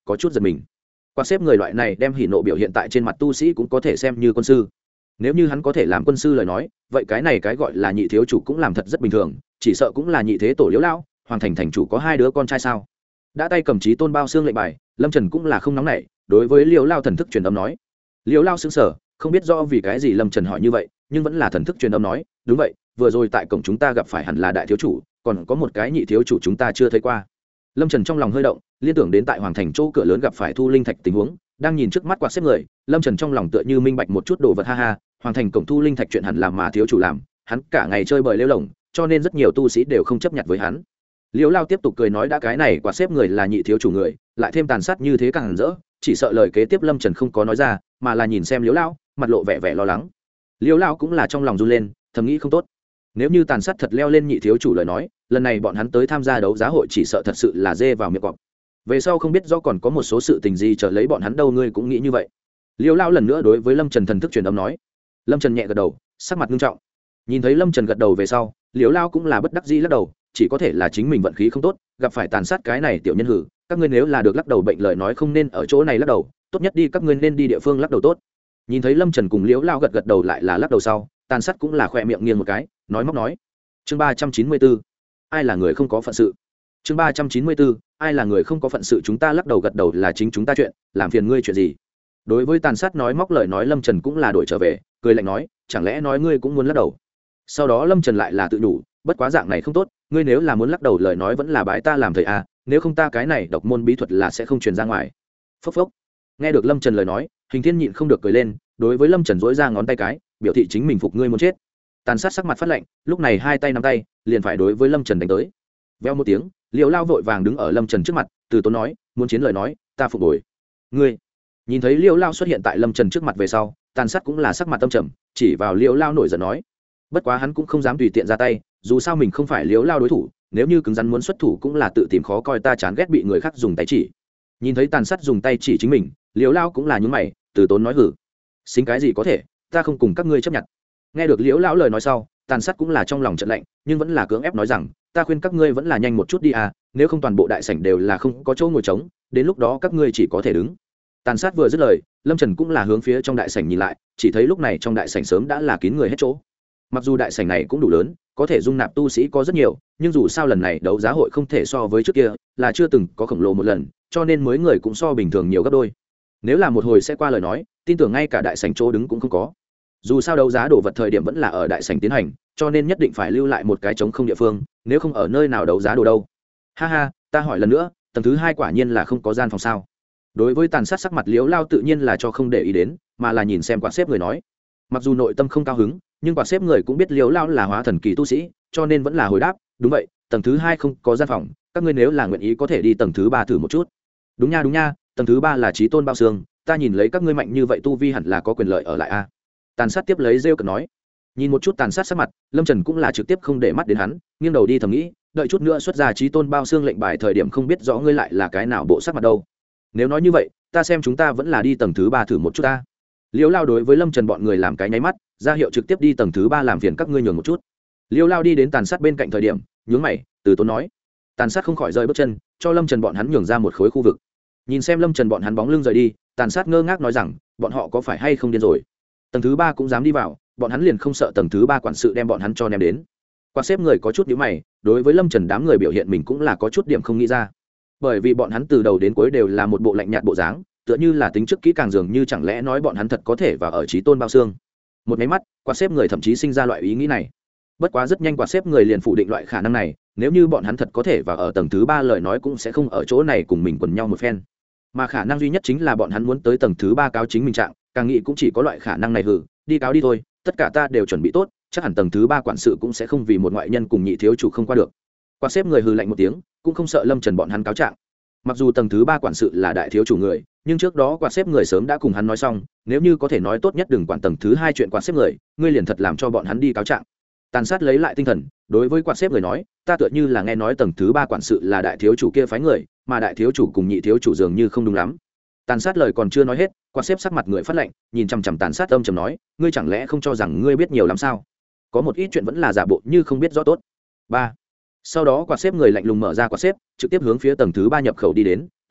có chút giật mình. Quạt xếp người loại này đem hỉ nộ biểu hiện tại trên mặt tu sĩ cũng có thể xem như quân sư. Nếu như hắn có thể làm quân sư lời nói, vậy cái này cái gọi là nhị thiếu chủ cũng làm thật rất bình thường, chỉ sợ cũng là nhị thế tổ Liễu lão. Hoàng thành thành chủ có hai đứa con trai sao? Đã tay cầm chí tôn bao xương lệnh bài, Lâm Trần cũng là không nóng nảy, đối với Liễu lão thần thức truyền âm nói. Liễu lão sững sờ, không biết rõ vì cái gì Lâm Trần hỏi như vậy, nhưng vẫn là thần thức truyền âm nói, đúng vậy, vừa rồi tại cổng chúng ta gặp phải hẳn là đại thiếu chủ, còn có một cái nhị thiếu chủ chúng ta chưa thấy qua. Lâm Trần trong lòng hơi động, liên tưởng đến tại hoàng thành chỗ cửa lớn gặp phải thu linh thạch tình huống, đang nhìn trước mắt quạt xếp người, Lâm Trần trong lòng tựa như minh bạch một chút đồ vật, ha ha, hoàng thành cổng thu linh thạch chuyện hẳn làm mà thiếu chủ làm, hắn cả ngày chơi bời lêu lổng, cho nên rất nhiều tu sĩ đều không chấp nhận với hắn. Liễu Lao tiếp tục cười nói, đã cái này quạt xếp người là nhị thiếu chủ người, lại thêm tàn sát như thế càng hẳn rỡ, chỉ sợ lời kế tiếp Lâm Trần không có nói ra, mà là nhìn xem Liễu Lao, mặt lộ vẻ vẻ lo lắng. Liễu Lao cũng là trong lòng run lên, thầm nghĩ không tốt. Nếu như tàn sát thật leo lên nhị thiếu chủ lời nói, lần này bọn hắn tới tham gia đấu giá hội chỉ sợ thật sự là dê vào miệng cọp. Về sau không biết do còn có một số sự tình gì chờ lấy bọn hắn đâu, ngươi cũng nghĩ như vậy. Liễu Lao lần nữa đối với Lâm Trần thần thức truyền âm nói. Lâm Trần nhẹ gật đầu, sắc mặt nghiêm trọng. Nhìn thấy Lâm Trần gật đầu về sau, Liễu Lao cũng là bất đắc dĩ lắc đầu, chỉ có thể là chính mình vận khí không tốt, gặp phải tàn sát cái này tiểu nhân hử, các ngươi nếu là được lắc đầu bệnh lời nói không nên ở chỗ này lắc đầu, tốt nhất đi các ngươi nên đi địa phương lắc đầu tốt. Nhìn thấy Lâm Trần cùng Liễu Lao gật gật đầu lại là lắc đầu sau, tàn sát cũng là khỏe miệng nghiêng một cái, nói móc nói. Chương ba trăm chín mươi bốn, ai là người không có phận sự. Chương ba trăm chín mươi bốn, ai là người không có phận sự, chúng ta lắc đầu gật đầu là chính chúng ta chuyện, làm phiền ngươi chuyện gì? Đối với tàn sát nói móc lời nói, Lâm Trần cũng là đổi trở về, cười lạnh nói, chẳng lẽ nói ngươi cũng muốn lắc đầu? Sau đó Lâm Trần lại là tự đủ, bất quá dạng này không tốt, ngươi nếu là muốn lắc đầu lời nói vẫn là bái ta làm thầy à, nếu không ta cái này độc môn bí thuật là sẽ không truyền ra ngoài. Phốc phốc. Nghe được Lâm Trần lời nói, Hình Thiên nhịn không được cười lên, đối với Lâm Trần dỗi ra ngón tay cái, biểu thị chính mình phục ngươi muốn chết. Tàn sát sắc mặt phát lạnh, lúc này hai tay nắm tay, liền phải đối với Lâm Trần đánh tới. Veo một tiếng, Liễu Lao vội vàng đứng ở Lâm Trần trước mặt, từ tốn nói, muốn chiến lời nói, ta phục bồi. Ngươi. Nhìn thấy Liễu Lao xuất hiện tại Lâm Trần trước mặt về sau, tàn sát cũng là sắc mặt tâm trầm, chỉ vào Liễu Lao nổi giận nói. Bất quá hắn cũng không dám tùy tiện ra tay, dù sao mình không phải Liễu Lao đối thủ, nếu như cứng rắn muốn xuất thủ cũng là tự tìm khó coi, ta chán ghét bị người khác dùng tay chỉ. Nhìn thấy tàn sát dùng tay chỉ chính mình, Liễu Lao cũng là nhướng mày, từ tốn nói hử. Xính cái gì có thể, ta không cùng các ngươi chấp nhận. Nghe được Liễu Lão lời nói sau, tàn sát cũng là trong lòng trận lạnh, nhưng vẫn là cưỡng ép nói rằng, ta khuyên các ngươi vẫn là nhanh một chút đi à, nếu không toàn bộ đại sảnh đều là không có chỗ ngồi trống, đến lúc đó các ngươi chỉ có thể đứng. Tàn sát vừa dứt lời, Lâm Trần cũng là hướng phía trong đại sảnh nhìn lại, chỉ thấy lúc này trong đại sảnh sớm đã là kín người hết chỗ. Mặc dù đại sảnh này cũng đủ lớn, có thể dung nạp tu sĩ có rất nhiều, nhưng dù sao lần này đấu giá hội không thể so với trước kia, là chưa từng có khổng lồ một lần, cho nên mới người cũng so bình thường nhiều gấp đôi. Nếu là một hồi sẽ qua lời nói, tin tưởng ngay cả đại sảnh chỗ đứng cũng không có. Dù sao đấu giá đồ vật thời điểm vẫn là ở đại sảnh tiến hành, cho nên nhất định phải lưu lại một cái trống không địa phương, nếu không ở nơi nào đấu giá đồ đâu. Ha ha, ta hỏi lần nữa, tầng thứ hai quả nhiên là không có gian phòng sao? Đối với tàn sát sắc mặt Liễu Lao tự nhiên là cho không để ý đến, mà là nhìn xem quạt xếp người nói. Mặc dù nội tâm không cao hứng, nhưng quạt xếp người cũng biết Liễu Lao là hóa thần kỳ tu sĩ, cho nên vẫn là hồi đáp, đúng vậy, tầng thứ hai không có gian phòng, các ngươi nếu là nguyện ý có thể đi tầng thứ ba thử một chút. Đúng nha đúng nha, tầng thứ ba là chí tôn bao xương, ta nhìn lấy các ngươi mạnh như vậy tu vi hẳn là có quyền lợi ở lại a. Tàn sát tiếp lấy rêu cợt nói. Nhìn một chút tàn sát sắc mặt, Lâm Trần cũng là trực tiếp không để mắt đến hắn, nghiêng đầu đi thầm nghĩ, đợi chút nữa xuất ra chí tôn bao xương lệnh bài thời điểm không biết rõ ngươi lại là cái nào bộ sắc mặt đâu. Nếu nói như vậy, ta xem chúng ta vẫn là đi tầng thứ ba thử một chút ta. Liễu Lao đối với Lâm Trần bọn người làm cái nháy mắt, ra hiệu trực tiếp đi tầng thứ ba, làm phiền các ngươi nhường một chút. Liễu Lao đi đến tàn sát bên cạnh thời điểm, nhướng mày, từ tốn nói. Tàn sát không khỏi rơi bước chân, cho Lâm Trần bọn hắn nhường ra một khối khu vực. Nhìn xem Lâm Trần bọn hắn bóng lưng rời đi, tàn sát ngơ ngác nói rằng, bọn họ có phải hay không điên rồi? Tầng thứ ba cũng dám đi vào, bọn hắn liền không sợ tầng thứ ba quản sự đem bọn hắn cho ném đến? Qua xếp người có chút nhíu mày, đối với Lâm Trần đám người biểu hiện mình cũng là có chút điểm không nghĩ ra, bởi vì bọn hắn từ đầu đến cuối đều là một bộ lạnh nhạt bộ dáng, tựa như là tính trước kỹ càng, dường như chẳng lẽ nói bọn hắn thật có thể vào ở chí tôn bao xương. Một máy mắt, qua xếp người thậm chí sinh ra loại ý nghĩ này. Bất quá rất nhanh qua xếp người liền phủ định loại khả năng này, nếu như bọn hắn thật có thể vào ở tầng thứ ba lời nói cũng sẽ không ở chỗ này cùng mình quần nhau một phen, mà khả năng duy nhất chính là bọn hắn muốn tới tầng thứ ba cáo chính mình trạng, càng nghĩ cũng chỉ có loại khả năng này. Hử, đi cáo đi thôi, tất cả ta đều chuẩn bị tốt, chắc hẳn tầng thứ ba quản sự cũng sẽ không vì một ngoại nhân cùng nhị thiếu chủ không qua được. Qua xếp người hừ lạnh một tiếng, cũng không sợ Lâm Trần bọn hắn cáo trạng. Mặc dù tầng thứ ba quản sự là đại thiếu chủ người, nhưng trước đó quạt xếp người sớm đã cùng hắn nói xong, nếu như có thể nói tốt nhất đừng quản tầng thứ hai chuyện quạt xếp người, ngươi liền thật làm cho bọn hắn đi cáo trạng. Tàn sát lấy lại tinh thần, đối với quạt xếp người nói, ta tựa như là nghe nói tầng thứ ba quản sự là đại thiếu chủ kia phái người, mà đại thiếu chủ cùng nhị thiếu chủ dường như không đúng lắm. Tàn sát lời còn chưa nói hết, quạt xếp sắc mặt người phát lạnh, nhìn chằm chằm tàn sát âm trầm nói, ngươi chẳng lẽ không cho rằng ngươi biết nhiều lắm sao? Có một ít chuyện vẫn là giả bộ như không biết rõ tốt. Ba. Sau đó quạt xếp người lạnh lùng mở ra quạt xếp, trực tiếp hướng phía tầng thứ ba nhập khẩu đi đến,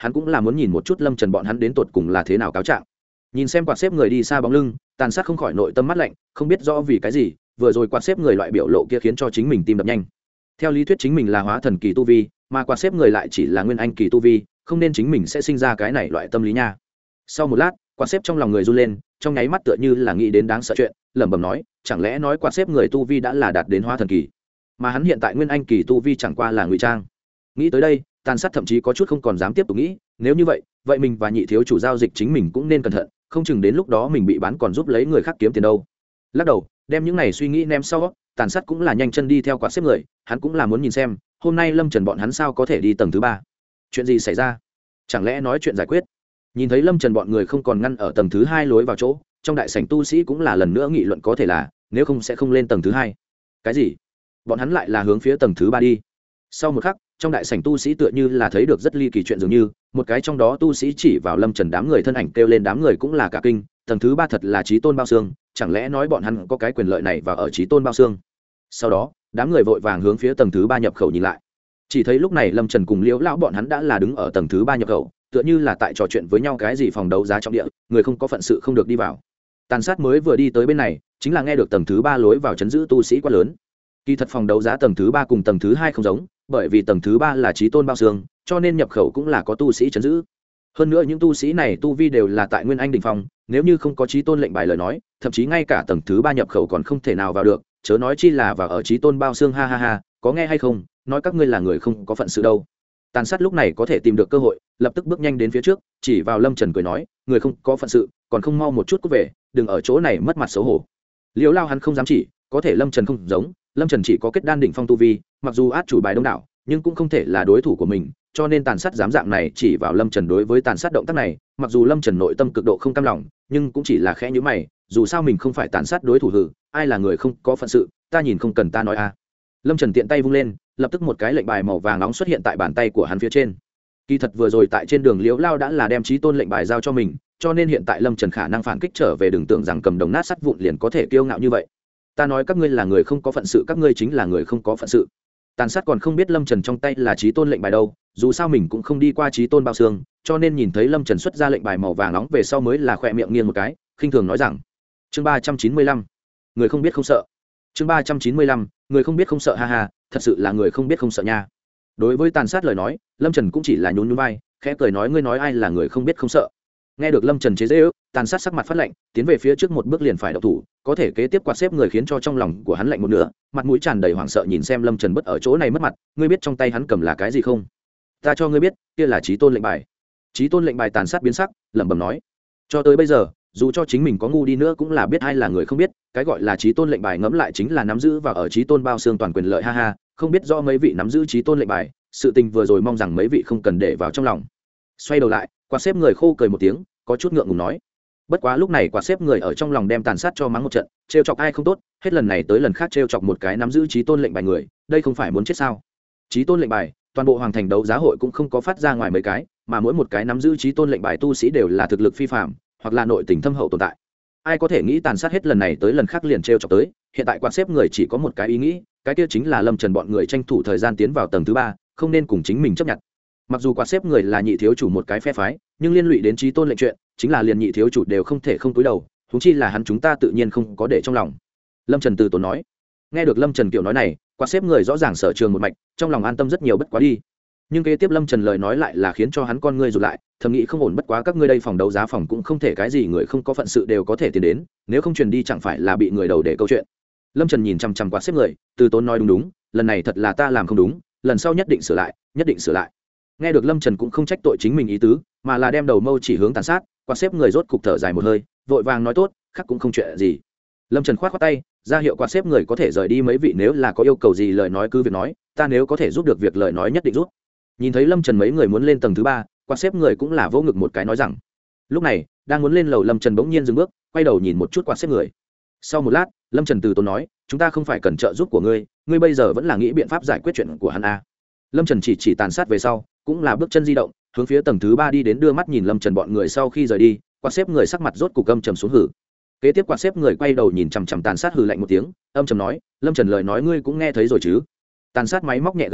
hắn cũng là muốn nhìn một chút lâm trần bọn hắn đến tột cùng là thế nào cáo trạng. Nhìn xem quạt xếp người đi xa bóng lưng, tàn sát không khỏi nội tâm mắt lạnh, không biết rõ vì cái gì vừa rồi quạt xếp người loại biểu lộ kia khiến cho chính mình tim đập nhanh. Theo lý thuyết chính mình là hóa thần kỳ tu vi, mà quạt xếp người lại chỉ là nguyên anh kỳ tu vi, không nên chính mình sẽ sinh ra cái này loại tâm lý nha. Sau một lát, quạt xếp trong lòng người run lên, trong nháy mắt tựa như là nghĩ đến đáng sợ chuyện, lẩm bẩm nói, chẳng lẽ nói quạt xếp người tu vi đã là đạt đến hóa thần kỳ, mà hắn hiện tại nguyên anh kỳ tu vi chẳng qua là ngụy trang. Nghĩ tới đây, tàn sát thậm chí có chút không còn dám tiếp tục nghĩ, nếu như vậy, vậy mình và nhị thiếu chủ giao dịch chính mình cũng nên cẩn thận, không chừng đến lúc đó mình bị bán còn giúp lấy người khác kiếm tiền đâu. Lắc đầu, đem những này suy nghĩ ném sau, tàn sát cũng là nhanh chân đi theo quạt xếp người, hắn cũng là muốn nhìn xem hôm nay lâm trần bọn hắn sao có thể đi tầng thứ ba. Chuyện gì xảy ra? Chẳng lẽ nói chuyện giải quyết? Nhìn thấy lâm trần bọn người không còn ngăn ở tầng thứ hai lối vào chỗ, trong đại sảnh tu sĩ cũng là lần nữa nghị luận, có thể là nếu không sẽ không lên tầng thứ hai. Cái gì? Bọn hắn lại là hướng phía tầng thứ ba đi? Sau một khắc, trong đại sảnh tu sĩ tựa như là thấy được rất ly kỳ chuyện, dường như một cái trong đó tu sĩ chỉ vào lâm trần đám người thân ảnh kêu lên, đám người cũng là cả kinh, tầng thứ ba thật là chí tôn bao xương, chẳng lẽ nói bọn hắn có cái quyền lợi này và ở chí tôn bao xương? Sau đó đám người vội vàng hướng phía tầng thứ ba nhập khẩu nhìn lại, chỉ thấy lúc này lâm trần cùng liễu lão bọn hắn đã là đứng ở tầng thứ ba nhập khẩu, tựa như là tại trò chuyện với nhau cái gì phòng đấu giá trọng địa, người không có phận sự không được đi vào. Tàn sát mới vừa đi tới bên này, chính là nghe được tầng thứ ba lối vào chấn giữ tu sĩ quá lớn. Kỳ thật phòng đấu giá tầng thứ ba cùng tầng thứ hai không giống, bởi vì tầng thứ ba là chí tôn bao xương, cho nên nhập khẩu cũng là có tu sĩ chấn giữ. Hơn nữa những tu sĩ này tu vi đều là tại nguyên anh đỉnh phong, nếu như không có chí tôn lệnh bài lời nói, thậm chí ngay cả tầng thứ ba nhập khẩu còn không thể nào vào được, chớ nói chi là vào ở chí tôn bao xương. Ha ha ha, có nghe hay không, nói các ngươi là người không có phận sự đâu. Tàn sát lúc này có thể tìm được cơ hội, lập tức bước nhanh đến phía trước, chỉ vào lâm trần cười nói, người không có phận sự còn không mau một chút cút về, đừng ở chỗ này mất mặt xấu hổ. Liễu Lao hắn không dám chỉ, có thể lâm trần không giống, lâm trần chỉ có kết đan đỉnh phong tu vi, mặc dù át chủ bài đông đảo nhưng cũng không thể là đối thủ của mình, cho nên tàn sát dám dạng này chỉ vào lâm trần. Đối với tàn sát động tác này, mặc dù lâm trần nội tâm cực độ không cam lòng, nhưng cũng chỉ là khẽ nhíu mày, dù sao mình không phải tàn sát đối thủ. Hử, ai là người không có phận sự, ta nhìn không cần ta nói a. Lâm trần tiện tay vung lên, lập tức một cái lệnh bài màu vàng nóng xuất hiện tại bàn tay của hắn phía trên. Kỳ thật vừa rồi tại trên đường Liễu Lao đã là đem chí tôn lệnh bài giao cho mình, cho nên hiện tại lâm trần khả năng phản kích trở về, đừng tưởng rằng cầm đồng nát sắt vụn liền có thể kiêu ngạo như vậy. Ta nói các ngươi là người không có phận sự, các ngươi chính là người không có phận sự. Tàn sát còn không biết lâm trần trong tay là chí tôn lệnh bài đâu, dù sao mình cũng không đi qua chí tôn bao xương, cho nên nhìn thấy lâm trần xuất ra lệnh bài màu vàng nóng về sau mới là khỏe miệng nghiêng một cái, khinh thường nói rằng, chương ba trăm chín mươi lăm, người không biết không sợ. Chương ba trăm chín mươi lăm, người không biết không sợ. Ha ha, thật sự là người không biết không sợ nha. Đối với tàn sát lời nói, lâm trần cũng chỉ là nhún nhún vai, khẽ cười nói, ngươi nói ai là người không biết không sợ? Nghe được lâm trần chế giễu, tàn sát sắc mặt phát lạnh, tiến về phía trước một bước liền phải động thủ, có thể kế tiếp quạt xếp người khiến cho trong lòng của hắn lạnh một nửa, mặt mũi tràn đầy hoảng sợ nhìn xem lâm trần bất ở chỗ này mất mặt. Ngươi biết trong tay hắn cầm là cái gì không? Ta cho ngươi biết, kia là chí tôn lệnh bài. Chí tôn lệnh bài. Tàn sát biến sắc, lẩm bẩm nói, cho tới bây giờ dù cho chính mình có ngu đi nữa cũng là biết ai là người không biết, cái gọi là chí tôn lệnh bài ngẫm lại chính là nắm giữ và ở chí tôn bao xương toàn quyền lợi. Ha ha, không biết do mấy vị nắm giữ chí tôn lệnh bài, sự tình vừa rồi mong rằng mấy vị không cần để vào trong lòng. Xoay đầu lại, quạt xếp người khô cười một tiếng, có chút ngượng ngùng nói, bất quá lúc này quạt xếp người ở trong lòng đem tàn sát cho mắng một trận, trêu chọc ai không tốt, hết lần này tới lần khác trêu chọc một cái nắm giữ chí tôn lệnh bài người, đây không phải muốn chết sao? Chí tôn lệnh bài, toàn bộ hoàng thành đấu giá hội cũng không có phát ra ngoài mấy cái, mà mỗi một cái nắm giữ chí tôn lệnh bài tu sĩ đều là thực lực phi phàm, hoặc là nội tình thâm hậu tồn tại. Ai có thể nghĩ tàn sát hết lần này tới lần khác liền trêu chọc tới, hiện tại quạt xếp người chỉ có một cái ý nghĩ, cái kia chính là lâm trần bọn người tranh thủ thời gian tiến vào tầng thứ ba, không nên cùng chính mình chấp nhận. Mặc dù quạt xếp người là nhị thiếu chủ một cái phe phái, nhưng liên lụy đến chí tôn lệnh chuyện, chính là liền nhị thiếu chủ đều không thể không cúi đầu, huống chi là hắn, chúng ta tự nhiên không có để trong lòng. Lâm Trần từ tốn nói. Nghe được Lâm Trần kiểu nói này, quạt xếp người rõ ràng sở trường một mạch, trong lòng an tâm rất nhiều. Bất quá đi, nhưng kế tiếp Lâm Trần lời nói lại là khiến cho hắn con ngươi rụt lại, thầm nghĩ không ổn. Bất quá các ngươi đây phòng đấu giá phòng cũng không thể cái gì người không có phận sự đều có thể tiến đến, nếu không truyền đi chẳng phải là bị người đầu để câu chuyện. Lâm Trần nhìn chằm chằm quạt xếp người, từ tốn nói, đúng đúng, lần này thật là ta làm không đúng, lần sau nhất định sửa lại, nhất định sửa lại. Nghe được Lâm Trần cũng không trách tội chính mình ý tứ, mà là đem đầu mâu chỉ hướng tàn sát, quạt xếp người rốt cục thở dài một hơi, vội vàng nói tốt, khác cũng không chuyện gì. Lâm Trần khoát khoát tay, ra hiệu quạt xếp người có thể rời đi. Mấy vị nếu là có yêu cầu gì lời nói cứ việc nói, ta nếu có thể giúp được việc lời nói nhất định giúp. Nhìn thấy Lâm Trần mấy người muốn lên tầng thứ ba, quạt xếp người cũng là vỗ ngực một cái nói rằng. Lúc này đang muốn lên lầu, Lâm Trần bỗng nhiên dừng bước, quay đầu nhìn một chút quạt xếp người. Sau một lát, Lâm Trần từ tốn nói, chúng ta không phải cần trợ giúp của ngươi, ngươi bây giờ vẫn là nghĩ biện pháp giải quyết chuyện của hắn a. Lâm Trần chỉ chỉ tàn sát về sau, cũng là bước chân di động, hướng phía tầng thứ ba đi đến. Đưa mắt nhìn Lâm Trần bọn người sau khi rời đi, quạt xếp người sắc mặt rốt cục âm trầm xuống hử. Kế tiếp quạt xếp người quay đầu nhìn chằm chằm tàn sát hừ lạnh một tiếng, âm trầm nói, Lâm Trần lời nói ngươi cũng nghe thấy rồi chứ? Tàn sát máy móc nhẹ gật đầu,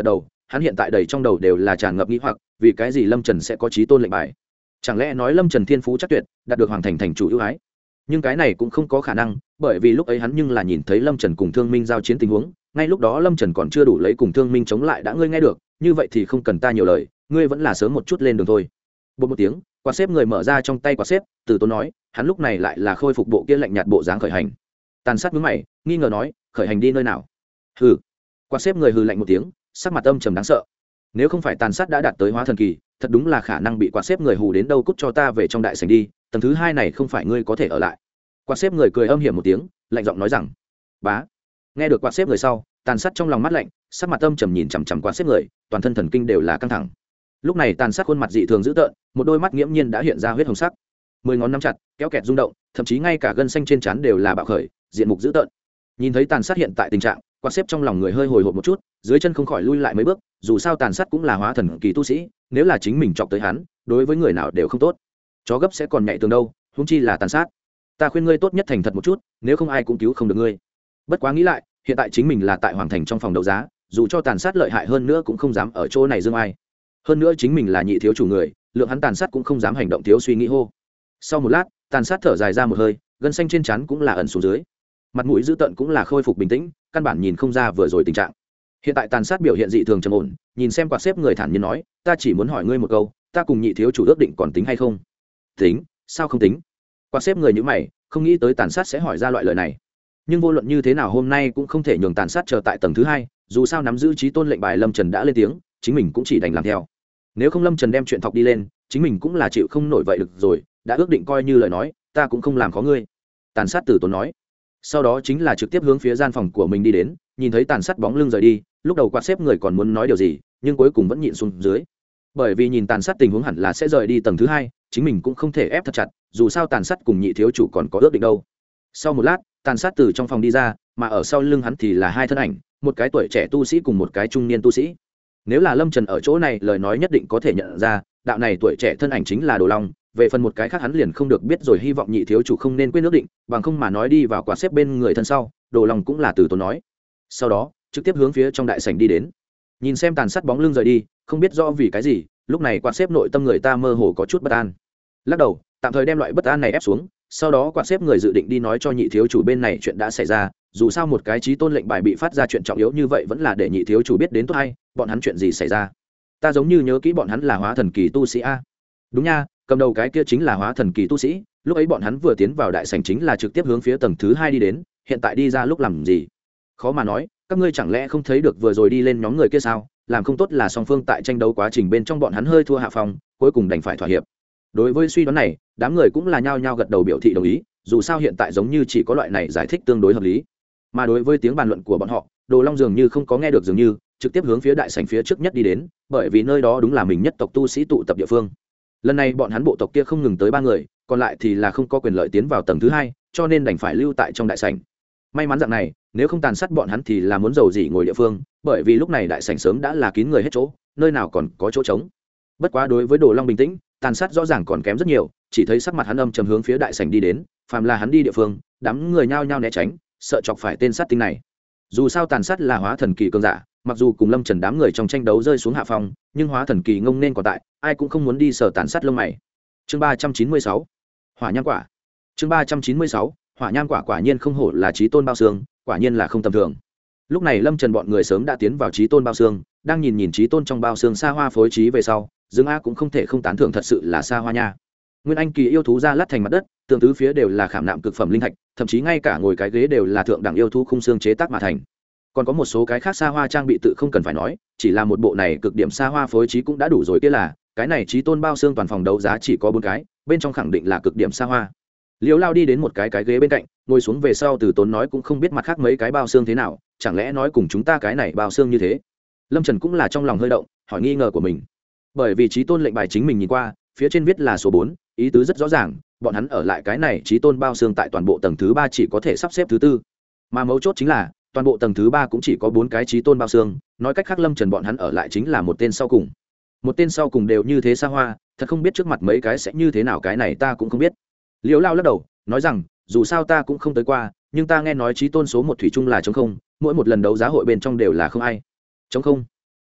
hắn hiện tại đầy trong đầu đều là tràn ngập nghĩ hoặc vì cái gì lâm trần sẽ có trí tôn lệnh bài. Chẳng lẽ nói lâm trần thiên phú chắc tuyệt, đạt được hoàng thành thành chủ ưu ái? Nhưng cái này cũng không có khả năng, bởi vì lúc ấy hắn nhưng là nhìn thấy lâm trần cùng thương minh giao chiến tình huống, ngay lúc đó lâm trần còn chưa đủ lấy cùng thương minh chống lại đã. Ngươi nghe được, như vậy thì không cần ta nhiều lời, ngươi vẫn là sớm một chút lên đường thôi. Bột một tiếng, quạt xếp người mở ra trong tay quạt xếp, Từ Tốn nói, hắn lúc này lại là khôi phục bộ kia lạnh nhạt bộ dáng khởi hành. Tàn Sát nhướng mày, nghi ngờ nói, khởi hành đi nơi nào? Hừ. Quạt xếp người hừ lạnh một tiếng, sắc mặt âm trầm đáng sợ. Nếu không phải Tàn Sát đã đạt tới hóa thần kỳ, thật đúng là khả năng bị quạt xếp người hù đến đâu. Cút cho ta về trong đại sảnh đi, tầng thứ hai này không phải ngươi có thể ở lại. Quạt xếp người cười âm hiểm một tiếng, lạnh giọng nói rằng. Bá. Nghe được quạt xếp người sau, Tàn Sát trong lòng mắt lạnh, sắc mặt âm trầm nhìn chằm chằm quạt xếp người, toàn thân thần kinh đều là căng thẳng. Lúc này Tàn Sát khuôn mặt dị thường dữ tợn, một đôi mắt nghiễm nhiên đã hiện ra huyết hồng sắc, mười ngón nắm chặt, kéo kẹt rung động, thậm chí ngay cả gân xanh trên trán đều là bạo khởi, diện mục dữ tợn. Nhìn thấy Tàn Sát hiện tại tình trạng, quạt xếp trong lòng người hơi hồi hộp một chút, dưới chân không khỏi lui lại mấy bước, dù sao Tàn Sát cũng là hóa thần kỳ tu sĩ, nếu là chính mình chọc tới hắn, đối với người nào đều không tốt. Chó gấp sẽ còn nhạy tường đâu, huống chi là Tàn Sát. Ta khuyên ngươi tốt nhất thành thật một chút, nếu không ai cũng cứu không được ngươi. Bất quá nghĩ lại, hiện tại chính mình là tại hoàng thành trong phòng đấu giá, dù cho Tàn Sát lợi hại hơn nữa cũng không dám ở chỗ này dương ai. Hơn nữa chính mình là nhị thiếu chủ người, lượng hắn Tàn Sát cũng không dám hành động thiếu suy nghĩ hô. Sau một lát, Tàn Sát thở dài ra một hơi, gân xanh trên trán cũng là ẩn xuống dưới, mặt mũi dữ tợn cũng là khôi phục bình tĩnh, căn bản nhìn không ra vừa rồi tình trạng. Hiện tại Tàn Sát biểu hiện dị thường trầm ổn, nhìn xem quạt xếp người thản nhiên nói, ta chỉ muốn hỏi ngươi một câu, ta cùng nhị thiếu chủ ước định còn tính hay không? Tính? Sao không tính? Quạt xếp người như mày, không nghĩ tới Tàn Sát sẽ hỏi ra loại lời này. Nhưng vô luận như thế nào hôm nay cũng không thể nhường Tàn Sát chờ tại tầng thứ hai, dù sao nắm giữ trí tôn lệnh bài lâm trần đã lên tiếng, chính mình cũng chỉ đành làm theo. Nếu không lâm trần đem chuyện thọc đi lên, chính mình cũng là chịu không nổi vậy được rồi, đã ước định coi như lời nói, ta cũng không làm khó ngươi. Tàn Sát Từ Tốn nói. Sau đó chính là trực tiếp hướng phía gian phòng của mình đi đến, nhìn thấy Tàn Sát bóng lưng rời đi, lúc đầu quạt xếp người còn muốn nói điều gì, nhưng cuối cùng vẫn nhịn xuống dưới, bởi vì nhìn Tàn Sát tình huống hẳn là sẽ rời đi tầng thứ hai, chính mình cũng không thể ép thật chặt, dù sao Tàn Sát cùng nhị thiếu chủ còn có ước định đâu. Sau một lát, Tàn Sát từ trong phòng đi ra, mà ở sau lưng hắn thì là hai thân ảnh, một cái tuổi trẻ tu sĩ cùng một cái trung niên tu sĩ. Nếu là lâm trần ở chỗ này lời nói nhất định có thể nhận ra, đạo này tuổi trẻ thân ảnh chính là Đồ Long. Về phần một cái khác hắn liền không được biết rồi, hy vọng nhị thiếu chủ không nên quên ước định, bằng không mà nói đi vào quạt xếp bên người thân sau. Đồ Long cũng là Từ Tốn nói. Sau đó trực tiếp hướng phía trong đại sảnh đi đến, nhìn xem Tàn Sát bóng lưng rời đi, không biết rõ vì cái gì, lúc này quạt xếp nội tâm người ta mơ hồ có chút bất an. Lắc đầu tạm thời đem loại bất an này ép xuống, sau đó quạt xếp người dự định đi nói cho nhị thiếu chủ bên này chuyện đã xảy ra, dù sao một cái trí tôn lệnh bài bị phát ra chuyện trọng yếu như vậy vẫn là để nhị thiếu chủ biết đến tốt hay, bọn hắn chuyện gì xảy ra. Ta giống như nhớ kỹ bọn hắn là hóa thần kỳ tu sĩ a. Đúng nha, cầm đầu cái kia chính là hóa thần kỳ tu sĩ, lúc ấy bọn hắn vừa tiến vào đại sảnh chính là trực tiếp hướng phía tầng thứ hai đi đến, hiện tại đi ra lúc làm gì? Khó mà nói, các ngươi chẳng lẽ không thấy được vừa rồi đi lên nhóm người kia sao? Làm không tốt là song phương tại tranh đấu quá trình bên trong bọn hắn hơi thua hạ phòng, cuối cùng đành phải thỏa hiệp. Đối với suy đoán này, đám người cũng là nhao nhao gật đầu biểu thị đồng ý, dù sao hiện tại giống như chỉ có loại này giải thích tương đối hợp lý. Mà đối với tiếng bàn luận của bọn họ, Đồ Long dường như không có nghe được, dường như trực tiếp hướng phía đại sảnh phía trước nhất đi đến, bởi vì nơi đó đúng là mình nhất tộc tu sĩ tụ tập địa phương. Lần này bọn hắn bộ tộc kia không ngừng tới ba người, còn lại thì là không có quyền lợi tiến vào tầng thứ hai, cho nên đành phải lưu tại trong đại sảnh. May mắn dạng này, nếu không Tàn Sát bọn hắn thì là muốn giàu gì ngồi địa phương, bởi vì lúc này đại sảnh sớm đã là kín người hết chỗ, nơi nào còn có chỗ trống. Bất quá đối với Đồ Long bình tĩnh, Tàn Sát rõ ràng còn kém rất nhiều, chỉ thấy sắc mặt hắn âm trầm hướng phía đại sảnh đi đến, phàm là hắn đi địa phương, đám người nhao nhao né tránh, sợ chọc phải tên sát tinh này. Dù sao Tàn Sát là hóa thần kỳ cường giả, mặc dù cùng lâm trần đám người trong tranh đấu rơi xuống hạ phong, nhưng hóa thần kỳ ngông nên còn tại, ai cũng không muốn đi sở Tàn Sát lông mày. Chương ba trăm chín mươi sáu, hỏa nham quả. Chương ba trăm chín mươi sáu, hỏa nham quả. Quả nhiên không hổ là chí tôn bao xương, quả nhiên là không tầm thường. Lúc này lâm trần bọn người sớm đã tiến vào chí tôn bao xương, đang nhìn nhìn chí tôn trong bao xương xa hoa phối trí về sau, Dương A cũng không thể không tán thưởng, thật sự là xa hoa nha. Nguyên anh kỳ yêu thú ra lát thành mặt đất, tường tứ phía đều là khảm nạm cực phẩm linh thạch, thậm chí ngay cả ngồi cái ghế đều là thượng đẳng yêu thú khung xương chế tác mà thành. Còn có một số cái khác xa hoa trang bị tự không cần phải nói, chỉ là một bộ này cực điểm xa hoa phối trí cũng đã đủ rồi, kia là cái này chí tôn bao xương toàn phòng đấu giá chỉ có bốn cái, bên trong khẳng định là cực điểm xa hoa. Liễu Lao đi đến một cái cái ghế bên cạnh, ngồi xuống về sau Từ Tốn nói, cũng không biết mặt khác mấy cái bao xương thế nào, chẳng lẽ nói cùng chúng ta cái này bao xương như thế. Lâm Trần cũng là trong lòng hơi động, hỏi nghi ngờ của mình, bởi vì chí tôn lệnh bài chính mình nhìn qua, phía trên viết là số bốn, ý tứ rất rõ ràng, bọn hắn ở lại cái này chí tôn bao xương tại toàn bộ tầng thứ ba chỉ có thể sắp xếp thứ tư, mà mấu chốt chính là toàn bộ tầng thứ ba cũng chỉ có bốn cái chí tôn bao xương, nói cách khác Lâm Trần bọn hắn ở lại chính là một tên sau cùng. Một tên sau cùng đều như thế xa hoa, thật không biết trước mặt mấy cái sẽ như thế nào, cái này ta cũng không biết. Liễu Lao lắc đầu nói rằng, dù sao ta cũng không tới qua, nhưng ta nghe nói chí tôn số một thủy chung là trống không, mỗi một lần đấu giá hội bên trong đều là không ai. Trống không?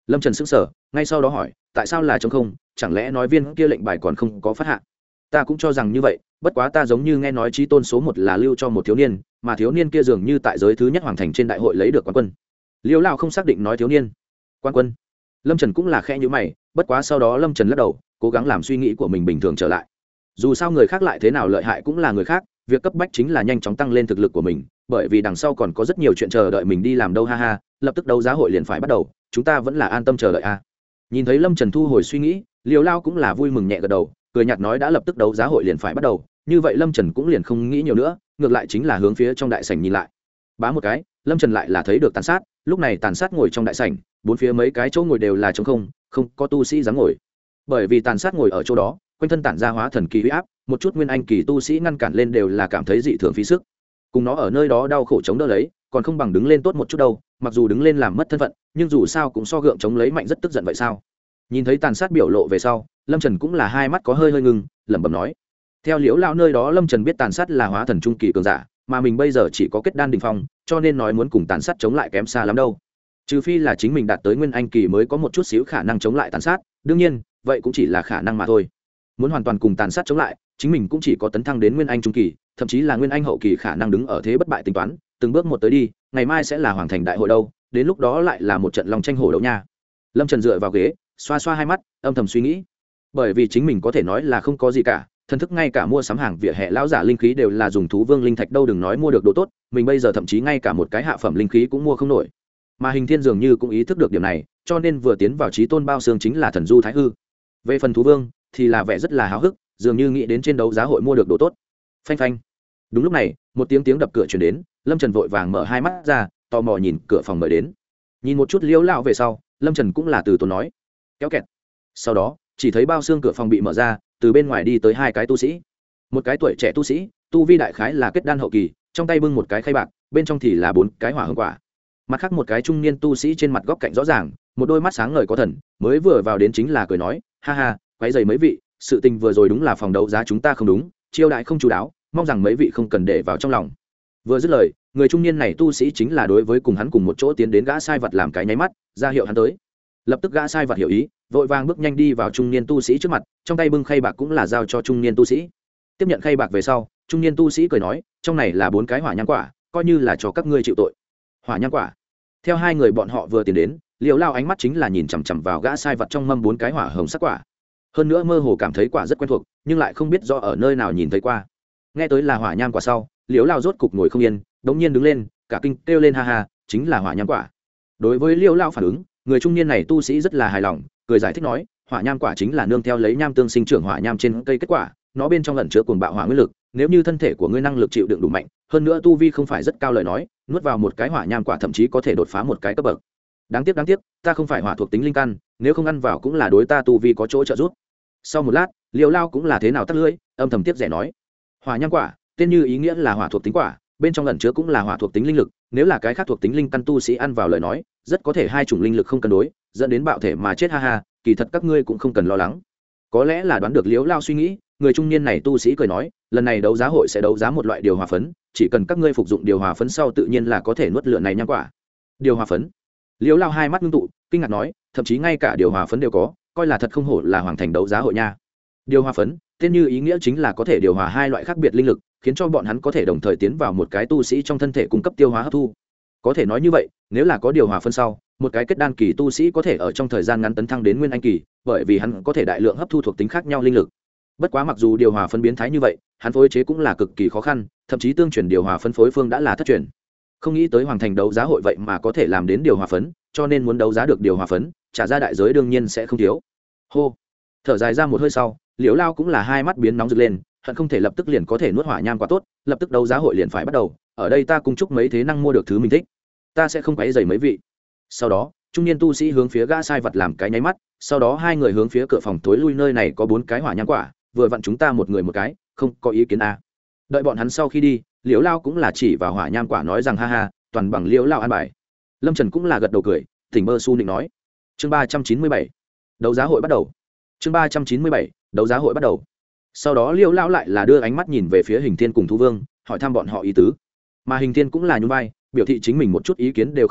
Lâm Trần sững sờ, ngay sau đó hỏi tại sao là trống không, chẳng lẽ nói viên kia lệnh bài còn không có phát hạ? Ta cũng cho rằng như vậy, bất quá ta giống như nghe nói chí tôn số một là lưu cho một thiếu niên, mà thiếu niên kia dường như tại giới thứ nhất hoàng thành trên đại hội lấy được quán quân. Liêu Lao không xác định nói thiếu niên quán quân. Lâm Trần cũng là khẽ nhíu mày, bất quá sau đó Lâm Trần lắc đầu, cố gắng làm suy nghĩ của mình bình thường trở lại. Dù sao người khác lại thế nào lợi hại cũng là người khác, việc cấp bách chính là nhanh chóng tăng lên thực lực của mình, bởi vì đằng sau còn có rất nhiều chuyện chờ đợi mình đi làm đâu ha ha, lập tức đấu giá hội liền phải bắt đầu, chúng ta vẫn là an tâm chờ đợi a. Nhìn thấy Lâm Trần thu hồi suy nghĩ, Liêu Lao cũng là vui mừng nhẹ gật đầu, cười nhạt nói đã lập tức đấu giá hội liền phải bắt đầu, như vậy Lâm Trần cũng liền không nghĩ nhiều nữa, ngược lại chính là hướng phía trong đại sảnh nhìn lại. Bá một cái, Lâm Trần lại là thấy được tàn sát, lúc này tàn sát ngồi trong đại sảnh, bốn phía mấy cái chỗ ngồi đều là trống không, không có tu sĩ dám ngồi. Bởi vì tàn sát ngồi ở chỗ đó, quanh thân tản ra hóa thần kỳ uy áp, một chút nguyên anh kỳ tu sĩ ngăn cản lên đều là cảm thấy dị thường phí sức. Cùng nó ở nơi đó đau khổ chống đỡ lấy, còn không bằng đứng lên tốt một chút đâu, mặc dù đứng lên làm mất thân phận, nhưng dù sao cũng so gượng chống lấy mạnh rất tức giận vậy sao? Nhìn thấy tàn sát biểu lộ về sau, Lâm Trần cũng là hai mắt có hơi hơi ngưng, lẩm bẩm nói. Theo Liễu lão nơi đó Lâm Trần biết tàn sát là hóa thần trung kỳ cường giả, mà mình bây giờ chỉ có kết đan đỉnh phong, cho nên nói muốn cùng tàn sát chống lại kém xa lắm đâu. Trừ phi là chính mình đạt tới nguyên anh kỳ mới có một chút xíu khả năng chống lại tàn sát, đương nhiên, vậy cũng chỉ là khả năng mà thôi. Muốn hoàn toàn cùng tàn sát chống lại, chính mình cũng chỉ có tấn thăng đến nguyên anh trung kỳ, thậm chí là nguyên anh hậu kỳ khả năng đứng ở thế bất bại tính toán, từng bước một tới đi, ngày mai sẽ là hoàng thành đại hội đâu, đến lúc đó lại là một trận long tranh hổ đấu nha. Lâm Trần dựa vào ghế, xoa xoa hai mắt, âm thầm suy nghĩ. Bởi vì chính mình có thể nói là không có gì cả, thần thức ngay cả mua sắm hàng vỉa hè lão giả linh khí đều là dùng thú vương linh thạch đâu, đừng nói mua được đồ tốt, mình bây giờ thậm chí ngay cả một cái hạ phẩm linh khí cũng mua không nổi. Mà Hình Thiên dường như cũng ý thức được điểm này, cho nên vừa tiến vào chí tôn bao xương chính là thần du thái hư. Về phần thú vương thì là vẻ rất là háo hức, dường như nghĩ đến trên đấu giá hội mua được đồ tốt. Phanh phanh. Đúng lúc này, một tiếng tiếng đập cửa truyền đến, Lâm Trần vội vàng mở hai mắt ra, tò mò nhìn cửa phòng mở đến. Nhìn một chút Liễu lão về sau, Lâm Trần cũng là từ tốn nói, kéo kẹt. Sau đó, chỉ thấy bao xương cửa phòng bị mở ra, từ bên ngoài đi tới hai cái tu sĩ. Một cái tuổi trẻ tu sĩ, tu vi đại khái là kết đan hậu kỳ, trong tay bưng một cái khay bạc, bên trong thì là bốn cái hỏa hương quả. Mặt khác một cái trung niên tu sĩ trên mặt góc cạnh rõ ràng, một đôi mắt sáng ngời có thần, mới vừa vào đến chính là cười nói, ha ha, quấy rầy mấy vị, sự tình vừa rồi đúng là phòng đấu giá chúng ta không đúng, chiêu đại không chú đáo, mong rằng mấy vị không cần để vào trong lòng. Vừa dứt lời, người trung niên này tu sĩ chính là đối với cùng hắn cùng một chỗ tiến đến gã sai vật làm cái nháy mắt, ra hiệu hắn tới. Lập tức gã sai vật hiểu ý, vội vàng bước nhanh đi vào trung niên tu sĩ trước mặt, trong tay bưng khay bạc cũng là giao cho trung niên tu sĩ. Tiếp nhận khay bạc về sau, trung niên tu sĩ cười nói, trong này là bốn cái hỏa nhang quả, coi như là cho các ngươi chịu tội. Hỏa nhang quả. Theo hai người bọn họ vừa tiến đến, Liễu Lao ánh mắt chính là nhìn chằm chằm vào gã sai vật trong mâm bốn cái hỏa hồng sắc quả. Hơn nữa mơ hồ cảm thấy quả rất quen thuộc, nhưng lại không biết do ở nơi nào nhìn thấy qua. Nghe tới là hỏa nhang quả sau, Liễu Lao rốt cục ngồi không yên, đống nhiên đứng lên, cả kinh kêu lên ha ha, chính là hỏa nhang quả. Đối với Liễu Lao phản ứng, người trung niên này tu sĩ rất là hài lòng, cười giải thích nói, hỏa nham quả chính là nương theo lấy nham tương sinh trưởng hỏa nham trên cây kết quả, nó bên trong ẩn chứa cuồng bạo hỏa nguyên lực, nếu như thân thể của ngươi năng lực chịu đựng đủ mạnh, hơn nữa tu vi không phải rất cao lời nói, nuốt vào một cái hỏa nham quả thậm chí có thể đột phá một cái cấp bậc. Đáng tiếc đáng tiếc, ta không phải hỏa thuộc tính linh căn, nếu không ăn vào cũng là đối ta tu vi có chỗ trợ giúp. Sau một lát, Liêu Lao cũng là thế nào tắt lưỡi, âm thầm tiếc rẻ nói, hỏa nham quả, tên như ý nghĩa là hỏa thuộc tính quả, bên trong ẩn chứa cũng là hỏa thuộc tính linh lực, nếu là cái khác thuộc tính linh căn tu sĩ ăn vào lời nói, rất có thể hai chủng linh lực không cân đối, dẫn đến bạo thể mà chết ha ha, kỳ thật các ngươi cũng không cần lo lắng. Có lẽ là đoán được Liễu Lao suy nghĩ, người trung niên này tu sĩ cười nói, lần này đấu giá hội sẽ đấu giá một loại điều hòa phấn, chỉ cần các ngươi phục dụng điều hòa phấn sau tự nhiên là có thể nuốt lửa này nhang quả. Điều hòa phấn? Liễu Lao hai mắt ngưng tụ, kinh ngạc nói, thậm chí ngay cả điều hòa phấn đều có, coi là thật không hổ là hoàng thành đấu giá hội nha. Điều hòa phấn, tên như ý nghĩa chính là có thể điều hòa hai loại khác biệt linh lực, khiến cho bọn hắn có thể đồng thời tiến vào một cái tu sĩ trong thân thể cung cấp tiêu hóa hấp thu. Có thể nói như vậy, nếu là có điều hòa phân sau, một cái kết đan kỳ tu sĩ có thể ở trong thời gian ngắn tấn thăng đến nguyên anh kỳ, bởi vì hắn có thể đại lượng hấp thu thuộc tính khác nhau linh lực. Bất quá mặc dù điều hòa phân biến thái như vậy, hắn phối chế cũng là cực kỳ khó khăn, thậm chí tương truyền điều hòa phân phối phương đã là thất truyền. Không nghĩ tới hoàng thành đấu giá hội vậy mà có thể làm đến điều hòa phấn, cho nên muốn đấu giá được điều hòa phấn, trả ra đại giới đương nhiên sẽ không thiếu. Hô, thở dài ra một hơi sau, Liễu Lao cũng là hai mắt biến nóng rực lên, hận không thể lập tức liền có thể nuốt hỏa nham quá tốt, lập tức đấu giá hội liền phải bắt đầu, ở đây ta cung chúc mấy thế năng mua được thứ mình thích, ta sẽ không quấy rầy mấy vị. Sau đó, trung niên tu sĩ hướng phía gã sai vật làm cái nháy mắt, sau đó hai người hướng phía cửa phòng tối lui, nơi này có bốn cái hỏa nham quả, vừa vặn chúng ta một người một cái, không có ý kiến à. Đợi bọn hắn sau khi đi, Liễu Lao cũng là chỉ vào hỏa nham quả nói rằng ha ha, toàn bằng Liễu Lao an bài. Lâm Trần cũng là gật đầu cười, tỉnh bơ su định nói. Chương ba trăm chín mươi bảy, đấu giá hội bắt đầu. Chương ba trăm chín mươi bảy, đấu giá hội bắt đầu. Sau đó Liễu Lao lại là đưa ánh mắt nhìn về phía Hình Thiên cùng Thú Vương, hỏi thăm bọn họ ý tứ. Mà Hình Thiên cũng là nhún vai, biểu thị chính mình một chút ý kiến đều không có,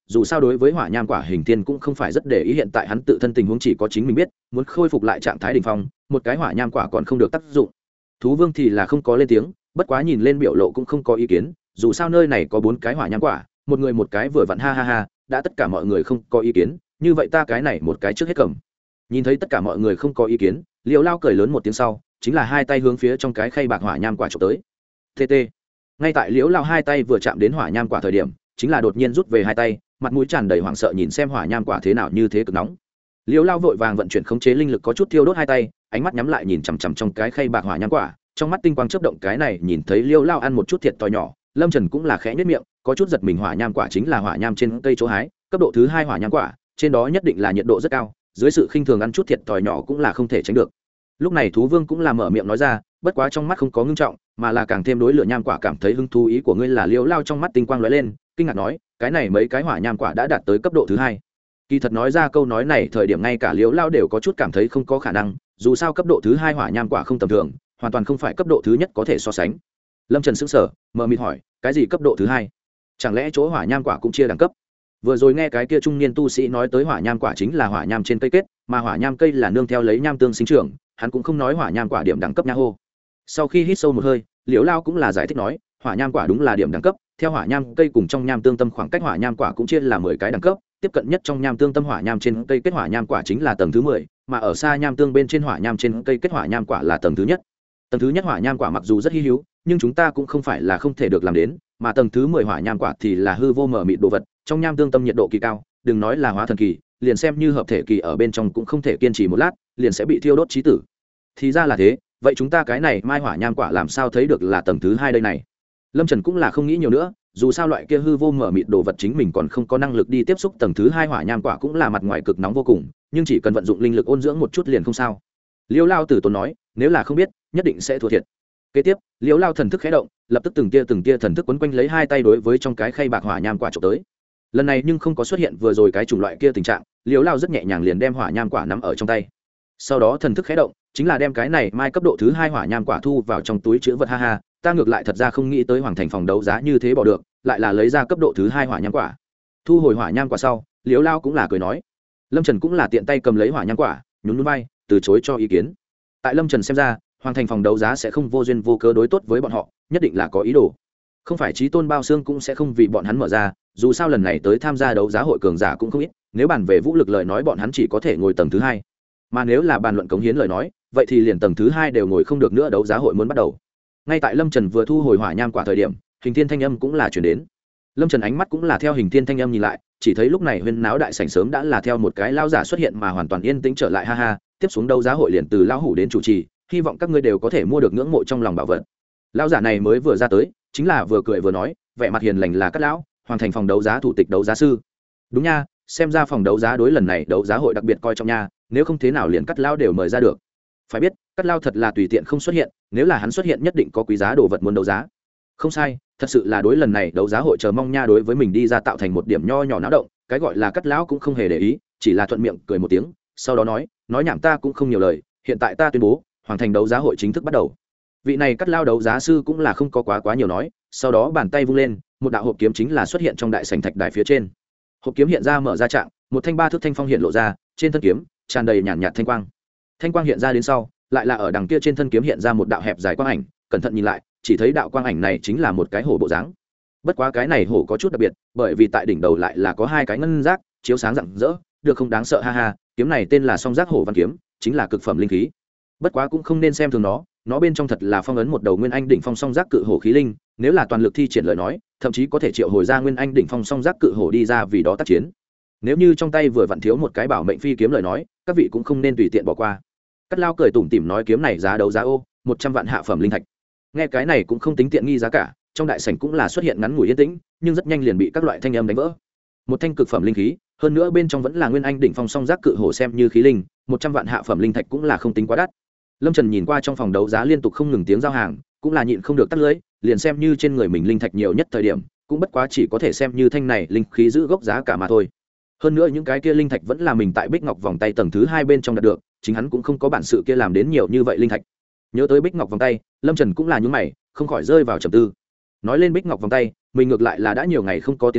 dù sao đối với hỏa nham quả hình thiên cũng không phải rất để ý, hiện tại hắn tự thân tình huống chỉ có chính mình biết, muốn khôi phục lại trạng thái đỉnh phong một cái hỏa nham quả còn không được tác dụng. Thú vương thì là không có lên tiếng, bất quá nhìn lên biểu lộ cũng không có ý kiến, dù sao nơi này có bốn cái hỏa nham quả, một người một cái vừa vặn, ha ha ha, đã tất cả mọi người không có ý kiến, như vậy ta cái này một cái trước hết cầm. Nhìn thấy tất cả mọi người không có ý kiến, Liễu Lao cười lớn một tiếng sau, chính là hai tay hướng phía trong cái khay bạc hỏa nham quả chụp tới. tt Ngay tại Liễu Lao hai tay vừa chạm đến hỏa nham quả thời điểm, chính là đột nhiên rút về hai tay, mặt mũi tràn đầy hoảng sợ nhìn xem hỏa nham quả thế nào như thế cực nóng. Liễu Lao vội vàng vận chuyển khống chế linh lực có chút thiêu đốt hai tay, ánh mắt nhắm lại nhìn chằm chằm trong cái khay bạc hỏa nham quả, trong mắt tinh quang chớp động, cái này nhìn thấy Liễu Lao ăn một chút thiệt to nhỏ, Lâm Trần cũng là khẽ nhếch miệng, có chút giật mình. Hỏa nham quả chính là hỏa nham trên cây chỗ hái, cấp độ thứ hai hỏa nham quả, trên đó nhất định là nhiệt độ rất cao, dưới sự khinh thường ăn chút thiệt thòi nhỏ cũng là không thể tránh được. Lúc này Thú Vương cũng là mở miệng nói ra, bất quá trong mắt không có ngưng trọng, mà là càng thêm đối lửa nham quả cảm thấy hứng thú. Ý của ngươi là? Liễu Lao trong mắt tinh quang lóe lên, kinh ngạc nói, cái này mấy cái hỏa nham quả đã đạt tới cấp độ thứ hai. Kỳ thật nói ra câu nói này thời điểm ngay cả Liễu Lao đều có chút cảm thấy không có khả năng, dù sao cấp độ thứ hai hỏa nham quả không tầm thường, hoàn toàn không phải cấp độ thứ nhất có thể so sánh. Lâm Trần sững sờ, mờ mịt hỏi, cái gì cấp độ thứ hai? Chẳng lẽ chỗ hỏa nham quả cũng chia đẳng cấp? Vừa rồi nghe cái kia trung niên tu sĩ nói tới hỏa nham quả chính là hỏa nham trên cây kết, mà hỏa nham cây là nương theo lấy nham tương sinh trưởng, hắn cũng không nói hỏa nham quả điểm đẳng cấp nha hô. Sau khi hít sâu một hơi, Liễu Lao cũng là giải thích nói, hỏa nham quả đúng là điểm đẳng cấp, theo hỏa nham cây cùng trong nham tương tâm khoảng cách hỏa nham quả cũng chia là mười cái đẳng cấp, tiếp cận nhất trong nham tương tâm hỏa nham trên cây kết hỏa nham quả chính là tầng thứ mười, mà ở xa nham tương bên trên hỏa nham trên cây kết hỏa nham quả là tầng thứ nhất. Tầng thứ nhất hỏa nham quả mặc dù rất hi hữu, nhưng chúng ta cũng không phải là không thể được làm đến, mà tầng thứ mười hỏa nham quả thì là hư vô mở mịt đồ vật, trong nham tương tâm nhiệt độ kỳ cao, đừng nói là hóa thần kỳ, liền xem như hợp thể kỳ ở bên trong cũng không thể kiên trì một lát, liền sẽ bị thiêu đốt chí tử. Thì ra là thế, vậy chúng ta cái này mai hỏa nham quả làm sao thấy được là tầng thứ hai đây này? Lâm Trần cũng là không nghĩ nhiều nữa, dù sao loại kia hư vô mở mịt đồ vật chính mình còn không có năng lực đi tiếp xúc, tầng thứ hai hỏa nham quả cũng là mặt ngoài cực nóng vô cùng, nhưng chỉ cần vận dụng linh lực ôn dưỡng một chút liền không sao. Liễu Lao tử tốn nói, nếu là không biết, nhất định sẽ thua thiệt. Kế tiếp, Liễu Lao thần thức khẽ động, lập tức từng tia từng tia thần thức quấn quanh lấy hai tay đối với trong cái khay bạc hỏa nham quả chụp tới. Lần này nhưng không có xuất hiện vừa rồi cái chủng loại kia tình trạng, Liễu Lao rất nhẹ nhàng liền đem hỏa nham quả nắm ở trong tay. Sau đó thần thức khẽ động, chính là đem cái này mai cấp độ thứ hai hỏa nham quả thu vào trong túi trữ vật. Ha ha, ta ngược lại thật ra không nghĩ tới Hoàng Thành phòng đấu giá như thế bỏ được, lại là lấy ra cấp độ thứ hai hỏa nham quả. Thu hồi hỏa nham quả sau, Liễu Lao cũng là cười nói. Lâm Trần cũng là tiện tay cầm lấy hỏa nham quả, nhún nhún vai, từ chối cho ý kiến. Tại Lâm Trần xem ra, Hoàng Thành phòng đấu giá sẽ không vô duyên vô cớ đối tốt với bọn họ, nhất định là có ý đồ. Không phải Chí Tôn Bao Xương cũng sẽ không vì bọn hắn mở ra, dù sao lần này tới tham gia đấu giá hội cường giả cũng không ít, nếu bàn về vũ lực lời nói bọn hắn chỉ có thể ngồi tầng thứ hai, mà nếu là bàn luận cống hiến lời nói, vậy thì liền tầng thứ hai đều ngồi không được nữa. Đấu giá hội muốn bắt đầu. Ngay tại Lâm Trần vừa thu hồi hỏa nham quả thời điểm, Hình Thiên thanh âm cũng là truyền đến. Lâm Trần ánh mắt cũng là theo Hình Thiên thanh âm nhìn lại, chỉ thấy lúc này huyên náo đại sảnh sớm đã là theo một cái lão giả xuất hiện mà hoàn toàn yên tĩnh trở lại. Ha ha, tiếp xuống đấu giá hội liền từ lão hủ đến chủ trì, hy vọng các ngươi đều có thể mua được ngưỡng mộ trong lòng bảo vật. Lão giả này mới vừa ra tới, chính là vừa cười vừa nói, vẻ mặt hiền lành là Cát lão, Hoàng Thành phòng đấu giá thủ tịch đấu giá sư. Đúng nha, xem ra phòng đấu giá đối lần này đấu giá hội đặc biệt coi trọng nha, nếu không thế nào liền Cát lão đều mời ra được. Phải biết, Cát lão thật là tùy tiện không xuất hiện, nếu là hắn xuất hiện nhất định có quý giá đồ vật muốn đấu giá. Không sai, thật sự là đối lần này đấu giá hội chờ mong nha, đối với mình đi ra tạo thành một điểm nho nhỏ náo động, cái gọi là Cát lão cũng không hề để ý, chỉ là thuận miệng cười một tiếng, sau đó nói, nói nhảm ta cũng không nhiều lời, hiện tại ta tuyên bố, Hoàng Thành đấu giá hội chính thức bắt đầu. Vị này Cát lão đấu giá sư cũng là không có quá quá nhiều nói, sau đó bàn tay vung lên, một đạo hộp kiếm chính là xuất hiện trong đại sảnh thạch đài phía trên. Hộp kiếm hiện ra mở ra trạng, một thanh ba thước thanh phong hiện lộ ra, trên thân kiếm tràn đầy nhàn nhạt thanh quang. Thanh quang hiện ra đến sau, lại là ở đằng kia trên thân kiếm hiện ra một đạo hẹp dài quang ảnh, cẩn thận nhìn lại, chỉ thấy đạo quang ảnh này chính là một cái hổ bộ dáng. Bất quá cái này hổ có chút đặc biệt, bởi vì tại đỉnh đầu lại là có hai cái ngân giác, chiếu sáng rạng rỡ, được không đáng sợ. Ha ha, kiếm này tên là Song Giác Hổ Văn kiếm, chính là cực phẩm linh khí. Bất quá cũng không nên xem thường nó, nó bên trong thật là phong ấn một đầu nguyên anh đỉnh phong song giác cự hổ khí linh, nếu là toàn lực thi triển lời nói, thậm chí có thể triệu hồi ra nguyên anh đỉnh phong song giác cự hổ đi ra vì đó tác chiến. Nếu như trong tay vừa vặn thiếu một cái bảo mệnh phi kiếm lời nói, các vị cũng không nên tùy tiện bỏ qua. Cát lão cười tủm tỉm nói, kiếm này giá đấu giá ô một trăm vạn hạ phẩm linh thạch. Nghe cái này cũng không tính tiện nghi giá cả, trong đại sảnh cũng là xuất hiện ngắn ngủi yên tĩnh, nhưng rất nhanh liền bị các loại thanh âm đánh vỡ. Một thanh cực phẩm linh khí, hơn nữa bên trong vẫn là nguyên anh đỉnh phong song giác cự hổ, xem như khí linh, một trăm vạn hạ phẩm linh thạch cũng là không tính quá đắt. Lâm Trần nhìn qua trong phòng đấu giá liên tục không ngừng tiếng giao hàng, cũng là nhịn không được tắt lưỡi, liền xem như trên người mình linh thạch nhiều nhất thời điểm, cũng bất quá chỉ có thể xem như thanh này linh khí giữ gốc giá cả mà thôi. Hơn nữa những cái kia linh thạch vẫn là mình tại Bích Ngọc vòng tay tầng thứ hai bên trong đạt được, chính hắn cũng không có bản sự kia làm đến nhiều như vậy linh thạch. Nhớ tới Bích Ngọc vòng tay, Lâm Trần cũng là nhướng mày, không khỏi rơi vào trầm tư. Nói lên Bích Ngọc vòng tay, mình ngược lại là đã nhiều ngày không có tiến vào,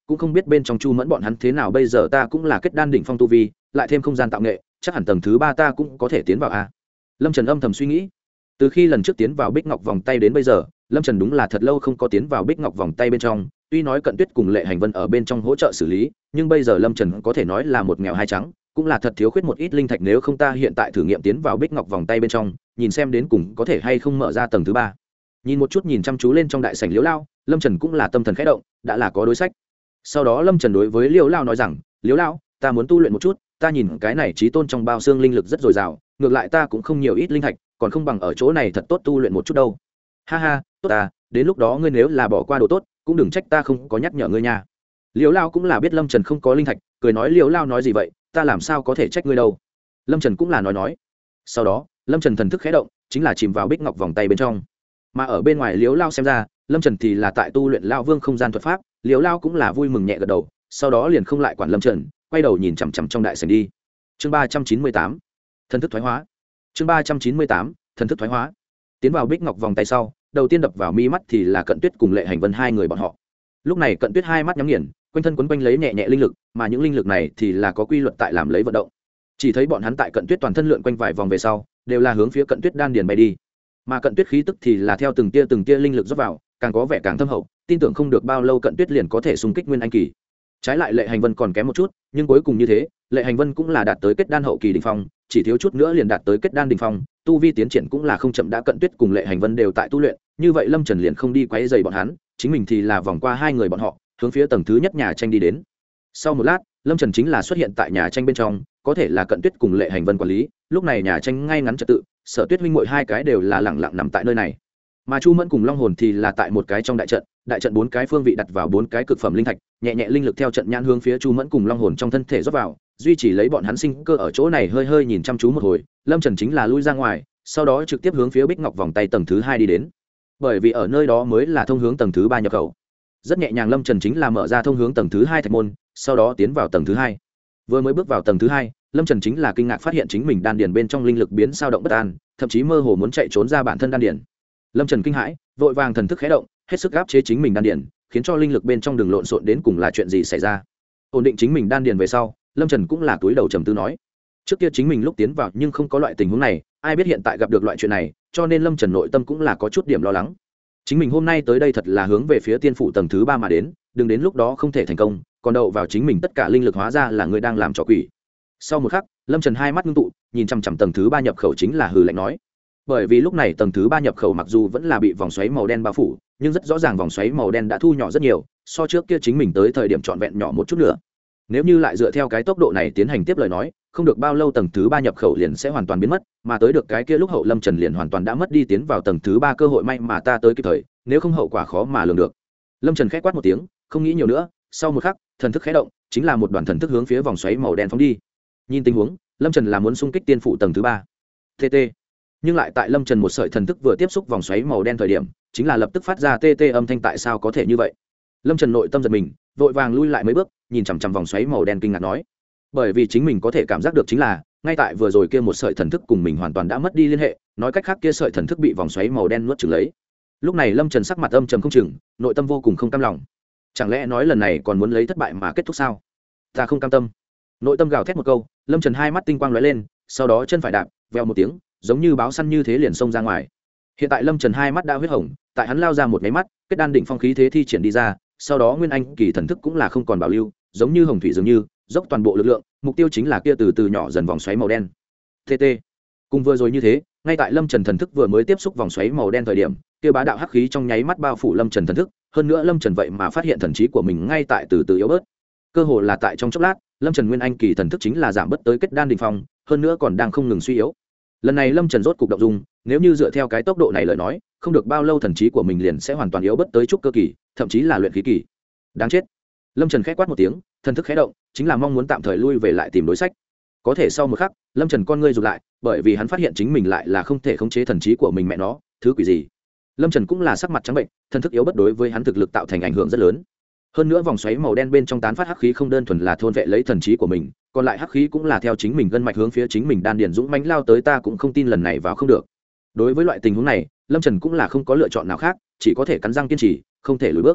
cũng không biết bên trong Chu Mẫn bọn hắn thế nào. Bây giờ ta cũng là kết đan đỉnh phong tu vi, lại thêm không gian tạo nghệ, chắc hẳn tầng thứ ba ta cũng có thể tiến vào a. Lâm Trần âm thầm suy nghĩ. Từ khi lần trước tiến vào Bích Ngọc vòng tay đến bây giờ, Lâm Trần đúng là thật lâu không có tiến vào Bích Ngọc vòng tay bên trong. Tuy nói Cận Tuyết cùng Lệ Hành Vân ở bên trong hỗ trợ xử lý, nhưng bây giờ Lâm Trần có thể nói là một nghèo hai trắng, cũng là thật thiếu khuyết một ít linh thạch. Nếu không ta hiện tại thử nghiệm tiến vào Bích Ngọc vòng tay bên trong, nhìn xem đến cùng có thể hay không mở ra tầng thứ ba. Nhìn một chút nhìn chăm chú lên trong đại sảnh Liễu Lao, Lâm Trần cũng là tâm thần khẽ động, đã là có đối sách. Sau đó Lâm Trần đối với Liễu Lao nói rằng, Liễu Lao, ta muốn tu luyện một chút, ta nhìn cái này chí tôn trong bao xương linh lực rất dồi dào, ngược lại ta cũng không nhiều ít linh thạch, còn không bằng ở chỗ này thật tốt tu luyện một chút đâu. Ha ha, tốt ta, đến lúc đó ngươi nếu là bỏ qua đồ tốt, cũng đừng trách ta không có nhắc nhở ngươi nha. Liễu Lao cũng là biết Lâm Trần không có linh thạch, cười nói Liễu Lao nói gì vậy, ta làm sao có thể trách ngươi đâu. Lâm Trần cũng là nói nói. Sau đó, Lâm Trần thần thức khẽ động, chính là chìm vào Bích Ngọc vòng tay bên trong. Mà ở bên ngoài Liễu Lao xem ra, Lâm Trần thì là tại tu luyện Lao Vương không gian thuật pháp, Liễu Lao cũng là vui mừng nhẹ gật đầu, sau đó liền không lại quản Lâm Trần, quay đầu nhìn chằm chằm trong đại sảnh đi. Chương ba trăm chín mươi tám, thần thức thoái hóa. Chương ba trăm chín mươi tám, thần thức thoái hóa. Tiến vào Bích Ngọc vòng tay sau, đầu tiên đập vào mi mắt thì là Cận Tuyết cùng Lệ Hành Vân hai người bọn họ. Lúc này Cận Tuyết hai mắt nhắm nghiền, quanh thân quấn quanh lấy nhẹ nhẹ linh lực, mà những linh lực này thì là có quy luật tại làm lấy vận động. Chỉ thấy bọn hắn tại Cận Tuyết toàn thân lượn quanh vài vòng về sau, đều là hướng phía Cận Tuyết đan điền bay đi. Mà Cận Tuyết khí tức thì là theo từng tia từng tia linh lực rót vào, càng có vẻ càng thâm hậu, tin tưởng không được bao lâu Cận Tuyết liền có thể xung kích nguyên anh kỳ. Trái lại Lệ Hành Vân còn kém một chút, nhưng cuối cùng như thế, Lệ Hành Vân cũng là đạt tới kết đan hậu kỳ đỉnh phong, chỉ thiếu chút nữa liền đạt tới kết đan đỉnh phong, tu vi tiến triển cũng là không chậm. Đã Cận Tuyết cùng Lệ Hành Vân đều tại tu luyện, như vậy Lâm Trần liền không đi quấy rầy bọn hắn, chính mình thì là vòng qua hai người bọn họ, hướng phía tầng thứ nhất nhà tranh đi đến. Sau một lát, Lâm Trần chính là xuất hiện tại nhà tranh bên trong, có thể là Cận Tuyết cùng Lệ Hành Vân quản lý, lúc này nhà tranh ngay ngắn trật tự, Sở Tuyết huynh muội hai cái đều là lẳng lặng nằm tại nơi này. Mà Chu Mẫn cùng Long Hồn thì là tại một cái trong đại trận, đại trận bốn cái phương vị đặt vào bốn cái cực phẩm linh thạch, nhẹ nhẹ linh lực theo trận nhãn hướng phía Chu Mẫn cùng Long Hồn trong thân thể rót vào, duy trì lấy bọn hắn sinh cơ ở chỗ này. Hơi hơi nhìn chăm chú một hồi, Lâm Trần chính là lui ra ngoài, sau đó trực tiếp hướng phía Bích Ngọc vòng tay tầng thứ hai đi đến. Bởi vì ở nơi đó mới là thông hướng tầng thứ ba nhập khẩu. Rất nhẹ nhàng Lâm Trần chính là mở ra thông hướng tầng thứ hai thạch môn, sau đó tiến vào tầng thứ hai. Vừa mới bước vào tầng thứ hai, Lâm Trần chính là kinh ngạc phát hiện chính mình đan điền bên trong linh lực biến sao động bất an, thậm chí mơ hồ muốn chạy trốn ra bản thân đan điền. Lâm Trần kinh hãi, vội vàng thần thức khẽ động, hết sức áp chế chính mình đan điền, khiến cho linh lực bên trong đường lộn xộn. Đến cùng là chuyện gì xảy ra? Ổn định chính mình đan điền về sau, Lâm Trần cũng là túi đầu trầm tư nói, trước kia chính mình lúc tiến vào nhưng không có loại tình huống này, ai biết hiện tại gặp được loại chuyện này, cho nên Lâm Trần nội tâm cũng là có chút điểm lo lắng. Chính mình hôm nay tới đây thật là hướng về phía tiên phủ tầng thứ ba mà đến, đừng đến lúc đó không thể thành công, còn đậu vào chính mình tất cả linh lực hóa ra là người đang làm trò quỷ. Sau một khắc, Lâm Trần hai mắt ngưng tụ, nhìn chằm chằm tầng thứ ba nhập khẩu chính là hừ lạnh nói. Bởi vì lúc này tầng thứ ba nhập khẩu mặc dù vẫn là bị vòng xoáy màu đen bao phủ, nhưng rất rõ ràng vòng xoáy màu đen đã thu nhỏ rất nhiều, so trước kia chính mình tới thời điểm trọn vẹn nhỏ một chút nữa. Nếu như lại dựa theo cái tốc độ này tiến hành tiếp lời nói, không được bao lâu tầng thứ ba nhập khẩu liền sẽ hoàn toàn biến mất, mà tới được cái kia lúc hậu Lâm Trần liền hoàn toàn đã mất đi tiến vào tầng thứ ba cơ hội. May mà ta tới kịp thời, nếu không hậu quả khó mà lường được. Lâm Trần khẽ quát một tiếng, không nghĩ nhiều nữa, sau một khắc, thần thức khẽ động, chính là một đoàn thần thức hướng phía vòng xoáy màu đen phóng đi. Nhìn tình huống, Lâm Trần là muốn xung kích tiên phủ tầng thứ ba. T T. Nhưng lại tại Lâm Trần một sợi thần thức vừa tiếp xúc vòng xoáy màu đen thời điểm, chính là lập tức phát ra tê tê âm thanh. Tại sao có thể như vậy? Lâm Trần nội tâm giật mình, vội vàng lui lại mấy bước, nhìn chằm chằm vòng xoáy màu đen kinh ngạc nói. Bởi vì chính mình có thể cảm giác được chính là, ngay tại vừa rồi kia một sợi thần thức cùng mình hoàn toàn đã mất đi liên hệ, nói cách khác kia sợi thần thức bị vòng xoáy màu đen nuốt chửng lấy. Lúc này Lâm Trần sắc mặt âm trầm không chừng, nội tâm vô cùng không cam lòng. Chẳng lẽ nói lần này còn muốn lấy thất bại mà kết thúc sao? Ta không cam tâm. Nội tâm gào thét một câu, Lâm Trần hai mắt tinh quang lóe lên, sau đó chân phải đạp, vèo một tiếng, giống như báo săn như thế liền xông ra ngoài. Hiện tại Lâm Trần hai mắt đã huyết hồng, tại hắn lao ra một cái mắt, kết đan đỉnh phong khí thế thi triển đi ra, sau đó nguyên anh kỳ thần thức cũng là không còn bảo lưu, giống như hồng thủy dường như, dốc toàn bộ lực lượng, mục tiêu chính là kia từ từ nhỏ dần vòng xoáy màu đen. T T. Cùng vừa rồi như thế, ngay tại Lâm Trần thần thức vừa mới tiếp xúc vòng xoáy màu đen thời điểm, kia bá đạo hắc khí trong nháy mắt bao phủ Lâm Trần thần thức, hơn nữa Lâm Trần vậy mà phát hiện thần trí của mình ngay tại từ từ yếu bớt. Cơ hồ là tại trong chốc lát, Lâm Trần nguyên anh kỳ thần thức chính là giảm bớt tới kết đan đỉnh phong, hơn nữa còn đang không ngừng suy yếu. Lần này Lâm Trần rốt cục động dung, nếu như dựa theo cái tốc độ này lời nói, không được bao lâu thần trí của mình liền sẽ hoàn toàn yếu bớt tới trúc cơ kỳ, thậm chí là luyện khí kỳ. Đáng chết. Lâm Trần khẽ quát một tiếng, thần thức khẽ động, chính là mong muốn tạm thời lui về lại tìm đối sách. Có thể sau một khắc, Lâm Trần con ngươi rụt lại, bởi vì hắn phát hiện chính mình lại là không thể khống chế thần trí của mình. Mẹ nó, thứ quỷ gì? Lâm Trần cũng là sắc mặt trắng bệnh, thần thức yếu bất đối với hắn thực lực tạo thành ảnh hưởng rất lớn. Hơn nữa vòng xoáy màu đen bên trong tán phát hắc khí không đơn thuần là thôn vệ lấy thần trí của mình, còn lại hắc khí cũng là theo chính mình gân mạch hướng phía chính mình đan điền dũng mãnh lao tới. Ta cũng không tin lần này vào không được. Đối với loại tình huống này, Lâm Trần cũng là không có lựa chọn nào khác, chỉ có thể cắn răng kiên trì, không thể lùi bước.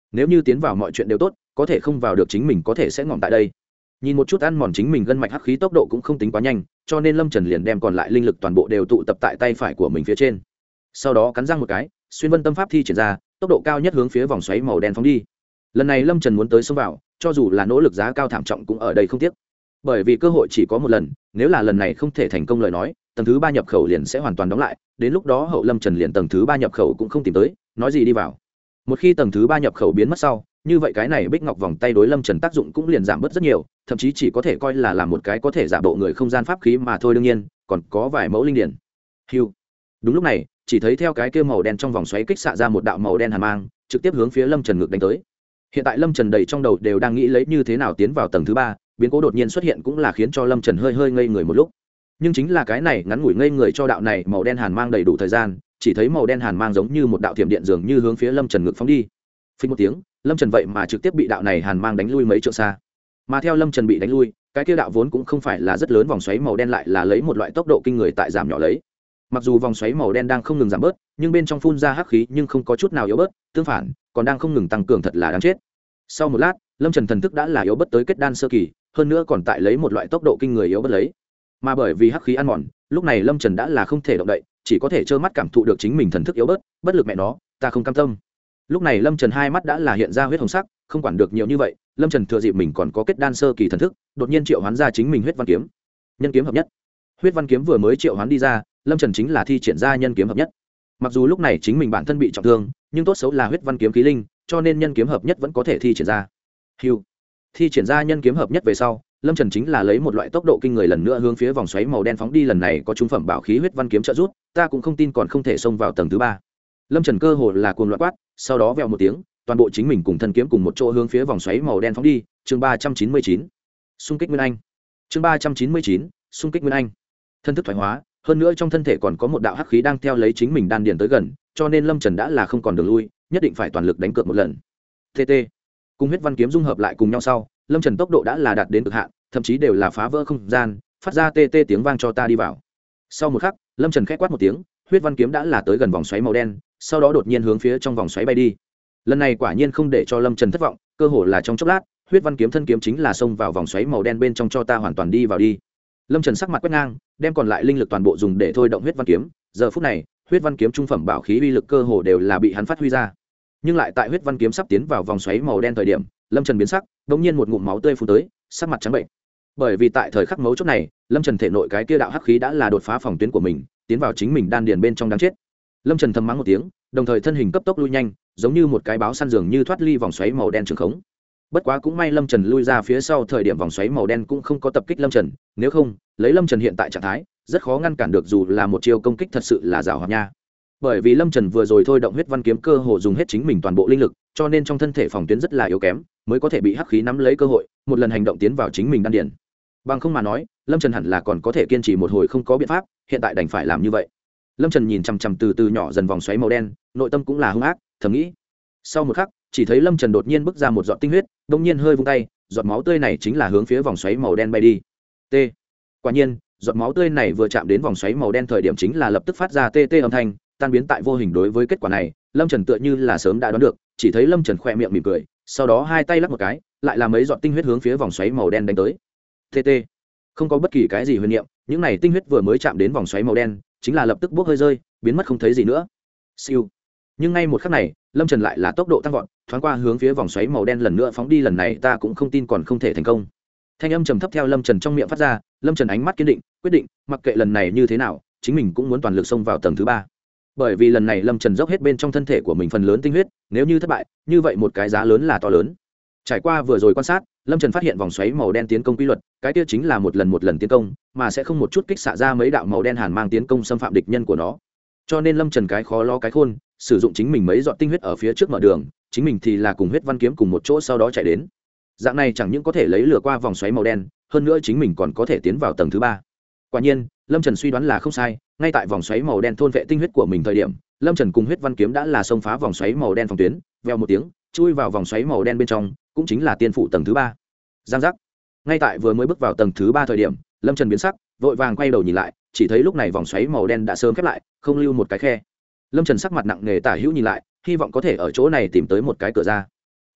nếu như tiến vào mọi chuyện đều tốt, có thể không vào được chính mình có thể sẽ ngỏm tại đây. Nhìn một chút ăn mòn chính mình gân mạch hắc khí tốc độ cũng không tính quá nhanh, cho nên Lâm Trần liền đem còn lại linh lực toàn bộ đều tụ tập tại tay phải của mình phía trên. Sau đó cắn răng một cái, xuyên vân tâm pháp thi triển ra, tốc độ cao nhất hướng phía vòng xoáy màu đen phóng đi. Lần này Lâm Trần muốn tới xông vào, cho dù là nỗ lực giá cao thảm trọng cũng ở đây không tiếc. Bởi vì cơ hội chỉ có một lần, nếu là lần này không thể thành công lời nói, tầng thứ ba nhập khẩu liền sẽ hoàn toàn đóng lại, đến lúc đó hậu Lâm Trần liền tầng thứ ba nhập khẩu cũng không tìm tới, nói gì đi vào. Một khi tầng thứ ba nhập khẩu biến mất sau, như vậy cái này bích ngọc vòng tay đối Lâm Trần tác dụng cũng liền giảm bớt rất nhiều, thậm chí chỉ có thể coi là làm một cái có thể giả bộ người không gian pháp khí mà thôi. Đương nhiên còn có vài mẫu linh điển. Hưu. Đúng lúc này, chỉ thấy theo cái kia màu đen trong vòng xoáy kích xạ ra một đạo màu đen hàn mang, trực tiếp hướng phía Lâm Trần ngực đánh tới. Hiện tại Lâm Trần đầy trong đầu đều đang nghĩ lấy như thế nào tiến vào tầng thứ ba, biến cố đột nhiên xuất hiện cũng là khiến cho Lâm Trần hơi hơi ngây người một lúc. Nhưng chính là cái này ngắn ngủi ngây người cho đạo này màu đen hàn mang đầy đủ thời gian, chỉ thấy màu đen hàn mang giống như một đạo thiểm điện dường như hướng phía Lâm Trần ngực phóng đi. Phình một tiếng, Lâm Trần vậy mà trực tiếp bị đạo này hàn mang đánh lui mấy trượng xa. Mà theo Lâm Trần bị đánh lui, cái kia đạo vốn cũng không phải là rất lớn vòng xoáy màu đen lại là lấy một loại tốc độ kinh người tại giảm nhỏ lấy. Mặc dù vòng xoáy màu đen đang không ngừng giảm bớt, nhưng bên trong phun ra hắc khí nhưng không có chút nào yếu bớt, tương phản, còn đang không ngừng tăng cường, thật là đáng chết. Sau một lát, Lâm Trần thần thức đã là yếu bớt tới kết đan sơ kỳ, hơn nữa còn tại lấy một loại tốc độ kinh người yếu bớt lấy. Mà bởi vì hắc khí ăn mòn, lúc này Lâm Trần đã là không thể động đậy, chỉ có thể trơ mắt cảm thụ được chính mình thần thức yếu bớt, bất lực mẹ nó, ta không cam tâm. Lúc này Lâm Trần hai mắt đã là hiện ra huyết hồng sắc, không quản được nhiều như vậy, Lâm Trần thừa dịp mình còn có kết đan sơ kỳ thần thức, đột nhiên triệu hoán ra chính mình huyết văn kiếm. Nhân kiếm hợp nhất. Huyết văn kiếm vừa mới triệu hoán đi ra, Lâm Trần chính là thi triển ra nhân kiếm hợp nhất. Mặc dù lúc này chính mình bản thân bị trọng thương, nhưng tốt xấu là huyết văn kiếm khí linh, cho nên nhân kiếm hợp nhất vẫn có thể thi triển ra. Hưu. Thi triển ra nhân kiếm hợp nhất về sau, Lâm Trần chính là lấy một loại tốc độ kinh người lần nữa hướng phía vòng xoáy màu đen phóng đi, lần này có trung phẩm bảo khí huyết văn kiếm trợ giúp, ta cũng không tin còn không thể xông vào tầng thứ ba. Lâm Trần cơ hồ là cuồng loạn quát, sau đó vèo một tiếng, toàn bộ chính mình cùng thân kiếm cùng một chỗ hướng phía vòng xoáy màu đen phóng đi. Chương ba trăm chín mươi chín, xung kích nguyên anh. Chương ba trăm chín mươi chín, xung kích nguyên anh. Thân thức thoái hóa, hơn nữa trong thân thể còn có một đạo hắc khí đang theo lấy chính mình đan điền tới gần, cho nên Lâm Trần đã là không còn đường lui, nhất định phải toàn lực đánh cược một lần. T T. Cùng huyết văn kiếm dung hợp lại cùng nhau sau, Lâm Trần tốc độ đã là đạt đến cực hạn, thậm chí đều là phá vỡ không gian, phát ra tê tê tiếng vang cho ta đi vào. Sau một khắc, Lâm Trần khẽ quát một tiếng, huyết văn kiếm đã là tới gần vòng xoáy màu đen, sau đó đột nhiên hướng phía trong vòng xoáy bay đi. Lần này quả nhiên không để cho Lâm Trần thất vọng, cơ hồ là trong chốc lát, huyết văn kiếm thân kiếm chính là xông vào vòng xoáy màu đen bên trong cho ta hoàn toàn đi vào đi. Lâm Trần sắc mặt quét ngang, đem còn lại linh lực toàn bộ dùng để thôi động huyết văn kiếm, giờ phút này, huyết văn kiếm trung phẩm bảo khí uy lực cơ hồ đều là bị hắn phát huy ra. Nhưng lại tại huyết văn kiếm sắp tiến vào vòng xoáy màu đen thời điểm, Lâm Trần biến sắc, đột nhiên một ngụm máu tươi phun tới, sắc mặt trắng bệnh. Bởi vì tại thời khắc mấu chốt này, Lâm Trần thể nội cái kia đạo hắc khí đã là đột phá phòng tuyến của mình, tiến vào chính mình đan điền bên trong đáng chết. Lâm Trần thầm mắng một tiếng, đồng thời thân hình cấp tốc lui nhanh, giống như một cái báo săn dường như thoát ly vòng xoáy màu đen trường khống. Bất quá cũng may Lâm Trần lui ra phía sau thời điểm vòng xoáy màu đen cũng không có tập kích Lâm Trần, nếu không, lấy Lâm Trần hiện tại trạng thái, rất khó ngăn cản được dù là một chiêu công kích thật sự là giàu hoạt nha. Bởi vì Lâm Trần vừa rồi thôi động huyết văn kiếm cơ hồ dùng hết chính mình toàn bộ linh lực, cho nên trong thân thể phòng tuyến rất là yếu kém, mới có thể bị hắc khí nắm lấy cơ hội, một lần hành động tiến vào chính mình đan điền. Bằng không mà nói, Lâm Trần hẳn là còn có thể kiên trì một hồi không có biện pháp, hiện tại đành phải làm như vậy. Lâm Trần nhìn chằm chằm từ từ nhỏ dần vòng xoáy màu đen, nội tâm cũng là hung ác, thầm nghĩ. Sau một khắc, chỉ thấy Lâm Trần đột nhiên bứt ra một giọt tinh huyết, đột nhiên hơi vung tay, giọt máu tươi này chính là hướng phía vòng xoáy màu đen bay đi. T. Quả nhiên, giọt máu tươi này vừa chạm đến vòng xoáy màu đen thời điểm chính là lập tức phát ra tê tê âm thanh, tan biến tại vô hình. Đối với kết quả này, Lâm Trần tựa như là sớm đã đoán được, chỉ thấy Lâm Trần khẽ miệng mỉm cười, sau đó hai tay lắc một cái, lại là mấy giọt tinh huyết hướng phía vòng xoáy màu đen đánh tới. T T. Không có bất kỳ cái gì huyền niệm, những này tinh huyết vừa mới chạm đến vòng xoáy màu đen, chính là lập tức bốc hơi rơi, biến mất không thấy gì nữa. Siêu. Nhưng ngay một khắc này, Lâm Trần lại là tốc độ tăng vọt, thoáng qua hướng phía vòng xoáy màu đen lần nữa phóng đi, lần này ta cũng không tin còn không thể thành công. Thanh âm trầm thấp theo Lâm Trần trong miệng phát ra, Lâm Trần ánh mắt kiên định, quyết định, mặc kệ lần này như thế nào, chính mình cũng muốn toàn lực xông vào tầng thứ ba. Bởi vì lần này Lâm Trần dốc hết bên trong thân thể của mình phần lớn tinh huyết, nếu như thất bại, như vậy một cái giá lớn là to lớn. Trải qua vừa rồi quan sát, Lâm Trần phát hiện vòng xoáy màu đen tiến công quy luật, cái kia chính là một lần một lần tiến công, mà sẽ không một chút kích xạ ra mấy đạo màu đen hàn mang tiến công xâm phạm địch nhân của nó. Cho nên Lâm Trần cái khó lo cái khôn, sử dụng chính mình mấy giọt tinh huyết ở phía trước mở đường, chính mình thì là cùng huyết văn kiếm cùng một chỗ sau đó chạy đến. Dạng này chẳng những có thể lấy lừa qua vòng xoáy màu đen, hơn nữa chính mình còn có thể tiến vào tầng thứ ba. Quả nhiên, Lâm Trần suy đoán là không sai, ngay tại vòng xoáy màu đen thôn vệ tinh huyết của mình thời điểm, Lâm Trần cùng huyết văn kiếm đã là xông phá vòng xoáy màu đen phòng tuyến, vèo một tiếng, chui vào vòng xoáy màu đen bên trong, cũng chính là tiên phủ tầng thứ ba. Giang giác. Ngay tại vừa mới bước vào tầng thứ ba thời điểm, Lâm Trần biến sắc, vội vàng quay đầu nhìn lại, chỉ thấy lúc này vòng xoáy màu đen đã sớm khép lại, không lưu một cái khe. Lâm Trần sắc mặt nặng nề tả hữu nhìn lại, hy vọng có thể ở chỗ này tìm tới một cái cửa ra.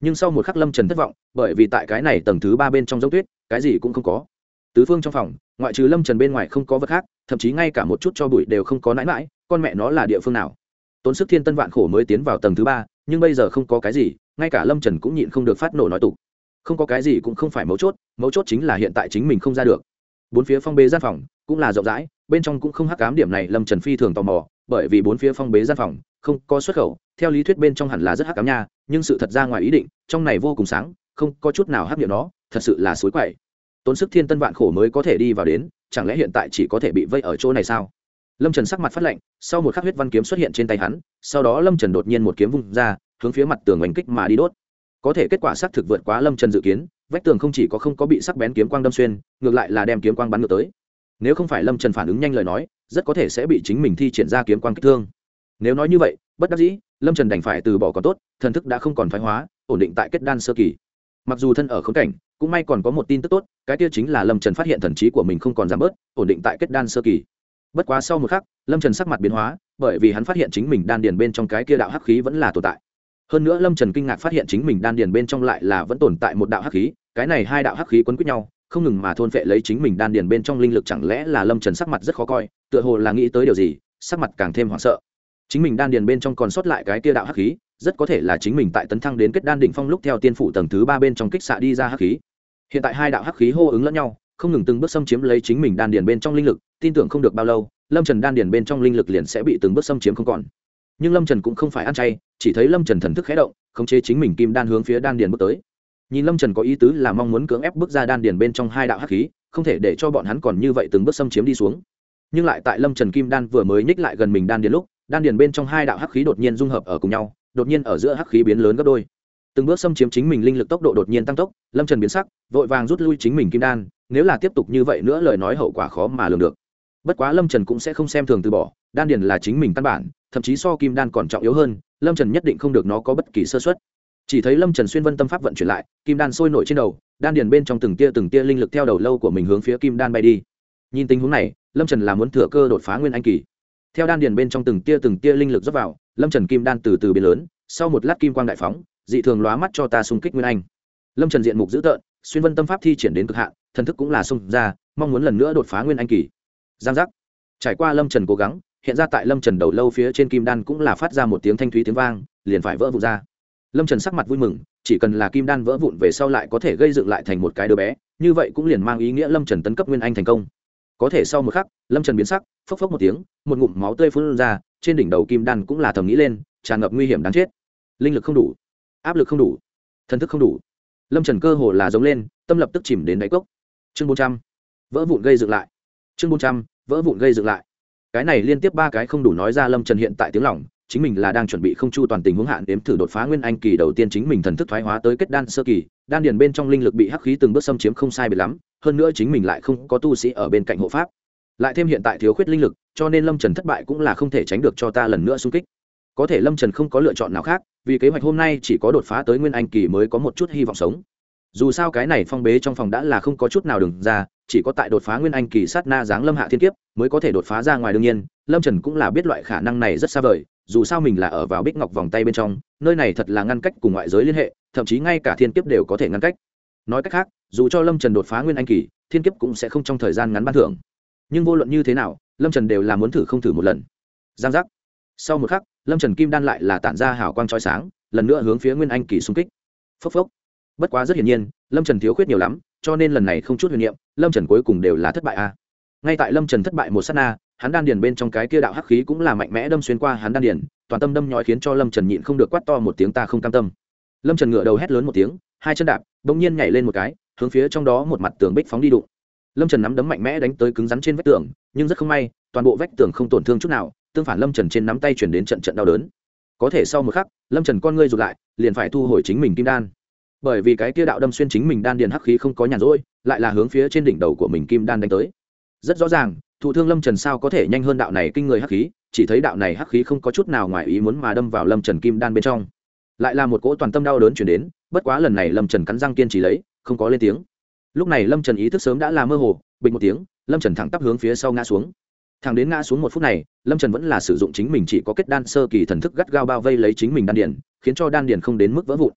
nhưng sau một khắc lâm trần thất vọng, bởi vì tại cái này tầng thứ ba bên trong giống tuyết cái gì cũng không có. Tứ phương trong phòng ngoại trừ lâm trần bên ngoài không có vật khác, thậm chí ngay cả một chút cho bụi đều không có. Nãi mãi con mẹ nó là địa phương nào? Tốn sức thiên tân vạn khổ mới tiến vào tầng thứ ba, nhưng bây giờ không có cái gì, ngay cả lâm trần cũng nhịn không được phát nổ nói tục. Không có cái gì cũng không phải mấu chốt, mấu chốt chính là hiện tại chính mình không ra được. Bốn phía phong bế gian phòng cũng là rộng rãi, bên trong cũng không hắc ám. Điểm này lâm trần phi thường tò mò, bởi vì bốn phía phong bế gian phòng không có xuất khẩu, theo lý thuyết bên trong hẳn là rất hắc ám nha, nhưng sự thật ra ngoài ý định, trong này vô cùng sáng, không có chút nào hắc nghiệm nó, thật sự là suối quậy. Tốn sức thiên tân vạn khổ mới có thể đi vào đến, chẳng lẽ hiện tại chỉ có thể bị vây ở chỗ này sao? Lâm Trần sắc mặt phát lạnh, sau một khắc huyết văn kiếm xuất hiện trên tay hắn, sau đó Lâm Trần đột nhiên một kiếm vung ra, hướng phía mặt tường oanh kích mà đi đốt. Có thể kết quả xác thực vượt quá Lâm Trần dự kiến, vách tường không chỉ có không có bị sắc bén kiếm quang đâm xuyên, ngược lại là đem kiếm quang bắn ngược tới. Nếu không phải Lâm Trần phản ứng nhanh lời nói, rất có thể sẽ bị chính mình thi triển ra kiếm quang kích thương. Nếu nói như vậy, bất đắc dĩ, Lâm Trần đành phải từ bỏ. Còn tốt, thần thức đã không còn thoái hóa, ổn định tại kết đan sơ kỳ. Mặc dù thân ở khốn cảnh, cũng may còn có một tin tức tốt, cái kia chính là Lâm Trần phát hiện thần trí của mình không còn giảm bớt, ổn định tại kết đan sơ kỳ. Bất quá sau một khắc, Lâm Trần sắc mặt biến hóa, bởi vì hắn phát hiện chính mình đan điền bên trong cái kia đạo hắc khí vẫn là tồn tại. Hơn nữa Lâm Trần kinh ngạc phát hiện chính mình đan điền bên trong lại là vẫn tồn tại một đạo hắc khí, cái này hai đạo hắc khí quấn quýt nhau, không ngừng mà thôn phệ lấy chính mình đan điền bên trong linh lực. Chẳng lẽ là Lâm Trần sắc mặt rất khó coi, tựa hồ là nghĩ tới điều gì, sắc mặt càng thêm hoảng sợ. Chính mình đan điền bên trong còn sót lại cái kia đạo hắc khí, rất có thể là chính mình tại tấn thăng đến kết đan đỉnh phong lúc theo tiên phủ tầng thứ ba bên trong kích xạ đi ra hắc khí. Hiện tại hai đạo hắc khí hô ứng lẫn nhau, không ngừng từng bước xâm chiếm lấy chính mình đan điền bên trong linh lực, tin tưởng không được bao lâu, Lâm Trần đan điền bên trong linh lực liền sẽ bị từng bước xâm chiếm không còn. Nhưng Lâm Trần cũng không phải ăn chay, chỉ thấy Lâm Trần thần thức khẽ động, khống chế chính mình kim đan hướng phía đan điền bước tới. Nhìn Lâm Trần có ý tứ là mong muốn cưỡng ép bước ra đan điền bên trong hai đạo hắc khí, không thể để cho bọn hắn còn như vậy từng bước xâm chiếm đi xuống. Nhưng lại tại Lâm Trần kim đan vừa mới nhích lại gần mình đan điền lúc, đan điền bên trong hai đạo hắc khí đột nhiên dung hợp ở cùng nhau, đột nhiên ở giữa hắc khí biến lớn gấp đôi. Từng bước xâm chiếm chính mình linh lực tốc độ đột nhiên tăng tốc, Lâm Trần biến sắc, vội vàng rút lui chính mình kim đan, nếu là tiếp tục như vậy nữa lời nói hậu quả khó mà lường được. Bất quá Lâm Trần cũng sẽ không xem thường từ bỏ, đan điền là chính mình căn bản, thậm chí so kim đan còn trọng yếu hơn, Lâm Trần nhất định không được nó có bất kỳ sơ suất. Chỉ thấy Lâm Trần xuyên vân tâm pháp vận chuyển lại, kim đan sôi nổi trên đầu, đan điền bên trong từng tia từng tia linh lực theo đầu lâu của mình hướng phía kim đan bay đi. Nhìn tình huống này, Lâm Trần là muốn thừa cơ đột phá nguyên anh kỳ. Theo đan điền bên trong từng tia từng tia linh lực rót vào, Lâm Trần kim đan từ từ biến lớn, sau một lát kim quang đại phóng, dị thường lóa mắt cho ta xung kích nguyên anh. Lâm Trần diện mục dữ tợn, xuyên vân tâm pháp thi triển đến cực hạn, thần thức cũng là xung ra, mong muốn lần nữa đột phá nguyên anh kỳ. Giang giác. Trải qua Lâm Trần cố gắng, hiện ra tại Lâm Trần đầu lâu phía trên kim đan cũng là phát ra một tiếng thanh thúy tiếng vang, liền phải vỡ vụn ra. Lâm Trần sắc mặt vui mừng, chỉ cần là kim đan vỡ vụn về sau lại có thể gây dựng lại thành một cái đứa bé, như vậy cũng liền mang ý nghĩa Lâm Trần tấn cấp nguyên anh thành công. Có thể sau một khắc, Lâm Trần biến sắc, phốc phốc một tiếng, một ngụm máu tươi phun ra, trên đỉnh đầu kim đan cũng là thầm nghĩ lên, tràn ngập nguy hiểm đáng chết. Linh lực không đủ, áp lực không đủ, thần thức không đủ. Lâm Trần cơ hồ là giống lên, tâm lập tức chìm đến đáy cốc. Chương bốn trăm, vỡ vụn gây dựng lại. Chương bốn trăm, vỡ vụn gây dựng lại. Cái này liên tiếp ba cái không đủ nói ra Lâm Trần hiện tại tiếng lòng, chính mình là đang chuẩn bị không chu toàn tình huống hạn đếm thử đột phá nguyên anh kỳ đầu tiên, chính mình thần thức thoái hóa tới kết đan sơ kỳ, đan điền bên trong linh lực bị hắc khí từng bước xâm chiếm không sai biệt lắm, hơn nữa chính mình lại không có tu sĩ ở bên cạnh hộ pháp, lại thêm hiện tại thiếu khuyết linh lực, cho nên Lâm Trần thất bại cũng là không thể tránh được, cho ta lần nữa xung kích. Có thể Lâm Trần không có lựa chọn nào khác, vì kế hoạch hôm nay chỉ có đột phá tới nguyên anh kỳ mới có một chút hy vọng sống. Dù sao cái này phong bế trong phòng đã là không có chút nào đường ra, chỉ có tại đột phá nguyên anh kỳ sát na giáng lâm hạ thiên kiếp mới có thể đột phá ra ngoài. Đương nhiên Lâm Trần cũng là biết loại khả năng này rất xa vời, dù sao mình là ở vào bích ngọc vòng tay bên trong, nơi này thật là ngăn cách cùng ngoại giới liên hệ, thậm chí ngay cả thiên kiếp đều có thể ngăn cách. Nói cách khác, dù cho Lâm Trần đột phá nguyên anh kỳ, thiên kiếp cũng sẽ không trong thời gian ngắn ban thưởng. Nhưng vô luận như thế nào, Lâm Trần đều là muốn thử không thử một lần. Giang giác. Sau một khắc, Lâm Trần kim đan lại là tản ra hào quang chói sáng, lần nữa hướng phía nguyên anh kỳ xung kích. Phốc phốc. Bất quá rất hiển nhiên, Lâm Trần thiếu khuyết nhiều lắm, cho nên lần này không chút huyền niệm, Lâm Trần cuối cùng đều là thất bại a. À. Ngay tại Lâm Trần thất bại một sát na, hắn đan điền bên trong cái kia đạo hắc khí cũng là mạnh mẽ đâm xuyên qua hắn đan điền, toàn tâm đâm nhói khiến cho Lâm Trần nhịn không được quát to một tiếng ta không cam tâm. Lâm Trần ngửa đầu hét lớn một tiếng, hai chân đạp, bỗng nhiên nhảy lên một cái, hướng phía trong đó một mặt tường bích phóng đi đụng. Lâm Trần nắm đấm mạnh mẽ đánh tới cứng rắn trên vách tường, nhưng rất không may, toàn bộ vách tường không tổn thương chút nào, tương phản Lâm Trần trên nắm tay chuyển đến trận trận đau đớn. Có thể sau một khắc, Lâm Trần con ngươi rụt lại, liền phải thu hồi chính mình kim đan. Bởi vì cái kia đạo đâm xuyên chính mình đan điền hắc khí không có nhàn rỗi, lại là hướng phía trên đỉnh đầu của mình kim đan đánh tới. Rất rõ ràng, thụ thương Lâm Trần sao có thể nhanh hơn đạo này kinh người hắc khí, chỉ thấy đạo này hắc khí không có chút nào ngoài ý muốn mà đâm vào Lâm Trần kim đan bên trong. Lại là một cỗ toàn tâm đau đớn truyền đến, bất quá lần này Lâm Trần cắn răng kiên trì lấy, không có lên tiếng. Lúc này Lâm Trần ý thức sớm đã là mơ hồ, bịch một tiếng, Lâm Trần thẳng tắp hướng phía sau ngã xuống. Thẳng đến ngã xuống một phút này, Lâm Trần vẫn là sử dụng chính mình chỉ có kết đan sơ kỳ thần thức gắt gao bao vây lấy chính mình đan điền, khiến cho đan điền không đến mức vỡ vụn.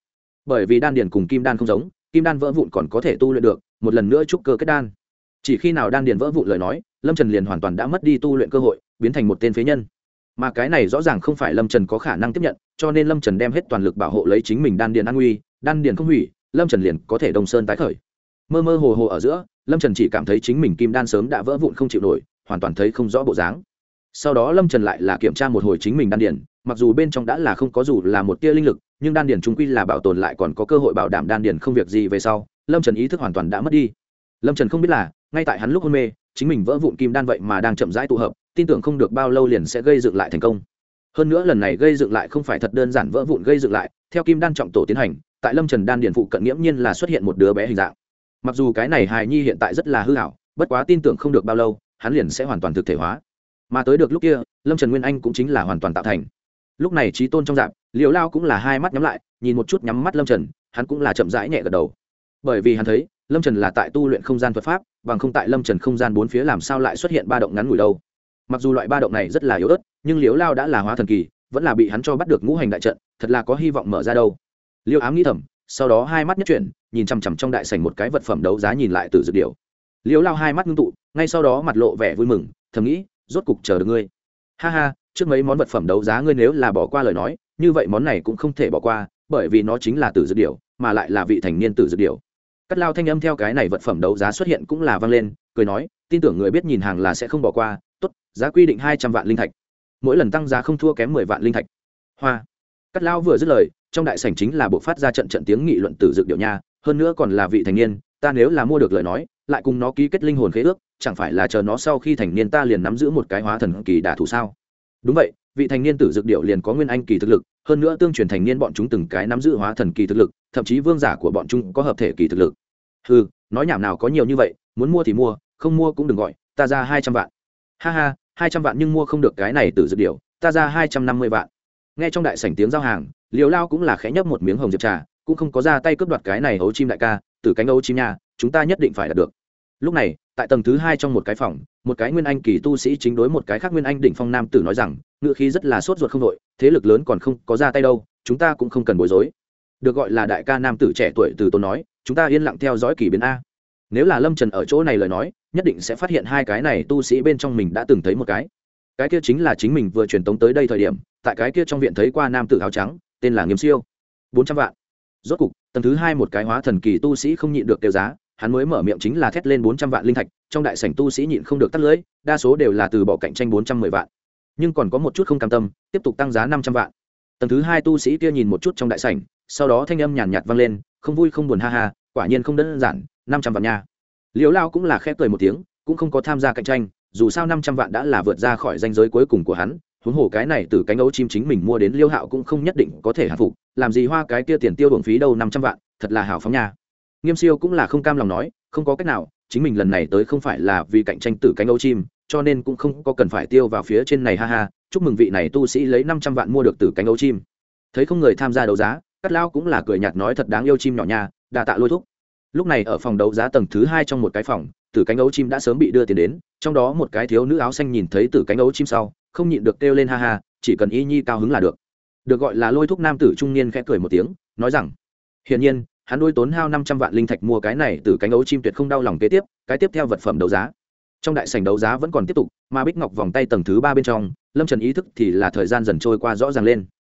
bởi vì đan điền cùng kim đan không giống, kim đan vỡ vụn còn có thể tu luyện được, một lần nữa trúc cơ kết đan. Chỉ khi nào đan điền vỡ vụn lời nói, Lâm Trần liền hoàn toàn đã mất đi tu luyện cơ hội, biến thành một tên phế nhân. Mà cái này rõ ràng không phải Lâm Trần có khả năng tiếp nhận, cho nên Lâm Trần đem hết toàn lực bảo hộ lấy chính mình đan điền an nguy, đan điền không hủy, Lâm Trần liền có thể đông sơn tái khởi. Mơ mơ hồ hồ ở giữa, Lâm Trần chỉ cảm thấy chính mình kim đan sớm đã vỡ vụn không chịu nổi, hoàn toàn thấy không rõ bộ dáng. Sau đó Lâm Trần lại là kiểm tra một hồi chính mình đan điền, mặc dù bên trong đã là không có dù là một tia linh lực, nhưng đan điền chúng quy là bảo tồn lại còn có cơ hội bảo đảm đan điền không việc gì về sau, Lâm Trần ý thức hoàn toàn đã mất đi. Lâm Trần không biết là, ngay tại hắn lúc hôn mê, chính mình vỡ vụn kim đan vậy mà đang chậm rãi tụ hợp, tin tưởng không được bao lâu liền sẽ gây dựng lại thành công. Hơn nữa lần này gây dựng lại không phải thật đơn giản vỡ vụn gây dựng lại, theo kim đan trọng tổ tiến hành, tại Lâm Trần đan điền phụ cận nghiễm nhiên là xuất hiện một đứa bé hình dạng. Mặc dù cái này hài nhi hiện tại rất là hư ảo, bất quá tin tưởng không được bao lâu, hắn liền sẽ hoàn toàn thực thể hóa. Mà tới được lúc kia, Lâm Trần Nguyên Anh cũng chính là hoàn toàn tạo thành. Lúc này Chí Tôn trong dạp, Liễu Lao cũng là hai mắt nhắm lại, nhìn một chút nhắm mắt Lâm Trần, hắn cũng là chậm rãi nhẹ gật đầu. Bởi vì hắn thấy, Lâm Trần là tại tu luyện không gian thuật pháp, bằng không tại Lâm Trần không gian bốn phía làm sao lại xuất hiện ba động ngắn ngủi đâu. Mặc dù loại ba động này rất là yếu ớt, nhưng Liễu Lao đã là hóa thần kỳ, vẫn là bị hắn cho bắt được ngũ hành đại trận, thật là có hy vọng mở ra đâu. Liêu Ám nghĩ thầm, sau đó hai mắt nhất chuyển, nhìn chằm chằm trong đại sảnh một cái vật phẩm đấu giá nhìn lại từ dược điểu. Liễu Lao hai mắt ngưng tụ, ngay sau đó mặt lộ vẻ vui mừng, thầm nghĩ, rốt cục chờ được ngươi. Ha ha, trước mấy món vật phẩm đấu giá ngươi nếu là bỏ qua lời nói, như vậy món này cũng không thể bỏ qua, bởi vì nó chính là tử dược điểu, mà lại là vị thành niên tử dược điểu. Cắt Lao thanh âm theo cái này vật phẩm đấu giá xuất hiện cũng là vang lên, cười nói, tin tưởng người biết nhìn hàng là sẽ không bỏ qua, tốt, giá quy định hai trăm vạn linh thạch. Mỗi lần tăng giá không thua kém mười vạn linh thạch. Hoa. Cắt Lao vừa dứt lời, trong đại sảnh chính là buộc phát ra trận trận tiếng nghị luận tử dược điểu nha, hơn nữa còn là vị thành niên, ta nếu là mua được lời nói, lại cùng nó ký kết linh hồn khế ước, chẳng phải là chờ nó sau khi thành niên ta liền nắm giữ một cái hóa thần kỳ đả thủ sao? Đúng vậy, vị thành niên tử dược điểu liền có nguyên anh kỳ thực lực, hơn nữa tương truyền thành niên bọn chúng từng cái nắm giữ hóa thần kỳ thực lực, thậm chí vương giả của bọn chúng có hợp thể kỳ thực lực. Hừ, nói nhảm nào có nhiều như vậy, muốn mua thì mua, không mua cũng đừng gọi, ta ra hai trăm vạn. Ha ha, hai trăm vạn nhưng mua không được cái này tử dược điểu, ta ra hai trăm năm mươi vạn. Nghe trong đại sảnh tiếng giao hàng, Liễu Lao cũng là khẽ nhấp một miếng hồng diệp trà, cũng không có ra tay cướp đoạt cái này ấu chim đại ca, từ cánh ấu chim nhà, chúng ta nhất định phải đạt được. Lúc này, tại tầng thứ hai trong một cái phòng, một cái nguyên anh kỳ tu sĩ chính đối một cái khác nguyên anh đỉnh phong nam tử nói rằng, ngựa khí rất là sốt ruột không đội, thế lực lớn còn không có ra tay đâu, chúng ta cũng không cần bối rối. Được gọi là đại ca nam tử trẻ tuổi từ tốn nói, chúng ta yên lặng theo dõi kỳ biến a. Nếu là Lâm Trần ở chỗ này lời nói, nhất định sẽ phát hiện hai cái này tu sĩ bên trong mình đã từng thấy một cái. Cái kia chính là chính mình vừa truyền tống tới đây thời điểm, tại cái kia trong viện thấy qua nam tử áo trắng, tên là Nghiêm Siêu. bốn trăm vạn. Rốt cục, tầng thứ hai một cái hóa thần kỳ tu sĩ không nhịn được kêu giá, hắn mới mở miệng chính là thét lên bốn trăm vạn linh thạch, trong đại sảnh tu sĩ nhịn không được tắt lưỡi, đa số đều là từ bỏ cạnh tranh bốn trăm mười vạn. Nhưng còn có một chút không cam tâm, tiếp tục tăng giá năm trăm vạn. Tầng thứ hai tu sĩ kia nhìn một chút trong đại sảnh, sau đó thanh âm nhàn nhạt vang lên, không vui không buồn ha ha, quả nhiên không đơn giản, năm trăm vạn nha. Liễu Lao cũng là khép cười một tiếng, cũng không có tham gia cạnh tranh, dù sao năm trăm vạn đã là vượt ra khỏi ranh giới cuối cùng của hắn, huống hồ cái này từ cánh ấu chim chính mình mua đến Liêu Hạo cũng không nhất định có thể hạ phục, làm gì hoa cái kia tiền tiêu uổng phí đâu năm trăm vạn, thật là hào phóng nha. Nghiêm Siêu cũng là không cam lòng nói, không có cách nào, chính mình lần này tới không phải là vì cạnh tranh từ cánh ấu chim, cho nên cũng không có cần phải tiêu vào phía trên này ha ha, chúc mừng vị này tu sĩ lấy năm trăm vạn mua được từ cánh ấu chim. Thấy không người tham gia đấu giá, Cát Lão cũng là cười nhạt nói thật đáng yêu chim nhỏ nha, đa tạ Lôi thúc. Lúc này ở phòng đấu giá tầng thứ hai trong một cái phòng, tử cánh ấu chim đã sớm bị đưa tiền đến, trong đó một cái thiếu nữ áo xanh nhìn thấy tử cánh ấu chim sau, không nhịn được kêu lên ha ha, chỉ cần y nhi cao hứng là được. Được gọi là Lôi thúc nam tử trung niên khẽ cười một tiếng, nói rằng, hiển nhiên, hắn đôi tốn hao năm trăm vạn linh thạch mua cái này tử cánh ấu chim tuyệt không đau lòng kế tiếp, cái tiếp theo vật phẩm đấu giá. Trong đại sảnh đấu giá vẫn còn tiếp tục, mà Bích Ngọc vòng tay tầng thứ ba bên trong, Lâm Trần ý thức thì là thời gian dần trôi qua rõ ràng lên.